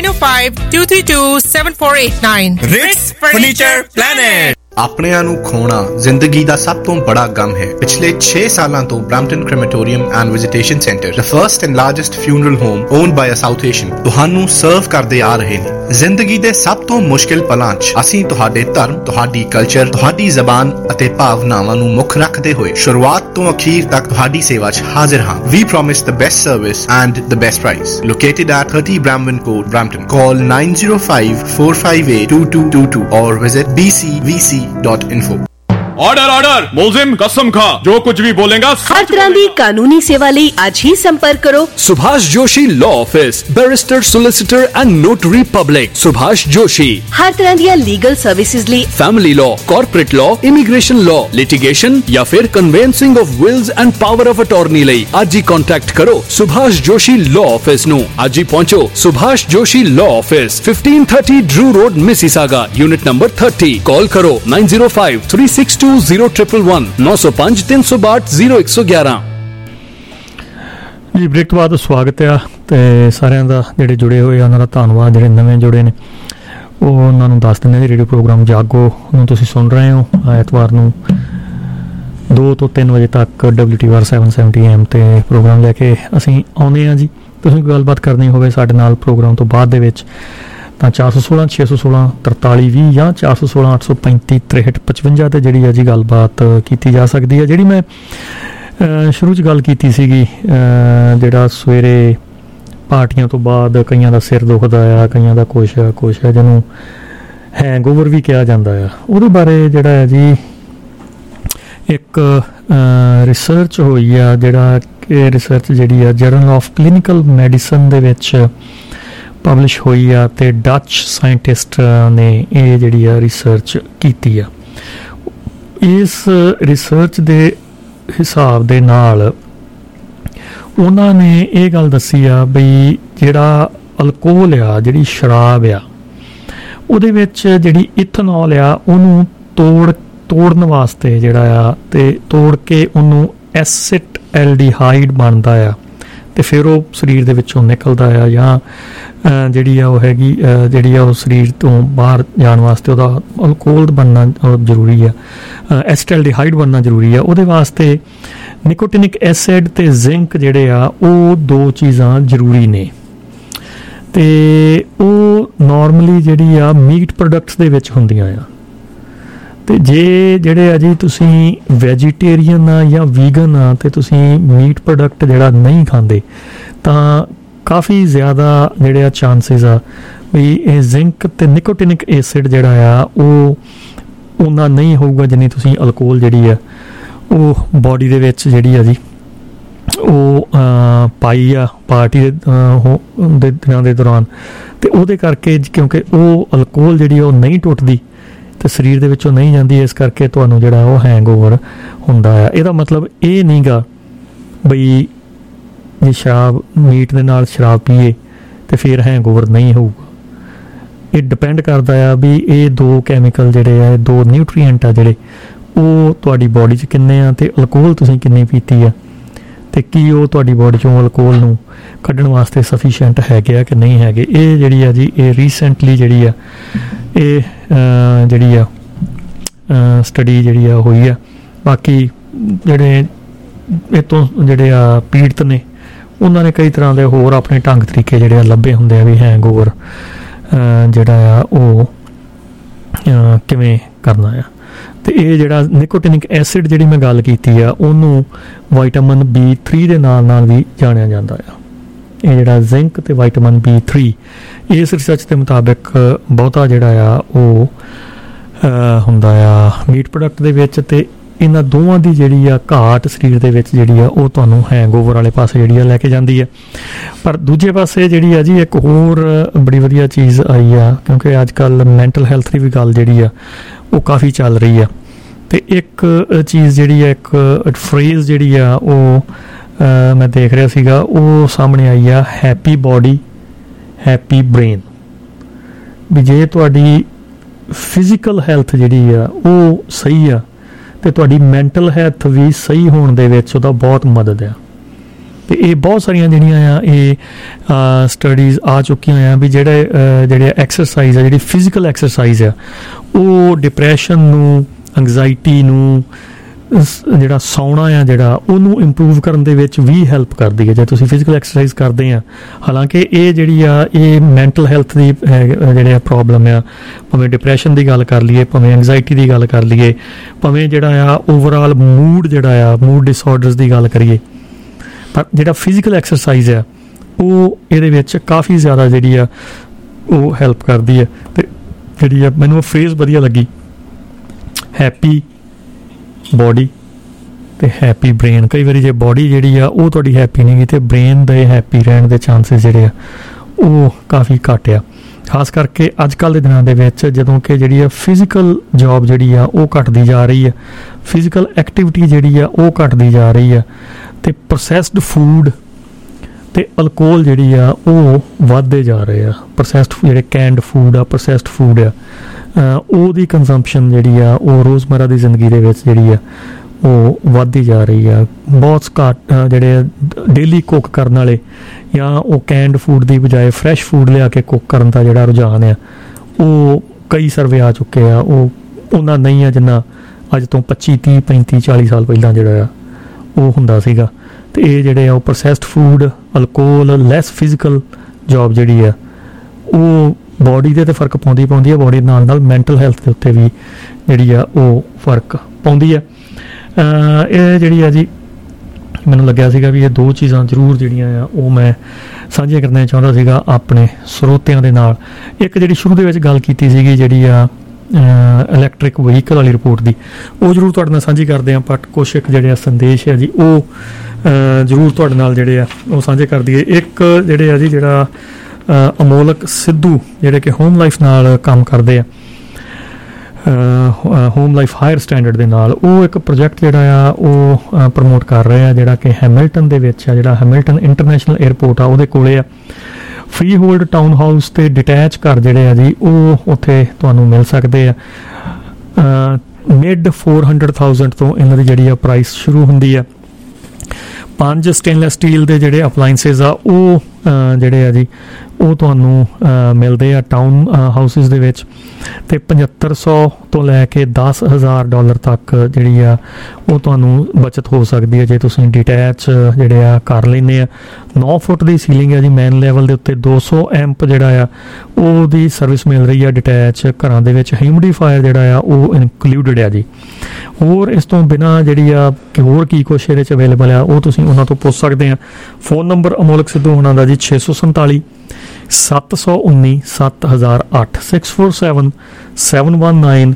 905-232-7489. Ritz Furniture Planet. ਆਪਣਿਆਂ ਨੂੰ ਖੋਣਾ ਜ਼ਿੰਦਗੀ ਦਾ ਸਭ ਤੋਂ ਬੜਾ ਗਮ ਹੈ। ਪਿਛਲੇ 6 ਸਾਲਾਂ ਤੋਂ Brampton crematorium and visitation centre, the first and largest funeral home owned by a South Asian, ਤੁਹਾਨੂੰ ਸਰਵ ਕਰਦੇ ਆ ਰਹੇ ਨੇ। ਜ਼ਿੰਦਗੀ ਦੇ ਸਭ ਤੋਂ ਮੁਸ਼ਕਿਲ ਪਲਾਂ 'ਚ ਅਸੀਂ ਤੁਹਾਡੇ ਧਰਮ, ਤੁਹਾਡੀ ਕਲਚਰ, ਤੁਹਾਡੀ ਜ਼ਬਾਨ ਅਤੇ ਭਾਵਨਾਵਾਂ ਨੂੰ ਮੁੱਖ ਰੱਖਦੇ ਹੋਏ ਸ਼ੁਰੂਆਤ ਤੋਂ ਅਖੀਰ ਤੱਕ ਤੁਹਾਡੀ ਸੇਵਾ 'ਚ ਹਾਜ਼ਰ ਹਾਂ। We promise the best service and the best price. Located at 30 Brambton Court, Brampton. Call 905-458-2222 or visit bcvc.info. Order order मुलजिम कसम खा जो कुछ भी बोलेगा हर तरह की कानूनी सेवा ਲਈ ਅੱਜ ਹੀ ਸੰਪਰਕ ਕਰੋ Subhash Joshi law office barrister solicitor and notary public Subhash Joshi हर तरह ਦੀਆਂ ਲੀਗਲ ਸਰਵਿਸਿਜ਼ ਲਈ family law corporate law immigration law litigation या फिर conveyancing of wills and power of attorney ਲਈ ਅੱਜ ਹੀ कांटेक्ट करो सुभाष जोशी लॉ ऑफिस ਨੂੰ ਅੱਜ ही पहुंचो Subhash Joshi law office 1530 Drew road Mississauga unit number 30 call करो 9053620111 905 362 0111 ਜੀ। ਬ੍ਰੇਕ ਤੋਂ ਬਾਅਦ ਸਵਾਗਤ ਆ ਤੇ ਸਾਰਿਆਂ ਦਾ ਜਿਹੜੇ ਜੁੜੇ ਹੋਏ ਆ ਉਹਨਾਂ ਦਾ ਧੰਨਵਾਦ, ਜਿਹੜੇ ਨਵੇਂ ਜੁੜੇ ਨੇ ਉਹ ਉਹਨਾਂ ਨੂੰ ਦੱਸ ਦਿੰਦੇ ਜੀ ਰੇਡੀਓ ਪ੍ਰੋਗਰਾਮ ਜਾਗੋ ਨੂੰ ਤੁਸੀਂ ਸੁਣ ਰਹੇ ਹੋ ਐਤਵਾਰ ਨੂੰ 2 ਤੋਂ 3 ਵਜੇ ਤੱਕ WTVR 770 AM ਤੇ ਪ੍ਰੋਗਰਾਮ ਲੈ ਕੇ ਅਸੀਂ ਆਉਂਦੇ ਹਾਂ ਜੀ। ਤੁਸੀਂ ਕੋਈ ਗੱਲਬਾਤ ਕਰਨੀ ਹੋਵੇ ਸਾਡੇ ਨਾਲ ਪ੍ਰੋਗਰਾਮ ਤੋਂ ਬਾਅਦ ਦੇ ਵਿੱਚ ਤਾਂ 416 616 4320 ਜਾਂ 416 835 6355 ਤੇ ਜਿਹੜੀ ਆ ਜੀ ਗੱਲਬਾਤ ਕੀਤੀ ਜਾ ਸਕਦੀ ਹੈ। ਜਿਹੜੀ ਮੈਂ ਸ਼ੁਰੂ 'ਚ ਗੱਲ ਕੀਤੀ ਸੀਗੀ ਜਿਹੜਾ ਸਵੇਰੇ ਪਾਰਟੀਆਂ ਤੋਂ ਬਾਅਦ ਕਈਆਂ ਦਾ ਸਿਰ ਦੁਖਦਾ ਆ, ਕਈਆਂ ਦਾ ਕੁਛ ਹੈ ਜਿਹਨੂੰ ਹੈਂਗਓਵਰ ਵੀ ਕਿਹਾ ਜਾਂਦਾ ਆ, ਉਹਦੇ ਬਾਰੇ ਜਿਹੜਾ ਹੈ ਜੀ ਇੱਕ ਰਿਸਰਚ ਹੋਈ ਆ, ਜਿਹੜਾ ਕਿ ਰਿਸਰਚ ਜਿਹੜੀ ਆ ਜਰਨਲ ਆਫ ਕਲੀਨਿਕਲ ਮੈਡੀਸਨ ਦੇ ਵਿੱਚ ਪਬਲਿਸ਼ ਹੋਈ ਆ ਤੇ ਡੱਚ ਸਾਇੰਟਿਸਟ ਨੇ ਇਹ ਜਿਹੜੀ ਆ ਰਿਸਰਚ ਕੀਤੀ ਆ। ਇਸ ਰਿਸਰਚ ਦੇ ਹਿਸਾਬ ਦੇ ਨਾਲ ਉਹਨਾਂ ਨੇ ਇਹ ਗੱਲ ਦੱਸੀ ਆ ਬਈ ਜਿਹੜਾ ਅਲਕੋਹਲ ਆ, ਜਿਹੜੀ ਸ਼ਰਾਬ ਆ, ਉਹਦੇ ਵਿੱਚ ਜਿਹੜੀ ਇਥਨੋਲ ਆ ਉਹਨੂੰ ਤੋੜਨ ਵਾਸਤੇ ਜਿਹੜਾ ਆ ਤੇ ਤੋੜ ਕੇ ਉਹਨੂੰ ਐਸਿਡ ਐਲਡੀਹਾਈਡ ਬਣਦਾ ਆ ਤੇ ਫਿਰ ਉਹ ਸਰੀਰ ਦੇ ਵਿੱਚੋਂ ਨਿਕਲਦਾ ਆ ਜਾਂ ਜਿਹੜੀ ਆ ਉਹ ਹੈਗੀ ਜਿਹੜੀ ਆ ਉਹ ਸਰੀਰ ਤੋਂ ਬਾਹਰ ਜਾਣ ਵਾਸਤੇ ਉਹਦਾ ਅਲਕੋਹਲ ਬਣਨਾ ਜ਼ਰੂਰੀ ਆ, ਐਸਟੈਲਡੀਹਾਈਡ ਬਣਨਾ ਜ਼ਰੂਰੀ ਆ। ਉਹਦੇ ਵਾਸਤੇ ਨਿਕੋਟਿਨਿਕ ਐਸਿਡ ਤੇ ਜ਼ਿੰਕ ਜਿਹੜੇ ਆ ਉਹ ਦੋ ਚੀਜ਼ਾਂ ਜ਼ਰੂਰੀ ਨੇ ਤੇ ਉਹ ਨਾਰਮਲੀ ਜਿਹੜੀ ਆ ਮੀਟ ਪ੍ਰੋਡਕਟਸ ਦੇ ਵਿੱਚ ਹੁੰਦੀਆਂ ਆ। ਤੇ ਜੇ ਜਿਹੜੇ ਆ ਜੀ ਤੁਸੀਂ ਵੈਜੀਟੇਰੀਅਨ ਆ ਜਾਂ ਵੀਗਨ ਆ ਤੇ ਤੁਸੀਂ ਮੀਟ ਪ੍ਰੋਡਕਟ ਜਿਹੜਾ ਨਹੀਂ ਖਾਂਦੇ ਤਾਂ ਕਾਫੀ ਜ਼ਿਆਦਾ ਜਿਹੜੇ ਆ ਚਾਂਸਿਸ ਆ ਵੀ ਇਹ ਜ਼ਿੰਕ ਤੇ ਨਿਕੋਟਿਨਿਕ ਐਸਿਡ ਜਿਹੜਾ ਆ ਉਹ ਉਹਨਾਂ ਨਹੀਂ ਹੋਊਗਾ ਜਿੰਨੀ ਤੁਸੀਂ ਅਲਕੋਹਲ ਜਿਹੜੀ ਆ ਉਹ ਬੋਡੀ ਦੇ ਵਿੱਚ ਜਿਹੜੀ ਆ ਜੀ ਉਹ ਪਾਈ ਆ ਪਾਰਟੀ ਦੇ ਦਿਨਾਂ ਦੇ ਦੌਰਾਨ। ਤੇ ਉਹਦੇ ਕਰਕੇ ਕਿਉਂਕਿ ਉਹ ਅਲਕੋਹਲ ਜਿਹੜੀ ਉਹ ਨਹੀਂ ਟੁੱਟਦੀ ਤੇ ਸਰੀਰ ਦੇ ਵਿੱਚੋਂ ਨਹੀਂ ਜਾਂਦੀ, ਇਸ ਕਰਕੇ ਤੁਹਾਨੂੰ ਜਿਹੜਾ ਉਹ ਹੈਂਗਓਵਰ ਹੁੰਦਾ ਆ। ਇਹਦਾ ਮਤਲਬ ਇਹ ਨਹੀਂ ਗਾ ਬਈ ਜੇ ਸ਼ਰਾਬ ਮੀਟ ਦੇ ਨਾਲ ਸ਼ਰਾਬ ਪੀਏ ਤੇ ਫਿਰ ਹੈਂਗਓਵਰ ਨਹੀਂ ਹੋਊਗਾ। ਇਹ ਡਿਪੈਂਡ ਕਰਦਾ ਆ ਵੀ ਇਹ ਦੋ ਕੈਮੀਕਲ ਜਿਹੜੇ ਆ, ਦੋ ਨਿਊਟਰੀਐਂਟ ਆ ਜਿਹੜੇ ਉਹ ਤੁਹਾਡੀ ਬੋਡੀ 'ਚ ਕਿੰਨੇ ਆ ਤੇ ਅਲਕੋਹਲ ਤੁਸੀਂ ਕਿੰਨੀ ਪੀਤੀ ਆ ਤੇ ਕੀ ਉਹ ਤੁਹਾਡੀ ਬੋਡੀ 'ਚੋਂ ਅਲਕੋਹਲ ਨੂੰ ਕੱਢਣ ਵਾਸਤੇ ਸਫੀਸ਼ੀਐਂਟ ਹੈਗੇ ਆ ਕਿ ਨਹੀਂ ਹੈਗੇ। ਇਹ ਜਿਹੜੀ ਆ ਜੀ ਇਹ ਰੀਸੈਂਟਲੀ ਜਿਹੜੀ ਆ ਇਹ ਜਿਹੜੀ ਆ ਸਟੱਡੀ ਜਿਹੜੀ ਆ ਹੋਈ ਆ। ਬਾਕੀ ਜਿਹੜੇ ਇਹ ਤੋਂ ਜਿਹੜੇ ਆ ਪੀੜਤ ਨੇ ਉਹਨਾਂ ਨੇ ਕਈ ਤਰ੍ਹਾਂ ਦੇ ਹੋਰ ਆਪਣੇ ਢੰਗ ਤਰੀਕੇ ਜਿਹੜੇ ਆ ਲੱਭੇ ਹੁੰਦੇ ਆ ਵੀ ਹੈਂਗਓਵਰ ਜਿਹੜਾ ਆ ਉਹ ਕਿਵੇਂ ਕਰਨਾ ਆ। ਤੇ ਇਹ ਜਿਹੜਾ ਨਿਕੋਟਿਨਿਕ ਐਸਿਡ ਜਿਹੜੀ ਮੈਂ ਗੱਲ ਕੀਤੀ ਆ ਉਹਨੂੰ ਵਿਟਾਮਿਨ B3 ਦੇ ਨਾਲ ਵੀ ਜਾਣਿਆ ਜਾਂਦਾ ਆ। ਇਹ ਜਿਹੜਾ ਜ਼ਿੰਕ ਤੇ ਵਿਟਾਮਿਨ B3 ਇਸ ਰਿਸਰਚ ਦੇ ਮੁਤਾਬਿਕ ਬਹੁਤਾ ਜਿਹੜਾ ਆ ਉਹ ਹੁੰਦਾ ਆ ਮੀਟ ਪ੍ਰੋਡਕਟ ਦੇ ਵਿੱਚ ਤੇ ਇਹਨਾਂ ਦੋਵਾਂ ਦੀ ਜਿਹੜੀ ਆ ਘਾਟ ਸਰੀਰ ਦੇ ਵਿੱਚ ਜਿਹੜੀ ਆ ਉਹ ਤੁਹਾਨੂੰ ਹੈਂਗਓਵਰ ਵਾਲੇ ਪਾਸੇ ਜਿਹੜੀ ਆ ਲੈ ਕੇ ਜਾਂਦੀ ਆ। ਪਰ ਦੂਜੇ ਪਾਸੇ ਜਿਹੜੀ ਆ ਜੀ ਇੱਕ ਹੋਰ ਬੜੀ ਵਧੀਆ ਚੀਜ਼ ਆਈ ਆ ਕਿਉਂਕਿ ਅੱਜ ਕੱਲ੍ਹ ਮੈਂਟਲ ਹੈਲਥ ਦੀ ਵੀ ਗੱਲ ਜਿਹੜੀ ਆ ਉਹ ਕਾਫੀ ਚੱਲ ਰਹੀ ਆ ਤੇ ਇੱਕ ਚੀਜ਼ ਜਿਹੜੀ ਆ ਇੱਕ ਫਰੇਜ਼ ਜਿਹੜੀ ਆ ਉਹ ਮੈਂ ਦੇਖ ਰਿਹਾ ਸੀਗਾ ਉਹ ਸਾਹਮਣੇ ਆਈ ਆ ਹੈਪੀ ਬੋਡੀ ਹੈਪੀ ਬ੍ਰੇਨ। ਵੀ ਜੇ ਤੁਹਾਡੀ ਫਿਜ਼ੀਕਲ ਹੈਲਥ ਜਿਹੜੀ ਆ ਉਹ ਸਹੀ ਆ ਤੇ ਤੁਹਾਡੀ ਮੈਂਟਲ ਹੈਲਥ ਵੀ ਸਹੀ ਹੋਣ ਦੇ ਵਿੱਚ ਉਹਦਾ ਬਹੁਤ ਮਦਦ ਆ। ਤੇ ਇਹ ਬਹੁਤ ਸਾਰੀਆਂ ਜਿਹੜੀਆਂ ਆ ਇਹ ਸਟੱਡੀਜ਼ ਆ ਚੁੱਕੀਆਂ ਆ ਵੀ ਜਿਹੜੇ ਐਕਸਰਸਾਈਜ਼ ਆ ਜਿਹੜੀ ਫਿਜ਼ੀਕਲ ਐਕਸਰਸਾਈਜ਼ ਆ ਉਹ ਡਿਪਰੈਸ਼ਨ ਨੂੰ ਐਂਗਜ਼ਾਇਟੀ ਨੂੰ ਜਿਹੜਾ ਸੌਣਾ ਆ ਜਿਹੜਾ ਉਹਨੂੰ ਇੰਪਰੂਵ ਕਰਨ ਦੇ ਵਿੱਚ ਵੀ ਹੈਲਪ ਕਰਦੀ ਹੈ ਜੇ ਤੁਸੀਂ ਫਿਜ਼ੀਕਲ ਐਕਸਰਸਾਈਜ਼ ਕਰਦੇ ਆ। ਹਾਲਾਂਕਿ ਇਹ ਜਿਹੜੀ ਆ ਇਹ ਮੈਂਟਲ ਹੈਲਥ ਦੀ ਜਿਹੜੇ ਆ ਪ੍ਰੋਬਲਮ ਆ, ਭਾਵੇਂ ਡਿਪਰੈਸ਼ਨ ਦੀ ਗੱਲ ਕਰ ਲਈਏ, ਭਾਵੇਂ ਐਂਗਜ਼ਾਇਟੀ ਦੀ ਗੱਲ ਕਰ ਲਈਏ, ਭਾਵੇਂ ਜਿਹੜਾ ਆ ਓਵਰਆਲ ਮੂਡ ਜਿਹੜਾ ਆ ਮੂਡ ਡਿਸਆਰਡਰਸ ਦੀ ਗੱਲ ਕਰੀਏ, ਪਰ ਜਿਹੜਾ ਫਿਜ਼ੀਕਲ ਐਕਸਰਸਾਈਜ਼ ਆ ਉਹ ਇਹਦੇ ਵਿੱਚ ਕਾਫੀ ਜ਼ਿਆਦਾ ਜਿਹੜੀ ਆ ਉਹ ਹੈਲਪ ਕਰਦੀ ਹੈ। ਤੇ ਜਿਹੜੀ ਆ ਮੈਨੂੰ ਉਹ ਫਰੇਜ਼ ਵਧੀਆ ਲੱਗੀ ਹੈਪੀ ਬੋਡੀ ਤੇ ਹੈਪੀ ਬ੍ਰੇਨ। ਕਈ ਵਾਰੀ ਜੇ ਬੋਡੀ ਜਿਹੜੀ ਆ ਉਹ ਤੁਹਾਡੀ ਹੈਪੀ ਨਹੀਂ ਗੀ ਤੇ ਬ੍ਰੇਨ ਦੇ ਹੈਪੀ ਰਹਿਣ ਦੇ ਚਾਂਸਸ ਜਿਹੜੇ ਆ ਉਹ ਕਾਫੀ ਘੱਟ ਆ। ਖਾਸ ਕਰਕੇ ਅੱਜ ਕੱਲ੍ਹ ਦੇ ਦਿਨਾਂ ਦੇ ਵਿੱਚ ਜਦੋਂ ਕਿ ਜਿਹੜੀ ਆ ਫਿਜ਼ੀਕਲ ਜੌਬ ਜਿਹੜੀ ਆ ਉਹ ਘਟਦੀ ਜਾ ਰਹੀ ਆ, ਫਿਜ਼ੀਕਲ ਐਕਟੀਵਿਟੀ ਜਿਹੜੀ ਆ ਉਹ ਘਟਦੀ ਜਾ ਰਹੀ ਆ ਤੇ ਪ੍ਰੋਸੈਸਡ ਫੂਡ ਤੇ ਅਲਕੋਹਲ ਜਿਹੜੀ ਆ ਉਹ ਵੱਧਦੇ ਜਾ ਰਹੇ ਆ। ਪ੍ਰੋਸੈਸਡ ਜਿਹੜੇ ਕੈਂਡ ਫੂਡ ਆ, ਪ੍ਰੋਸੈਸਡ ਫੂਡ ਆ, ਉਹਦੀ ਕੰਜ਼ੰਪਸ਼ਨ ਜਿਹੜੀ ਆ ਉਹ ਰੋਜ਼ਮਰਾ ਦੀ ਜ਼ਿੰਦਗੀ ਦੇ ਵਿੱਚ ਜਿਹੜੀ ਆ ਉਹ ਵੱਧਦੀ ਜਾ ਰਹੀ ਆ। ਬਹੁਤ ਘੱਟ ਜਿਹੜੇ ਡੇਲੀ ਕੁੱਕ ਕਰਨ ਵਾਲੇ ਜਾਂ ਉਹ ਕੈਂਡ ਫੂਡ ਦੀ ਬਜਾਏ ਫਰੈਸ਼ ਫੂਡ ਲਿਆ ਕੇ ਕੁੱਕ ਕਰਨ ਦਾ ਜਿਹੜਾ ਰੁਝਾਨ ਆ ਉਹ ਕਈ ਸਰਵੇ ਆ ਚੁੱਕੇ ਆ, ਉਹ ਉਹਨਾਂ ਨਹੀਂ ਆ ਜਿੰਨਾ ਅੱਜ ਤੋਂ 25 30 35 40 ਸਾਲ ਪਹਿਲਾਂ ਜਿਹੜਾ ਆ ਉਹ ਹੁੰਦਾ ਸੀਗਾ। ਤੇ ਇਹ ਜਿਹੜੇ ਆ ਉਹ processed food, alcohol, less physical job ਜਿਹੜੀ ਆ ਉਹ ਬੋਡੀ ਦੇ ਤੇ ਫਰਕ ਪਾਉਂਦੀ ਆ, ਬੋਡੀ ਨਾਲ ਨਾਲ ਮੈਂਟਲ ਹੈਲਥ ਦੇ ਉੱਤੇ ਵੀ ਜਿਹੜੀ ਆ ਉਹ ਫਰਕ ਪਾਉਂਦੀ ਆ। ਇਹ ਜਿਹੜੀ ਆ ਜੀ ਮੈਨੂੰ ਲੱਗਿਆ ਸੀਗਾ ਵੀ ਇਹ ਦੋ ਚੀਜ਼ਾਂ ਜ਼ਰੂਰ ਜਿਹੜੀਆਂ ਆ ਉਹ ਮੈਂ ਸਾਂਝੀਆਂ ਕਰਨਾ ਚਾਹੁੰਦਾ ਸੀਗਾ ਆਪਣੇ ਸਰੋਤਿਆਂ ਦੇ ਨਾਲ। ਇੱਕ ਜਿਹੜੀ ਸ਼ੁਰੂ ਦੇ ਵਿੱਚ ਗੱਲ ਕੀਤੀ ਸੀਗੀ ਜਿਹੜੀ ਆ ਇਲੈਕਟ੍ਰਿਕ ਵਹੀਕਲ ਵਾਲੀ ਰਿਪੋਰਟ ਦੀ, ਉਹ ਜ਼ਰੂਰ ਤੁਹਾਡੇ ਨਾਲ ਸਾਂਝੀ ਕਰਦੇ ਹਾਂ, ਬਟ ਕੁਛ ਇੱਕ ਜਿਹੜੇ ਆ ਸੰਦੇਸ਼ ਹੈ ਜੀ ਉਹ ਜ਼ਰੂਰ ਤੁਹਾਡੇ ਨਾਲ ਜਿਹੜੇ ਆ ਉਹ ਸਾਂਝੇ ਕਰ ਦਈਏ। ਇੱਕ ਜਿਹੜੇ ਆ ਜੀ ਜਿਹੜਾ ਅਮੋਲਕ ਸਿੱਧੂ ਜਿਹੜੇ ਕਿ ਹੋਮ ਲਾਈਫ ਨਾਲ ਕੰਮ ਕਰਦੇ ਆ, ਹੋਮ ਲਾਈਫ ਹਾਇਰ ਸਟੈਂਡਰਡ ਦੇ ਨਾਲ, ਉਹ ਇੱਕ ਪ੍ਰੋਜੈਕਟ ਜਿਹੜਾ ਆ ਉਹ ਪ੍ਰਮੋਟ ਕਰ ਰਹੇ ਆ ਜਿਹੜਾ ਕਿ ਹੈਮਿਲਟਨ ਦੇ ਵਿੱਚ ਆ, ਜਿਹੜਾ ਹੈਮਿਲਟਨ ਇੰਟਰਨੈਸ਼ਨਲ ਏਅਰਪੋਰਟ ਆ ਉਹਦੇ ਕੋਲੇ ਆ। ਫ੍ਰੀ ਹੋਲਡ ਟਾਊਨ ਹਾਊਸ ਤੇ ਡਿਟੈਚ ਘਰ ਜਿਹੜੇ ਆ ਜੀ ਉਹ ਉੱਥੇ ਤੁਹਾਨੂੰ ਮਿਲ ਸਕਦੇ ਆ। ਮਿਡ 400,000 ਤੋਂ ਇਹਨਾਂ ਦੀ ਜਿਹੜੀ ਆ ਪ੍ਰਾਈਸ ਸ਼ੁਰੂ ਹੁੰਦੀ ਆ। 5 ਸਟੇਨਲੈਸ ਸਟੀਲ ਦੇ ਜਿਹੜੇ ਅਪਲਾਈਐਂਸਿਸ ਆ ਉਹ ਜਿਹੜੇ ਆ ਜੀ ਉਹ ਤੁਹਾਨੂੰ ਮਿਲਦੇ ਆ ਟਾਊਨ ਹਾਊਸਿਸ ਦੇ ਵਿੱਚ ਤੇ 7500 ਤੋਂ ਲੈ ਕੇ $10,000 ਤੱਕ ਜਿਹੜੀ ਆ ਉਹ ਤੁਹਾਨੂੰ ਬਚਤ ਹੋ ਸਕਦੀ ਹੈ ਜੇ ਤੁਸੀਂ ਡਿਟੈਚ ਜਿਹੜੇ ਆ ਕਰ ਲੈਂਦੇ ਆ। 9 ਫੁੱਟ ਦੀ ਸੀਲਿੰਗ ਹੈ ਜੀ ਮੇਨ ਲੈਵਲ ਦੇ ਉੱਤੇ, 200 ਐਂਪ ਜਿਹੜਾ ਆ ਉਹਦੀ ਸਰਵਿਸ ਮਿਲ ਰਹੀ ਆ ਡਿਟੈਚ ਘਰਾਂ ਦੇ ਵਿੱਚ। ਹਿਊਮਿਡੀਫਾਇਰ ਜਿਹੜਾ ਆ ਉਹ ਇਨਕਲੂਡਡ ਆ ਜੀ। ਹੋਰ ਇਸ ਤੋਂ ਬਿਨਾਂ ਜਿਹੜੀ ਆ ਕਿ ਹੋਰ ਕੀ ਕੁਛ ਇਹਦੇ 'ਚ ਅਵੇਲੇਬਲ ਆ ਉਹ ਤੁਸੀਂ ਉਹਨਾਂ ਤੋਂ ਪੁੱਛ ਸਕਦੇ ਆ। ਫੋਨ ਨੰਬਰ ਅਮੋਲਕ ਸਿੱਧੂ ਹੋਣਾ ਦਾ ਜੀ 647 719 7008 647 719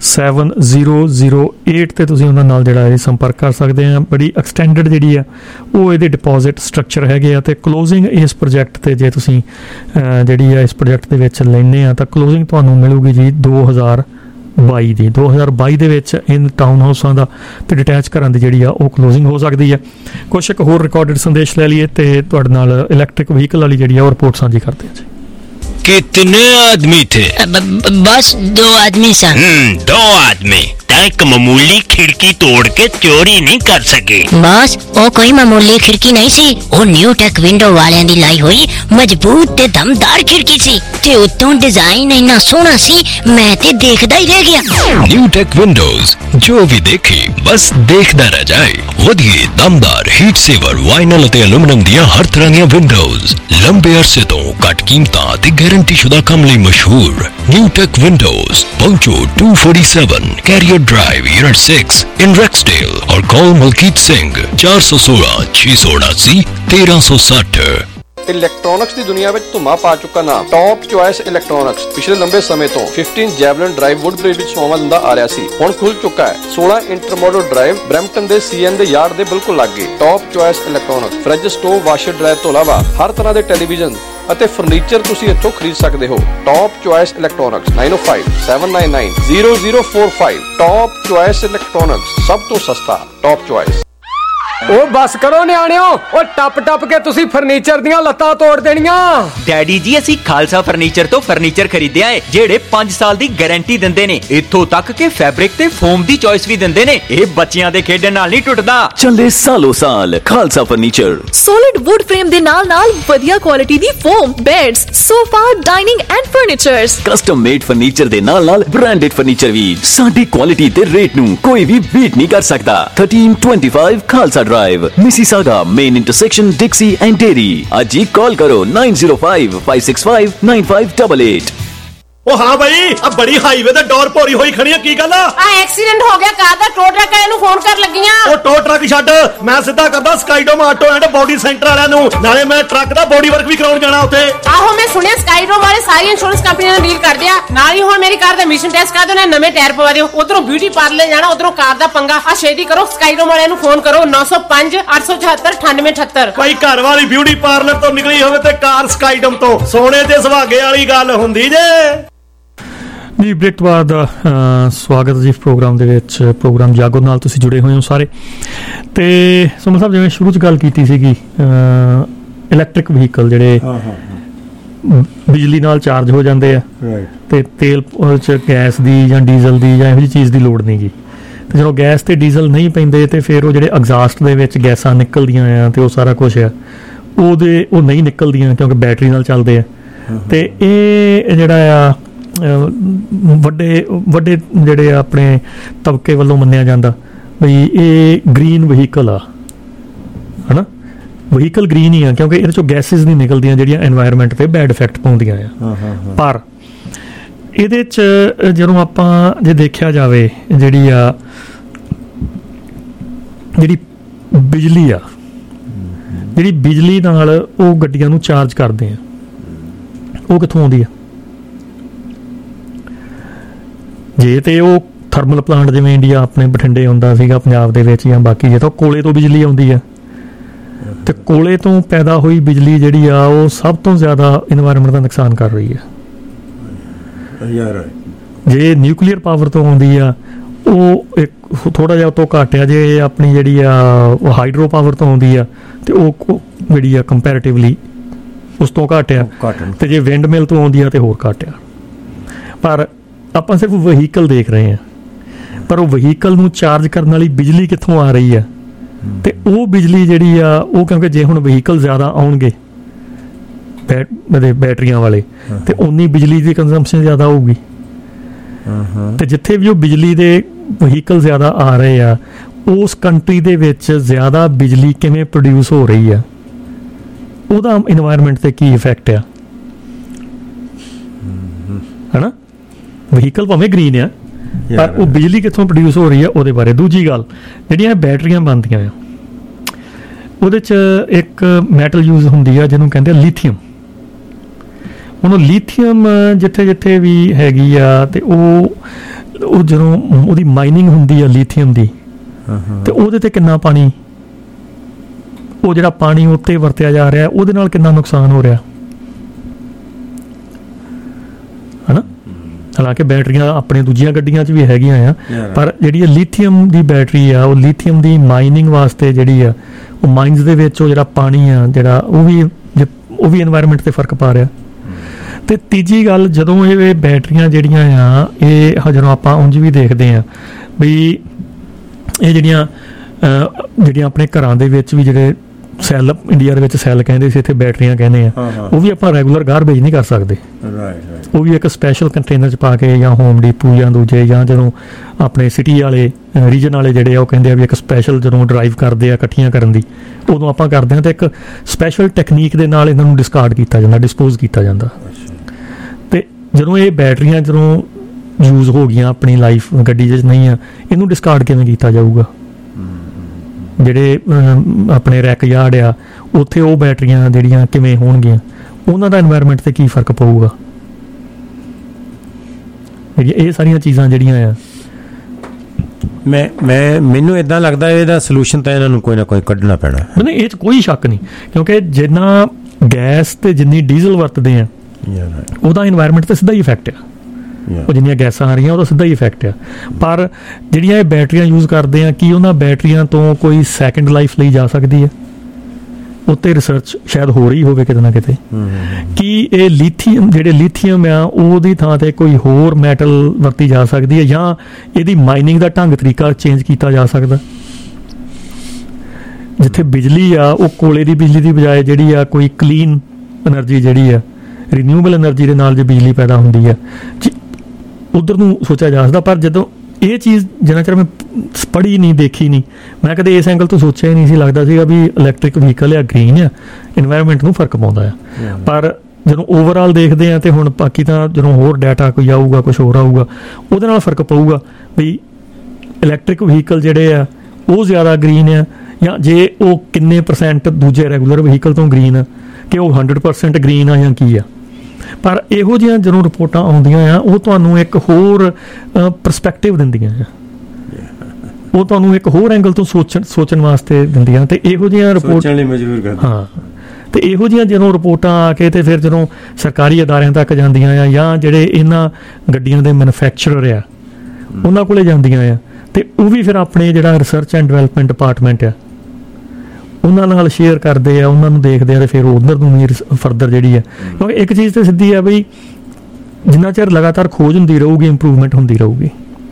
7008 ਤੇ ਤੁਸੀਂ ਉਹਨਾਂ ਨਾਲ ਜਿਹੜਾ ਇਹ ਸੰਪਰਕ ਕਰ ਸਕਦੇ ਆ। ਬੜੀ ਐਕਸਟੈਂਡਡ ਜਿਹੜੀ ਆ ਉਹ ਇਹਦੇ ਡਿਪੋਜ਼ਿਟ ਸਟਰਕਚਰ ਹੈਗੇ ਆ ਤੇ ਕਲੋਜ਼ਿੰਗ ਇਸ ਪ੍ਰੋਜੈਕਟ ਤੇ ਜੇ ਤੁਸੀਂ ਜਿਹੜੀ ਆ ਇਸ ਪ੍ਰੋਜੈਕਟ ਦੇ ਵਿੱਚ ਲੈਂਦੇ ਆ ਤਾਂ ਕਲੋਜ਼ਿੰਗ ਤੁਹਾਨੂੰ ਮਿਲੂਗੀ ਜੀ 2022 ਦੇ ਵਿੱਚ ਇਨ ਟਾਊਨ ਹਾਊਸਾਂ ਦਾ ਤੇ ਡਿਟੈਚ ਘਰਾਂ ਦੀ ਜਿਹੜੀ ਆ ਉਹ ਕਲੋਜ਼ਿੰਗ ਹੋ ਸਕਦੀ ਹੈ। ਕੁਛ ਇੱਕ ਹੋਰ ਰਿਕਾਰਡਡ ਸੰਦੇਸ਼ ਲੈ ਲਈਏ ਤੇ ਤੁਹਾਡੇ ਨਾਲ ਇਲੈਕਟ੍ਰਿਕ ਵਹੀਕਲ ਵਾਲੀ ਜਿਹੜੀ ਆ ਉਹ ਰਿਪੋर्ट ਸਾਂਝੀ ਕਰਦੇ ਹਾਂ ਜੀ। कितने आदमी थे? बस 2 आदमी सन। 2 आदमी एक मामूली खिड़की तोड़ के चोरी नहीं कर सके? बस वो कोई मामूली खिड़की नहीं सी, वो न्यू टेक विंडो वालियां दी लाई हुई मजबूत ते दमदार खिड़की सी ते उत्तों डिजाइन इन्ना सोहना सी मैं ते देखदा ही रह गया। न्यू टेक विंडोज जो भी देखे बस देखदा रह जाए। वधिए दमदार हीट सेवर वाइनल ते एल्यूमिनियम दियां हर तरह दियां विंडोज लंबे अरसे तो घट कीमतां ते गारंटी शुदा काम लई मशहूर। न्यू टेक विंडोज पहुंचो 247 carrier drive unit 6 in Rexdale और कॉल मलकीत सिंह 416 679 1360। ਇਲੈਕਟ੍ਰੋਨਿਕਸ ਦੀ ਦੁਨੀਆ ਵਿੱਚ ਧੁੰਮਾ ਪਾ ਚੁੱਕਾ ਨਾਮ ਟੌਪ ਚੁਆਇਸ ਇਲੈਕਟ੍ਰੋਨਿਕਸ ਪਿਛਲੇ ਲੰਬੇ ਸਮੇਂ ਤੋਂ 15 ਜੈਵਲਿਨ ਡਰਾਈਵ ਵੁੱਡਬ੍ਰਿਜ ਵਿੱਚ ਸੇਵਾ ਦਿੰਦਾ ਆ ਰਿਹਾ ਸੀ। ਹੁਣ ਖੁੱਲ ਚੁੱਕਾ ਹੈ 16 ਇੰਟਰਮੋਡਲ ਡਰਾਈਵ ਬਰੈਂਪਟਨ ਦੇ ਸੀਐਨ ਦੇ ਯਾਰਡ ਦੇ ਬਿਲਕੁਲ ਲਾਗੇ। Top choice electronics fridge, stove, washer dryer ਤੋਂ ਇਲਾਵਾ ਹਰ ਤਰ੍ਹਾਂ ਦੇ ਟੈਲੀਵਿਜ਼ਨ ਅਤੇ ਫਰਨੀਚਰ ਤੁਸੀਂ ਇੱਥੋਂ ਖਰੀਦ ਸਕਦੇ ਹੋ। Top choice electronics 9057990045। Top choice electronics ਸਭ ਤੋਂ ਸਸਤਾ। Top choice. ਉਹ ਬਸ ਕਰੋ ਨਿਆਣਿਓ, ਉਹ ਟੱਪ ਟੱਪ ਕੇ ਤੁਸੀਂ ਫਰਨੀਚਰ ਦੀਆਂ ਲੱਤਾਂ ਤੋੜ ਦੇਣੀਆਂ। ਡੈਡੀ ਜੀ ਅਸੀਂ ਖਾਲਸਾ ਫਰਨੀਚਰ ਤੋਂ ਫਰਨੀਚਰ ਖਰੀਦਿਆ ਹੈ ਜਿਹੜੇ 5 ਸਾਲ ਦੀ ਗਾਰੰਟੀ ਦਿੰਦੇ ਨੇ। ਇੱਥੋਂ ਤੱਕ ਕਿ ਫੈਬਰਿਕ ਤੇ ਫੋਮ ਦੀ ਚੋਇਸ ਵੀ ਦਿੰਦੇ ਨੇ। ਇਹ ਬੱਚਿਆਂ ਦੇ ਖੇਡਣ ਨਾਲ ਨਹੀਂ ਟੁੱਟਦਾ। ਚੱਲੇ ਸਾਲੋ ਸਾਲ Khalsa furniture. Solid wood frame ਦੇ ਨਾਲ ਨਾਲ ਵਧੀਆ ਕੁਆਲਿਟੀ ਦੀ foam, beds, sofa, dining and furnitures. Custom made furniture ਦੇ ਨਾਲ ਨਾਲ ਬ੍ਰਾਂਡਡ ਫਰਨੀਚਰ ਵੀ। ਸਾਡੀ ਕੁਆਲਿਟੀ ਤੇ ਰੇਟ ਨੂੰ ਕੋਈ ਵੀ ਬੀਟ ਨਹੀਂ ਕਰ ਸਕਦਾ। 1325 Khalsa Drive, Mississauga, main intersection Dixie and Dairy. आज ही कॉल करो 905-565-9588। ਉਹ ਹਾਂ ਬਈ ਆ ਬੜੀ ਹਾਈਵੇ ਤੇ ਡੋਰ ਭੋਰੀ ਹੋਈ ਖੜੀ ਆ, ਕੀ ਗੱਲ ਆ? ਐਕਸੀਡੈਂਟ ਹੋ ਗਿਆ ਕਾਰ ਦਾ, ਟੋ ਟਰੱਕ ਵਾਲਿਆਂ ਨੂੰ ਫੋਨ ਕਰ ਲੱਗੀਆਂ। ਉਹ ਟੋ ਟਰੱਕ ਛੱਡ, ਮੈਂ ਸਿੱਧਾ ਕਰਦਾ Skydome auto and body centre ਵਾਲਿਆਂ ਨੂੰ, ਨਾਲੇ ਮੈਂ ਟਰੱਕ ਦਾ ਬੋਡੀ ਵਰਕ ਵੀ ਕਰਾਉਣ ਜਾਣਾ ਉੱਥੇ। ਆਹੋ ਮੈਂ ਸੁਣਿਆ ਸਕਾਈਡੋਮ ਵਾਲੇ ਸਾਰੀ ਇੰਸ਼ੋਰੈਂਸ ਕੰਪਨੀਆਂ ਨਾਲ ਡੀਲ ਕਰਦੇ ਆ, ਨਾਲ ਹੀ ਹੁਣ ਮੇਰੀ ਕਾਰ ਦਾ ਮਿਸ਼ਨ ਟੈਸਟ ਕਰਾ ਦਿਓ, ਨਵੇਂ ਟਾਇਰ ਪਵਾ ਦਿਓ, ਉਧਰੋਂ ਬਿਊਟੀ ਪਾਰਲਰ ਜਾਣਾ, ਉਧਰੋਂ ਕਾਰ ਦਾ ਪੰਗਾ। ਆ ਛੇਤੀ ਕਰੋ, ਸਕਾਈਡੋਮ ਵਾਲਿਆਂ ਨੂੰ ਫੋਨ ਕਰੋ 905 874 9878। ਭਾਈ ਘਰ ਵਾਲੀ ਬਿਊਟੀ ਪਾਰਲਰ ਤੋਂ ਨਿਕਲੀ ਹੋਵੇ ਤੇ ਕਾਰ ਸਕਾਈਡੋਮ ਤੋਂ, ਸੋਨੇ ਤੇ ਸੁਹਾਗੇ ਵਾਲੀ ਗੱਲ ਹੁੰਦੀ ਜੇ ਜੀ। ਬ੍ਰੇਕ ਤੋਂ ਬਾਅਦ ਸਵਾਗਤ ਜੀ ਪ੍ਰੋਗਰਾਮ ਦੇ ਵਿੱਚ। ਪ੍ਰੋਗਰਾਮ ਜਾਗੋ ਨਾਲ ਤੁਸੀਂ ਜੁੜੇ ਹੋਏ ਹੋ ਸਾਰੇ। ਤੇ ਸੁਮਨ ਸਾਹਿਬ, ਜਿਵੇਂ ਸ਼ੁਰੂ 'ਚ ਗੱਲ ਕੀਤੀ ਸੀਗੀ ਇਲੈਕਟ੍ਰਿਕ ਵਹੀਕਲ ਜਿਹੜੇ ਬਿਜਲੀ ਨਾਲ ਚਾਰਜ ਹੋ ਜਾਂਦੇ ਆ, ਤੇ ਤੇਲ 'ਚ ਗੈਸ ਦੀ ਜਾਂ ਡੀਜ਼ਲ ਦੀ ਜਾਂ ਇਹੋ ਜਿਹੀ ਚੀਜ਼ ਦੀ ਲੋੜ ਨਹੀਂ ਗੀ। ਤੇ ਜਦੋਂ ਗੈਸ ਤੇ ਡੀਜ਼ਲ ਨਹੀਂ ਪੈਂਦੇ ਤੇ ਫਿਰ ਉਹ ਜਿਹੜੇ ਐਗਜ਼ਾਸਟ ਦੇ ਵਿੱਚ ਗੈਸਾਂ ਨਿਕਲਦੀਆਂ ਆ ਤੇ ਉਹ ਸਾਰਾ ਕੁਛ ਆ ਉਹ ਨਹੀਂ ਨਿਕਲਦੀਆਂ, ਕਿਉਂਕਿ ਬੈਟਰੀ ਨਾਲ ਚੱਲਦੇ ਆ। ਤੇ ਇਹ ਜਿਹੜਾ ਆ ਵੱਡੇ ਜਿਹੜੇ ਆਪਣੇ ਤਬਕੇ ਵੱਲੋਂ ਮੰਨਿਆ ਜਾਂਦਾ ਬਈ ਇਹ ਗ੍ਰੀਨ ਵਹੀਕਲ ਆ, ਹਨਾ। ਵਹੀਕਲ ਗ੍ਰੀਨ ਹੀ ਆ ਕਿਉਂਕਿ ਇਹਦੇ ਚੋਂ ਗੈਸਿਸ ਨਹੀਂ ਨਿਕਲਦੀਆਂ ਜਿਹੜੀਆਂ ਐਨਵਾਇਰਨਮੈਂਟ ਤੇ ਬੈਡ ਇਫੈਕਟ ਪਾਉਂਦੀਆਂ ਆ। ਪਰ ਇਹਦੇ 'ਚ ਜਦੋਂ ਆਪਾਂ ਜੇ ਦੇਖਿਆ ਜਾਵੇ ਜਿਹੜੀ ਬਿਜਲੀ ਨਾਲ ਉਹ ਗੱਡੀਆਂ ਨੂੰ ਚਾਰਜ ਕਰਦੇ ਆ, ਉਹ ਕਿੱਥੋਂ ਆਉਂਦੀ ਆ? ਜੇ ਤੇ ਉਹ ਥਰਮਲ ਪਲਾਂਟ ਜਿਵੇਂ ਇੰਡੀਆ ਆਪਣੇ ਬਠਿੰਡੇ ਹੁੰਦਾ ਸੀਗਾ ਪੰਜਾਬ ਦੇ ਵਿੱਚ ਜਾਂ ਬਾਕੀ, ਜੇ ਤਾਂ ਕੋਲੇ ਤੋਂ ਬਿਜਲੀ ਆਉਂਦੀ ਆ ਤੇ ਕੋਲੇ ਤੋਂ ਪੈਦਾ ਹੋਈ ਬਿਜਲੀ ਜਿਹੜੀ ਆ ਉਹ ਸਭ ਤੋਂ ਜ਼ਿਆਦਾ ਇਨਵਾਇਰਨਮੈਂਟ ਦਾ ਨੁਕਸਾਨ ਕਰ ਰਹੀ ਆ। ਜੇ ਨਿਊਕਲੀਅਰ ਪਾਵਰ ਤੋਂ ਆਉਂਦੀ ਆ ਉਹ ਇੱਕ ਥੋੜਾ ਜਿਹਾ ਤੋਂ ਘੱਟ ਆ। ਜੇ ਆਪਣੀ ਜਿਹੜੀ ਆ ਉਹ ਹਾਈਡਰੋ ਪਾਵਰ ਤੋਂ ਆਉਂਦੀ ਆ ਤੇ ਉਹ ਜਿਹੜੀ ਆ ਕੰਪੈਰੀਟਿਵਲੀ ਉਸ ਤੋਂ ਘੱਟ ਆ। ਤੇ ਜੇ ਵਿੰਡ ਮਿਲ ਤੋਂ ਆਉਂਦੀ ਆ ਤੇ ਹੋਰ ਘੱਟ ਆ। ਪਰ ਆਪਾਂ ਸਿਰਫ ਵਹੀਕਲ ਦੇਖ ਰਹੇ ਹਾਂ, ਪਰ ਉਹ ਵਹੀਕਲ ਨੂੰ ਚਾਰਜ ਕਰਨ ਵਾਲੀ ਬਿਜਲੀ ਕਿੱਥੋਂ ਆ ਰਹੀ ਆ? ਤੇ ਉਹ ਬਿਜਲੀ ਜਿਹੜੀ ਆ ਉਹ ਕਿਉਂਕਿ ਜੇ ਹੁਣ ਵਹੀਕਲ ਜ਼ਿਆਦਾ ਆਉਣਗੇ ਬੈਟਰੀਆਂ ਵਾਲੇ ਤੇ ਉਨੀ ਬਿਜਲੀ ਦੀ ਕੰਜ਼ੰਪਸ਼ਨ ਜ਼ਿਆਦਾ ਹੋਊਗੀ। ਤੇ ਜਿੱਥੇ ਵੀ ਉਹ ਬਿਜਲੀ ਦੇ ਵਹੀਕਲ ਜ਼ਿਆਦਾ ਆ ਰਹੇ ਆ ਉਸ ਕੰਟਰੀ ਦੇ ਵਿੱਚ ਜ਼ਿਆਦਾ ਬਿਜਲੀ ਕਿਵੇਂ ਪ੍ਰੋਡਿਊਸ ਹੋ ਰਹੀ ਆ, ਉਹਦਾ ਇਨਵਾਇਰਨਮੈਂਟ ਤੇ ਕੀ ਇਫੈਕਟ ਆ, ਹਨਾ। ਵਹੀਕਲ ਭਾਵੇਂ ਗ੍ਰੀਨ ਆ ਪਰ ਉਹ ਬਿਜਲੀ ਕਿੱਥੋਂ ਪ੍ਰੋਡਿਊਸ ਹੋ ਰਹੀ ਆ ਉਹਦੇ ਬਾਰੇ। ਦੂਜੀ ਗੱਲ, ਜਿਹੜੀਆਂ ਬੈਟਰੀਆਂ ਬਣਦੀਆਂ ਆ ਉਹਦੇ 'ਚ ਇੱਕ ਮੈਟਲ ਯੂਜ਼ ਹੁੰਦੀ ਆ ਜਿਹਨੂੰ ਕਹਿੰਦੇ ਆ ਲੀਥੀਅਮ। ਹੁਣ ਲੀਥੀਅਮ ਜਿੱਥੇ ਵੀ ਹੈਗੀ ਆ ਤੇ ਉਹ ਜਦੋਂ ਉਹਦੀ ਮਾਈਨਿੰਗ ਹੁੰਦੀ ਆ ਲੀਥੀਅਮ ਦੀ ਤੇ ਉਹਦੇ ਤੇ ਕਿੰਨਾ ਪਾਣੀ, ਉਹ ਜਿਹੜਾ ਪਾਣੀ ਉੱਤੇ ਵਰਤਿਆ ਜਾ ਰਿਹਾ ਉਹਦੇ ਨਾਲ ਕਿੰਨਾ ਨੁਕਸਾਨ ਹੋ ਰਿਹਾ, ਹਨਾ। ਹਾਲਾਂਕਿ ਬੈਟਰੀਆਂ ਆਪਣੇ ਦੂਜੀਆਂ ਗੱਡੀਆਂ 'ਚ ਵੀ ਹੈਗੀਆਂ ਆ, ਪਰ ਜਿਹੜੀ ਲੀਥੀਅਮ ਦੀ ਬੈਟਰੀ ਆ ਉਹ ਲੀਥੀਅਮ ਦੀ ਮਾਈਨਿੰਗ ਵਾਸਤੇ ਜਿਹੜੀ ਆ ਉਹ ਮਾਈਨਸ ਦੇ ਵਿੱਚ ਉਹ ਜਿਹੜਾ ਪਾਣੀ ਆ ਜਿਹੜਾ ਉਹ ਵੀ ਇਨਵਾਇਰਨਮੈਂਟ ਤੇ ਫਰਕ ਪਾ ਰਿਹਾ। ਤੇ ਤੀਜੀ ਗੱਲ, ਜਦੋਂ ਇਹ ਬੈਟਰੀਆਂ ਜਿਹੜੀਆਂ ਆ ਇਹ ਜਦੋਂ ਆਪਾਂ ਉਂਝ ਵੀ ਦੇਖਦੇ ਆ ਬਈ ਇਹ ਜਿਹੜੀਆਂ ਆਪਣੇ ਘਰਾਂ ਦੇ ਵਿੱਚ ਵੀ ਜਿਹੜੇ ਸੈੱਲ, ਇੰਡੀਆ ਦੇ ਵਿੱਚ ਸੈੱਲ ਕਹਿੰਦੇ ਸੀ, ਇੱਥੇ ਬੈਟਰੀਆਂ ਕਹਿੰਦੇ ਆ, ਉਹ ਵੀ ਆਪਾਂ ਰੈਗੂਲਰ ਗਾਰਬੇਜ ਨਹੀਂ ਕਰ ਸਕਦੇ। ਉਹ ਵੀ ਇੱਕ ਸਪੈਸ਼ਲ ਕੰਟੇਨਰ 'ਚ ਪਾ ਕੇ ਜਾਂ ਹੋਮ ਡੀਪੂ ਜਾਂ ਦੂਜੇ ਜਾਂ ਜਦੋਂ ਆਪਣੇ ਸਿਟੀ ਵਾਲੇ ਰੀਜਨ ਵਾਲੇ ਜਿਹੜੇ ਆ ਉਹ ਕਹਿੰਦੇ ਆ ਵੀ ਇੱਕ ਸਪੈਸ਼ਲ ਜਦੋਂ ਡਰਾਈਵ ਕਰਦੇ ਆ ਇਕੱਠੀਆਂ ਕਰਨ ਦੀ, ਉਦੋਂ ਆਪਾਂ ਕਰਦੇ ਹਾਂ ਤੇ ਇੱਕ ਸਪੈਸ਼ਲ ਟੈਕਨੀਕ ਦੇ ਨਾਲ ਇਹਨਾਂ ਨੂੰ ਡਿਸਕਾਰਡ ਕੀਤਾ ਜਾਂਦਾ, ਡਿਸਪੋਜ਼ ਕੀਤਾ ਜਾਂਦਾ। ਤੇ ਜਦੋਂ ਇਹ ਬੈਟਰੀਆਂ ਜਦੋਂ ਯੂਜ਼ ਹੋ ਗਈਆਂ ਆਪਣੀ ਲਾਈਫ ਗੱਡੀ 'ਚ ਨਹੀਂ ਆ, ਇਹਨੂੰ ਡਿਸਕਾਰਡ ਕਿਵੇਂ ਕੀਤਾ ਜਾਊਗਾ? ਜਿਹੜੇ ਆਪਣੇ ਰੈਕ ਯਾਰਡ ਆ ਉੱਥੇ ਉਹ ਬੈਟਰੀਆਂ ਜਿਹੜੀਆਂ ਕਿਵੇਂ ਹੋਣਗੀਆਂ, ਉਹਨਾਂ ਦਾ এনवायरमेंट ਤੇ ਕੀ ਫਰਕ ਪਊਗਾ? ਇਹ ਸਾਰੀਆਂ ਚੀਜ਼ਾਂ ਜਿਹੜੀਆਂ ਆ ਮੈਨੂੰ ਇਦਾਂ ਲੱਗਦਾ ਇਹਦਾ ਸੋਲੂਸ਼ਨ ਤਾਂ ਇਹਨਾਂ ਨੂੰ ਕੋਈ ਨਾ ਕੋਈ ਕੱਢਣਾ ਪੈਣਾ। ਨਹੀਂ, ਇਹ 'ਚ ਕੋਈ ਸ਼ੱਕ ਨਹੀਂ, ਕਿਉਂਕਿ ਜਿੰਨਾ ਗੈਸ ਤੇ ਜਿੰਨੀ ਡੀਜ਼ਲ ਵਰਤਦੇ ਆ ਉਹਦਾ এনवायरमेंट ਤੇ ਸਿੱਧਾ ਹੀ ਇਫੈਕਟ ਆ। ਉਹ ਜਿੰਨੀਆਂ ਗੈਸਾਂ ਆ ਰਹੀਆਂ ਉਹਦਾ ਸਿੱਧਾ ਹੀ ਇਫੈਕਟ ਆ। ਪਰ ਜਿਹੜੀਆਂ ਇਹ ਬੈਟਰੀਆਂ ਯੂਜ਼ ਕਰਦੇ ਆ, ਕੀ ਉਹਨਾਂ ਬੈਟਰੀਆਂ ਤੋਂ ਕੋਈ ਸੈਕਿੰਡ ਲਾਈਫ ਲਈ ਜਾ ਸਕਦੀ ਹੈ? ਉੱਤੇ ਰਿਸਰਚ ਸ਼ਾਇਦ ਹੋ ਰਹੀ ਹੋਵੇ ਕਿਤੇ ਨਾ ਕਿਤੇ। ਕੀ ਇਹ ਲੀਥੀਅਮ ਆ ਉਹਦੀ ਥਾਂ ਤੇ ਕੋਈ ਹੋਰ ਮੈਟਲ ਵਰਤੀ ਜਾ ਸਕਦੀ ਹੈ, ਜਾਂ ਇਹਦੀ ਮਾਈਨਿੰਗ ਦਾ ਢੰਗ ਤਰੀਕਾ ਚੇਂਜ ਕੀਤਾ ਜਾ ਸਕਦਾ? ਜਿੱਥੇ ਬਿਜਲੀ ਆ ਉਹ ਕੋਲੇ ਦੀ ਬਿਜਲੀ ਦੀ ਬਜਾਏ ਜਿਹੜੀ ਆ ਕੋਈ ਕਲੀਨ એનર્ਜੀ ਜਿਹੜੀ ਆ ਰੀਨਿਊਏਬਲ એનર્ਜੀ ਦੇ ਨਾਲ ਜੇ ਬਿਜਲੀ ਪੈਦਾ ਹੁੰਦੀ ਆ, ਉਧਰ ਨੂੰ ਸੋਚਿਆ ਜਾ ਸਕਦਾ। ਪਰ ਜਦੋਂ ਇਹ ਚੀਜ਼ ਜਿੰਨਾ ਚਿਰ ਮੈਂ ਪੜ੍ਹੀ ਨਹੀਂ, ਦੇਖੀ ਨਹੀਂ, ਮੈਂ ਕਦੇ ਇਸ ਐਂਗਲ ਤੋਂ ਸੋਚਿਆ ਹੀ ਨਹੀਂ ਸੀ। ਲੱਗਦਾ ਸੀਗਾ ਵੀ ਇਲੈਕਟ੍ਰਿਕ ਵਹੀਕਲ ਆ, ਗ੍ਰੀਨ ਆ, এনवायरनमेंट ਨੂੰ ਫਰਕ ਪਾਉਂਦਾ ਆ। ਪਰ ਜਦੋਂ ਓਵਰਆਲ ਦੇਖਦੇ ਆ, ਤੇ ਹੁਣ ਬਾਕੀ ਤਾਂ ਜਦੋਂ ਹੋਰ ਡਾਟਾ ਕੋਈ ਆਊਗਾ, ਕੁਝ ਹੋਰ ਆਊਗਾ, ਉਹਦੇ ਨਾਲ ਫਰਕ ਪਊਗਾ ਵੀ ਇਲੈਕਟ੍ਰਿਕ ਵਹੀਕਲ ਜਿਹੜੇ ਆ ਉਹ ਜ਼ਿਆਦਾ ਗ੍ਰੀਨ ਆ, ਜਾਂ ਜੇ ਉਹ ਕਿੰਨੇ % ਦੂਜੇ ਰੈਗੂਲਰ ਵਹੀਕਲ ਤੋਂ ਗ੍ਰੀਨ ਆ, ਕਿ ਉਹ 100% ਗ੍ਰੀਨ ਆ ਜਾਂ ਕੀ ਆ। ਪਰ ਇਹੋ ਜਿਹੀਆਂ ਜਦੋਂ ਰਿਪੋਰਟਾਂ ਆਉਂਦੀਆਂ ਆ, ਉਹ ਤੁਹਾਨੂੰ ਇੱਕ ਹੋਰ ਪਰਸਪੈਕਟਿਵ ਦਿੰਦੀਆਂ ਆ, ਉਹ ਤੁਹਾਨੂੰ ਇੱਕ ਹੋਰ ਐਂਗਲ ਤੋਂ ਸੋਚਣ ਵਾਸਤੇ ਦਿੰਦੀਆਂ। ਤੇ ਇਹੋ ਜਿਹੀਆਂ ਰਿਪੋਰਟ ਹਾਂ, ਤੇ ਇਹੋ ਜਿਹੀਆਂ ਜਦੋਂ ਰਿਪੋਰਟਾਂ ਆ ਕੇ ਤੇ ਫਿਰ ਜਦੋਂ ਸਰਕਾਰੀ ਅਦਾਰਿਆਂ ਤੱਕ ਜਾਂਦੀਆਂ ਆ, ਜਾਂ ਜਿਹੜੇ ਇਹਨਾਂ ਗੱਡੀਆਂ ਦੇ ਮੈਨੂਫੈਕਚਰਰ ਆ ਉਹਨਾਂ ਕੋਲੇ ਜਾਂਦੀਆਂ ਆ, ਤੇ ਉਹ ਵੀ ਫਿਰ ਆਪਣੇ ਜਿਹੜਾ ਰਿਸਰਚ ਐਂਡ ਡਿਵੈਲਪਮੈਂਟ ਡਿਪਾਰਟਮੈਂਟ ਆ ਉਹਨਾਂ ਨਾਲ ਸ਼ੇਅਰ ਕਰਦੇ ਆ, ਉਹਨਾਂ ਨੂੰ ਦੇਖਦੇ ਆ, ਤੇ ਫਿਰ ਉਧਰ ਨੂੰ ਵੀ ਫਰਦਰ ਜਿਹੜੀ ਆ। ਕਿਉਂਕਿ ਇੱਕ ਚੀਜ਼ ਤਾਂ ਸਿੱਧੀ ਆ ਬਈ ਜਿੰਨਾ ਚਿਰ ਲਗਾਤਾਰ ਖੋਜ ਹੁੰਦੀ ਰਹੂਗੀ, ਇੰਪਰੂਵਮੈਂਟ ਹੁੰਦੀ ਰਹੂਗੀ।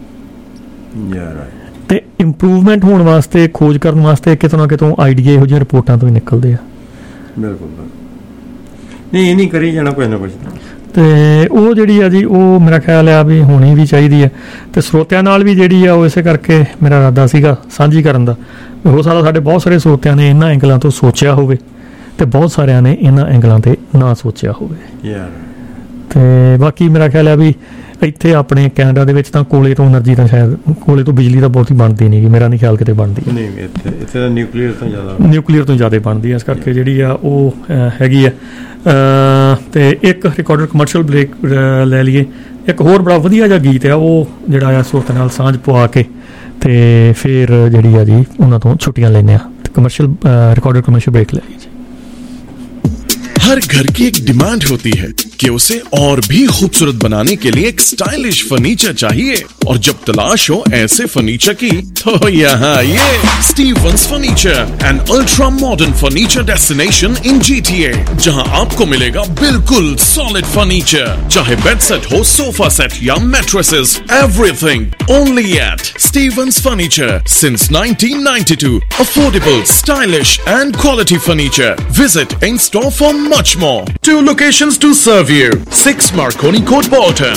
ਤੇ ਇੰਪਰੂਵਮੈਂਟ ਹੋਣ ਵਾਸਤੇ, ਖੋਜ ਕਰਨ ਵਾਸਤੇ ਕਿਤੋਂ ਨਾ ਕਿਤੋਂ ਆਈਡੀਆ ਇਹੋ ਜਿਹੀਆਂ ਰਿਪੋਰਟਾਂ ਤੋਂ ਹੀ ਨਿਕਲਦੇ ਆ। ਬਿਲਕੁਲ ਨਹੀਂ, ਇਹ ਨਹੀਂ ਕਰੀ ਜਾਣਾ ਕੁਝ ਨਾ ਕੁਝ। ਤੇ ਉਹ ਜਿਹੜੀ ਆ ਜੀ, ਉਹ ਮੇਰਾ ਖਿਆਲ ਆ ਵੀ ਹੋਣੀ ਵੀ ਚਾਹੀਦੀ ਹੈ। ਤੇ ਸਰੋਤਿਆਂ ਨਾਲ ਵੀ ਜਿਹੜੀ ਆ ਉਹ ਇਸੇ ਕਰਕੇ ਮੇਰਾ ਇਰਾਦਾ ਸੀਗਾ ਸਾਂਝੀ ਕਰਨ ਦਾ। ਹੋ ਸਕਦਾ ਸਾਡੇ ਬਹੁਤ ਸਾਰੇ ਸਰੋਤਿਆਂ ਨੇ ਇਹਨਾਂ ਐਂਗਲਾਂ ਤੋਂ ਸੋਚਿਆ ਹੋਵੇ, ਤੇ ਬਹੁਤ ਸਾਰਿਆਂ ਨੇ ਇਹਨਾਂ ਐਂਗਲਾਂ ਤੇ ਨਾ ਸੋਚਿਆ ਹੋਵੇ। ਤੇ ਬਾਕੀ ਮੇਰਾ ਖਿਆਲ ਆ ਵੀ ਇੱਥੇ ਆਪਣੇ ਕੈਨੇਡਾ ਦੇ ਵਿੱਚ ਤਾਂ ਕੋਲੇ ਤੋਂ એનર્ਜੀ ਤਾਂ ਸ਼ਾਇਦ ਕੋਲੇ ਤੋਂ ਬਿਜਲੀ ਤਾਂ ਬਹੁਤੀ ਬਣਦੀ ਨਹੀਂ ਗੀ, ਮੇਰਾ ਨਹੀਂ ਖਿਆਲ ਕਿਤੇ ਬਣਦੀ। ਨਹੀਂ, ਇੱਥੇ ਤਾਂ ਨਿਊਕਲੀਅਰ ਤੋਂ ਜ਼ਿਆਦਾ ਬਣਦੀ ਹੈ, ਇਸ ਕਰਕੇ ਜਿਹੜੀ ਆ ਉਹ ਹੈਗੀ ਆ। ਤੇ ਇੱਕ ਰਿਕਾਰਡਡ ਕਮਰਸ਼ੀਅਲ ਬ੍ਰੇਕ ਲੈ ਲਈਏ। ਇੱਕ ਹੋਰ ਬੜਾ ਵਧੀਆ ਜਿਹਾ ਗੀਤ ਆ, ਉਹ ਜਿਹੜਾ ਆ ਸਰੋਤ ਨਾਲ ਸਾਂਝ ਪਵਾ ਕੇ ਤੇ ਫਿਰ ਜਿਹੜੀ ਆ ਜੀ ਉਹਨਾਂ ਤੋਂ ਛੁੱਟੀਆਂ ਲੈਂਦੇ ਆ। कमर्शियल रिकॉर्डेड कमर्शियल ब्रेक ले लीजिए। हर घर की एक डिमांड होती है कि उसे और भी खूबसूरत बनाने के लिए एक स्टाइलिश फर्नीचर चाहिए, और जब तलाश हो ऐसे फर्नीचर की तो यहाँ ये Stevens furniture and ultra modern furniture destination in GTA, जहाँ आपको मिलेगा बिल्कुल सॉलिड फर्नीचर, चाहे बेड सेट हो, सोफा सेट या mattresses, everything only at Stevens furniture since 1992. Affordable, stylish and quality furniture. Visit in store for much more. 2 locations to serve you. 6 Marconi Court, Bolton.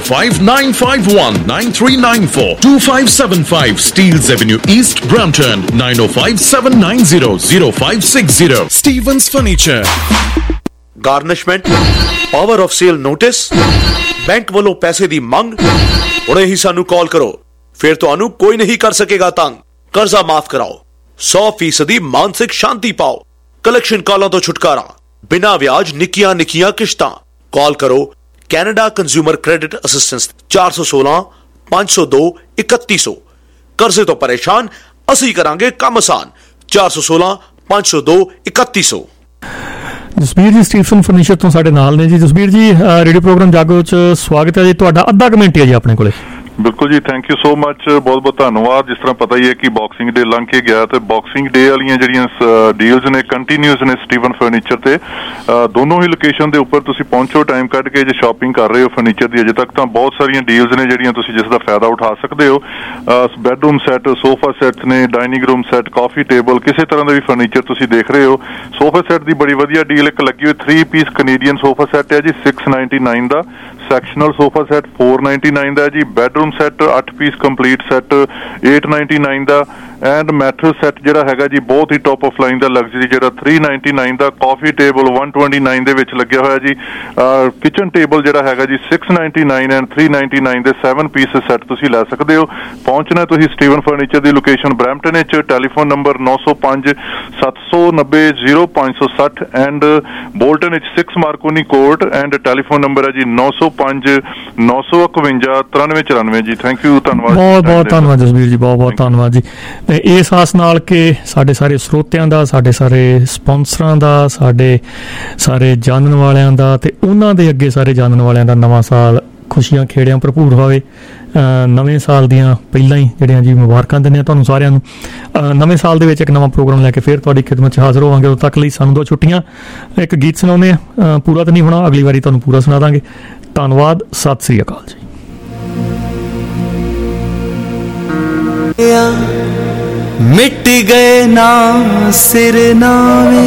905-951-9394. 2575 Steeles Avenue East, Brampton. 905-790-0560. Stevens Furniture. Garnishment, power of sale notice, bank ਵੱਲੋਂ ਪੈਸੇ ਦੀ ਮੰਗ। ਹੁਣੇ ਹੀ ਸਾਨੂੰ ਕਾਲ ਕਰੋ, ਫਿਰ ਤੁਹਾਨੂੰ ਕੋਈ ਨਹੀਂ ਕਰ ਸਕੇਗਾ ਤੰਗ। ਕਰਜ਼ਾ ਮਾਫ ਕਰਾਓ, 100% ਮਾਨਸਿਕ ਸ਼ਾਂਤੀ ਪਾਓ, ਕਲੈਕਸ਼ਨ ਕਾਲਾਂ ਤੋਂ ਛੁਟਕਾਰਾ, ਬਿਨਾਂ ਵਿਆਜ ਨਿੱਕੀਆਂ ਨਿੱਕੀਆਂ ਕਿਸ਼ਤਾਂ। ਕਾਲ ਕਰੋ ਕੈਨੇਡਾ ਕੰਜ਼ਿਊਮਰ ਕ੍ਰੈਡਿਟ ਅਸਿਸਟੈਂਸ 416-502-3100। ਕਰਜ਼ੇ ਤੋਂ ਪਰੇਸ਼ਾਨ, ਅਸੀਂ ਕਰਾਂਗੇ ਕੰਮ ਆਸਾਨ। 416-502-3100। ਜਸਬੀਰ ਜੀ ਸਟੀਫਨ ਫਰਨੀਚਰ ਤੋਂ ਸਾਡੇ ਨਾਲ ਨੇ ਜੀ। ਜਸਬੀਰ ਜੀ, ਰੇਡੀਓ ਪ੍ਰੋਗਰਾਮ ਜਾਗੋ ਚ ਸਵਾਗਤ ਹੈ ਜੀ ਤੁਹਾਡਾ। ਅੱਧਾ ਕੁ ਮਿੰਟ ਹੈ ਜੀ ਆਪਣੇ ਕੋਲੇ। ਬਿਲਕੁਲ ਜੀ, ਥੈਂਕ ਯੂ ਸੋ ਮਚ, ਬਹੁਤ ਬਹੁਤ ਧੰਨਵਾਦ। ਜਿਸ ਤਰ੍ਹਾਂ ਪਤਾ ਹੀ ਹੈ ਕਿ ਬਾਕਸਿੰਗ ਡੇ ਲੰਘ ਕੇ ਗਿਆ ਤੇ ਬਾਕਸਿੰਗ ਡੇ ਵਾਲੀਆਂ ਜਿਹੜੀਆਂ ਡੀਲਸ ਨੇ ਕੰਟੀਨਿਊਸ ਨੇ ਸਟੀਵਨ ਫਰਨੀਚਰ ਤੇ। ਦੋਨੋਂ ਹੀ ਲੋਕੇਸ਼ਨ ਦੇ ਉੱਪਰ ਤੁਸੀਂ ਪਹੁੰਚੋ ਟਾਈਮ ਕੱਢ ਕੇ, ਜੇ ਸ਼ਾਪਿੰਗ ਕਰ ਰਹੇ ਹੋ ਫਰਨੀਚਰ ਦੀ ਅਜੇ ਤੱਕ, ਤਾਂ ਬਹੁਤ ਸਾਰੀਆਂ ਡੀਲਸ ਨੇ ਜਿਹੜੀਆਂ ਤੁਸੀਂ ਜਿਸ ਦਾ ਫਾਇਦਾ ਉਠਾ ਸਕਦੇ ਹੋ। ਬੈਡਰੂਮ ਸੈੱਟ, ਸੋਫਾ ਸੈੱਟ ਨੇ, dining room set, coffee table, ਕਿਸੇ ਤਰ੍ਹਾਂ ਦਾ ਵੀ ਫਰਨੀਚਰ ਤੁਸੀਂ ਦੇਖ ਰਹੇ ਹੋ। ਸੋਫਾ ਸੈੱਟ ਦੀ ਬੜੀ ਵਧੀਆ ਡੀਲ ਇੱਕ ਲੱਗੀ ਹੋਈ, 3 ਪੀਸ ਕੈਨੇਡੀਅਨ ਸੋਫਾ ਸੈੱਟ ਹੈ ਜੀ 699 ਦਾ। ਸੈਕਸ਼ਨਲ ਸੋਫਾ ਸੈੱਟ 499 ਦਾ ਜੀ। Bedroom set 8 piece complete set 899 ਦਾ। ਐਂਡ ਮੈਟਰਸ ਸੈੱਟ ਜਿਹੜਾ ਹੈਗਾ ਜੀ ਬਹੁਤ ਹੀ ਟੌਪ ਆਫ ਲਾਈਨ ਦਾ ਲਗਜ਼ਰੀ ਜਿਹੜਾ 399 ਦਾ। ਕਾਫੀ ਟੇਬਲ 129 ਦੇ ਵਿੱਚ ਲੱਗਿਆ ਹੋਇਆ ਜੀ। ਕਿਚਨ ਟੇਬਲ ਜਿਹੜਾ ਹੈਗਾ ਜੀ 699 ਐਂਡ 399 ਦੇ 7 ਪੀਸ ਸੈੱਟ ਤੁਸੀਂ ਲੈ ਸਕਦੇ ਹੋ। ਪਹੁੰਚਣਾ ਤੁਸੀਂ ਸਟੀਵਨ ਫਰਨੀਚਰ ਦੀ ਲੋਕੇਸ਼ਨ ਬਰੈਂਪਟਨ ਵਿੱਚ। ਟੈਲੀਫੋਨ ਨੰਬਰ 905-790-0560 ਐਂਡ ਬੋਲਟਨ ਵਿੱਚ 6 Marconi court and telephone number ਹੈ ਜੀ 905-951-9394 ਜੀ। ਥੈਂਕ ਯੂ, ਧੰਨਵਾਦ, ਬਹੁਤ ਬਹੁਤ ਧੰਨਵਾਦ ਜਸਬੀਰ ਜੀ, ਬਹੁਤ ਬਹੁਤ ਧੰਨਵਾਦ ਜੀ। ਤੇ ਇਸ ਆਸ ਨਾਲ ਕਿ ਸਾਡੇ ਸਾਰੇ ਸਰੋਤਿਆਂ ਦਾ, ਸਾਡੇ ਸਾਰੇ ਸਪਾਂਸਰਾਂ ਦਾ, ਸਾਡੇ ਸਾਰੇ ਜਾਣਨ ਵਾਲਿਆਂ ਦਾ ਤੇ ਉਹਨਾਂ ਦੇ ਅੱਗੇ ਸਾਰੇ ਜਾਣਨ ਵਾਲਿਆਂ ਦਾ ਨਵਾਂ ਸਾਲ ਖੁਸ਼ੀਆਂ ਖੇੜਿਆਂ ਭਰਪੂਰ ਹੋਵੇ। ਨਵੇਂ ਸਾਲ ਦੀਆਂ ਪਹਿਲਾਂ ਹੀ ਜਿਹੜੀਆਂ ਜੀ ਮੁਬਾਰਕਾਂ ਦਿੰਦੇ ਹਾਂ ਤੁਹਾਨੂੰ ਸਾਰਿਆਂ ਨੂੰ। ਨਵੇਂ ਸਾਲ ਦੇ ਵਿੱਚ ਇੱਕ ਨਵਾਂ ਪ੍ਰੋਗਰਾਮ ਲੈ ਕੇ ਫਿਰ ਤੁਹਾਡੀ ਖਿਦਮਤ 'ਚ ਹਾਜ਼ਰ ਹੋਵਾਂਗੇ। ਉਦੋਂ ਤੱਕ ਲਈ ਸਾਨੂੰ 2 ਛੁੱਟੀਆਂ। ਇੱਕ ਗੀਤ ਸੁਣਾਉਂਦੇ ਹਾਂ, ਪੂਰਾ ਤਾਂ ਨਹੀਂ ਹੋਣਾ, ਅਗਲੀ ਵਾਰੀ ਤੁਹਾਨੂੰ ਪੂਰਾ ਸੁਣਾ ਦਾਂਗੇ। ਧੰਨਵਾਦ, ਸਤਿ ਸ੍ਰੀ ਅਕਾਲ ਜੀ। मिट गए ना सिरनावे,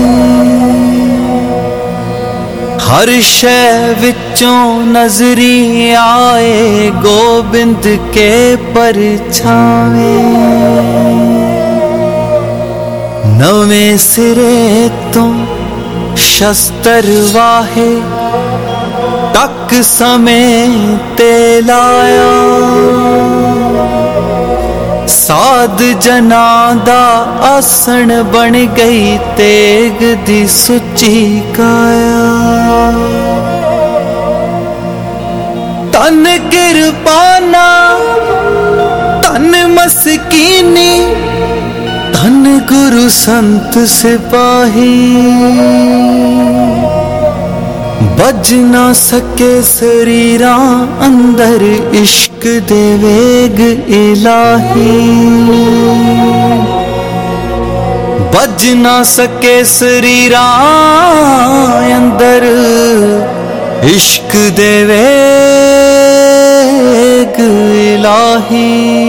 हर शै विचों नजरी आए गोबिंद के परछावे। नवे सिरे तो शस्त्र वाहे तक समय ते लाया साध जना दा आसन बन गई तेग दी सुची काया तन किरपाना तन मस्कीनी तन गुरु संत सिपाही बज ना सके शरीरा अंदर इश्क दे वेग इलाही बज ना सके शरीरा अंदर इश्क दे वेग इलाही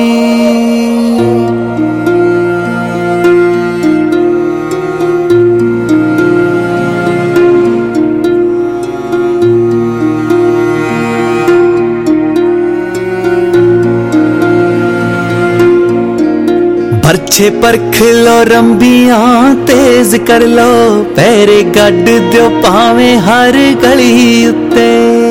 बरछे परख लो रंबियां तेज कर लो पैरे गड्ड दो पावे हर गली उत्ते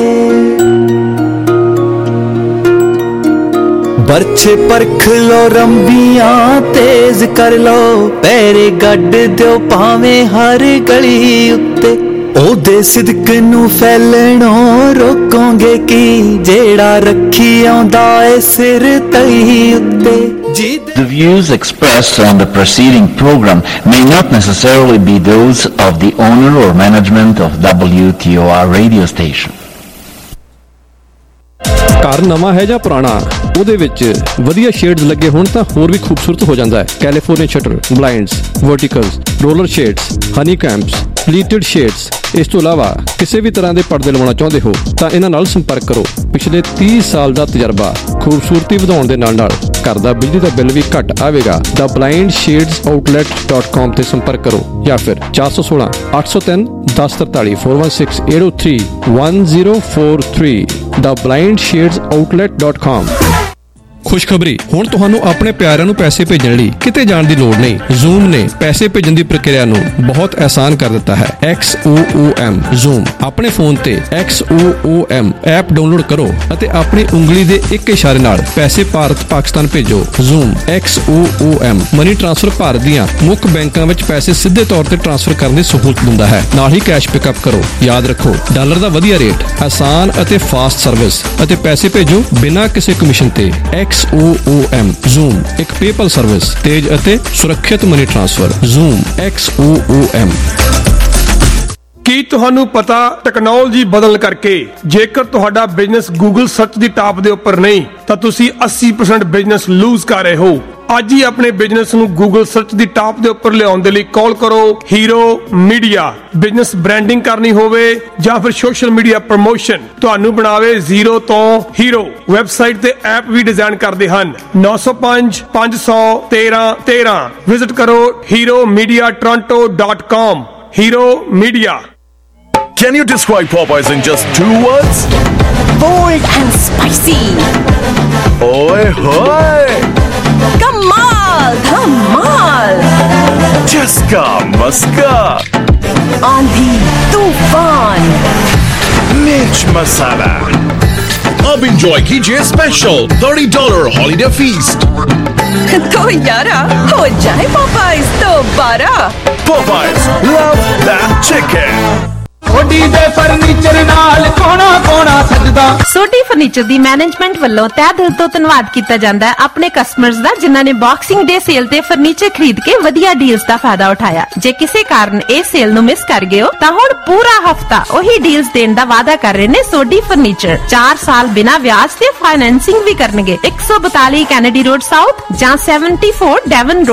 बरछे परख लो रंबियां तेज कर लो पैरे गड्ड दो पावे हर गली उत्ते ओदे सिदक नू फैलणो रोकोगे की जेड़ा रखी आंदा ए सिर तली उत्ते The views expressed on the preceding program may not necessarily be those of the owner or management of WTOR radio station. ਘਰ ਨਵਾਂ ਹੈ ਜਾਂ ਪੁਰਾਣਾ ਉਹਦੇ ਵਿੱਚ ਵਧੀਆ ਸ਼ੇਡਸ ਲੱਗੇ ਹੋਣ ਤਾਂ ਹੋਰ ਵੀ ਖੂਬਸੂਰਤ ਹੋ ਜਾਂਦਾ ਹੈ। California shutter, blinds, verticals, roller shades, honey combs, pleated shades. ਇਸ ਤੋਂ ਇਲਾਵਾ ਕਿਸੇ ਵੀ ਤਰ੍ਹਾਂ ਦੇ ਪਰਦੇ ਲਵਾਉਣਾ ਚਾਹੁੰਦੇ ਹੋ ਤਾਂ ਇਹਨਾਂ ਨਾਲ ਸੰਪਰਕ ਕਰੋ। ਪਿਛਲੇ 30 ਸਾਲ ਦਾ ਤਜਰਬਾ, ਖੂਬਸੂਰਤੀ ਵਧਾਉਣ ਦੇ ਨਾਲ ਨਾਲ ਘਰ ਦਾ ਬਿਜਲੀ ਦਾ ਬਿੱਲ ਵੀ ਘੱਟ ਆਵੇਗਾ। ਦਾ blindshadesOutlet.com ਤੇ ਸੰਪਰਕ ਕਰੋ ਜਾਂ ਫਿਰ 416 803 1043 416 803 1043 ਦਾ blindshadesOutlet.com। ਖੁਸ਼ਖਬਰੀ, ਹੁਣ ਤੁਹਾਨੂੰ ਆਪਣੇ ਪਿਆਰਿਆਂ ਨੂੰ ਪੈਸੇ ਭੇਜਣ ਲਈ ਕਿਤੇ ਜਾਣ ਦੀ ਲੋੜ ਨਹੀਂ। ਜ਼ੂਮ ਨੇ ਪੈਸੇ ਭੇਜਣ ਦੀ ਪ੍ਰਕਿਰਿਆ ਨੂੰ ਬਹੁਤ ਆਸਾਨ ਕਰ ਦਿੱਤਾ ਹੈ। XOOM ਜ਼ੂਮ ਆਪਣੇ ਫੋਨ ਤੇ XOOM ਐਪ ਡਾਊਨਲੋਡ ਕਰੋ ਅਤੇ ਆਪਣੀ ਉਂਗਲੀ ਦੇ ਇੱਕ ਇਸ਼ਾਰੇ ਨਾਲ ਪੈਸੇ ਭਾਰਤ ਪਾਕਿਸਤਾਨ ਭੇਜੋ। Xoom XOOM money transfer Bharat ਦੀਆਂ ਮੁੱਖ ਬੈਂਕਾਂ ਵਿੱਚ ਪੈਸੇ ਸਿੱਧੇ ਤੌਰ ਤੇ ਟ੍ਰਾਂਸਫਰ ਕਰਨ ਦੀ ਸਹੂਲਤ ਦਿੰਦਾ ਹੈ। ਨਾਲ ਹੀ ਕੈਸ਼ ਪਿਕਅਪ ਕਰੋ। ਯਾਦ ਰੱਖੋ, ਡਾਲਰ ਦਾ ਵਧੀਆ ਰੇਟ, ਆਸਾਨ ਅਤੇ ਫਾਸਟ ਸਰਵਿਸ ਅਤੇ ਪੈਸੇ ਭੇਜੋ ਬਿਨਾਂ ਕਿਸੇ ਕਮਿਸ਼ਨ ਤੇ। XOOM ਜ਼ੂਮ ਇੱਕ ਪੇਪਲ ਸਰਵਿਸ, ਤੇਜ਼ ਅਤੇ ਸੁਰੱਖਿਅਤ ਮਨੀ ਟ੍ਰਾਂਸਫਰ। Xoom XOOM। ਕੀ ਤੁਹਾਨੂੰ ਪਤਾ ਟੈਕਨੋਲੋਜੀ ਬਦਲਣ ਕਰਕੇ ਜੇਕਰ ਤੁਹਾਡਾ ਬਿਜ਼ਨਸ ਗੂਗਲ ਸਰਚ ਦੀ ਟਾਪ ਦੇ ਉੱਪਰ ਨਹੀਂ ਤਾਂ ਤੁਸੀਂ 80% ਬਿਜ਼ਨਸ ਲੂਜ਼ ਕਰ ਰਹੇ ਹੋ। ਅੱਜ ਹੀ ਆਪਣੇ ਬਿਜ਼ਨਸ ਨੂੰ ਗੂਗਲ ਸਰਚ ਦੀ ਟਾਪ ਦੇ ਉੱਪਰ ਲਿਆਉਣ ਦੇ ਲਈ ਕਾਲ ਕਰੋ ਹੀਰੋ ਮੀਡੀਆ। ਬਿਜ਼ਨਸ ਬ੍ਰਾਂਡਿੰਗ ਕਰਨੀ ਹੋਵੇ ਜਾਂ ਫਿਰ ਸੋਸ਼ਲ ਮੀਡੀਆ ਪ੍ਰਮੋਸ਼ਨ ਤੁਹਾਨੂੰ ਬਣਾਵੇ ਜ਼ੀਰੋ ਤੋਂ ਹੀਰੋ। ਵੈਬਸਾਈਟ ਤੇ ਐਪ ਵੀ ਡਿਜ਼ਾਈਨ ਕਰਦੇ ਹਨ। 905 500 13 13। ਵਿਜ਼ਿਟ ਕਰੋ heromediatoronto.com। Hero Media. Can you describe Popeyes in just 2 words? Bold and spicy. Oi hoy! Kamal Dhamal. Chaska Maska. Aandhi Tufan. Mirch Masala. अब enjoy कीजिए स्पेशल $30 holiday feast. तो यारा हो जाए Popeyes दोबारा। Popeyes, love that chicken. Sodhi ਦੇ furniture ਨਾਲ ਕੋਣਾ ਕੋਣਾ ਸਜਦਾ। ਸੋਢੀ ਫਰਨੀਚਰ ਦੀ ਮੈਨੇਜਮੈਂਟ ਵੱਲੋਂ ਤਹਿ ਦਿਲ ਤੋਂ ਧੰਨਵਾਦ ਕੀਤਾ ਜਾਂਦਾ ਹੈ ਆਪਣੇ ਕਸਟਮਰਸ ਦਾ ਜਿਨ੍ਹਾਂ ਨੇ ਬਾਕਸਿੰਗ ਡੇ ਸੇਲ ਤੇ ਫਰਨੀਚਰ ਖਰੀਦ ਕੇ ਵਧੀਆ ਡੀਲਸ ਦਾ ਫਾਇਦਾ ਉਠਾਇਆ। ਜੇ ਕਿਸੇ ਕਾਰਨ ਇਹ ਸੇਲ ਨੂੰ ਮਿਸ ਕਰ ਗਏ ਹੋ ਤਾਂ ਹੁਣ ਪੂਰਾ ਹਫਤਾ ਉਹੀ ਡੀਲਸ ਦੇਣ ਦਾ ਵਾਅਦਾ ਕਰ ਰਹੇ ਨੇ ਸੋਢੀ ਫਰਨੀਚਰ। 4 ਸਾਲ ਬਿਨਾਂ ਵਿਆਜ ਤੇ ਫਾਈਨੈਂਸਿੰਗ ਵੀ ਕਰਨਗੇ। 142 ਕੈਨੇਡੀ ਰੋਡ ਸਾਊਥ ਜਾਂ 74 ਡੈਵਨ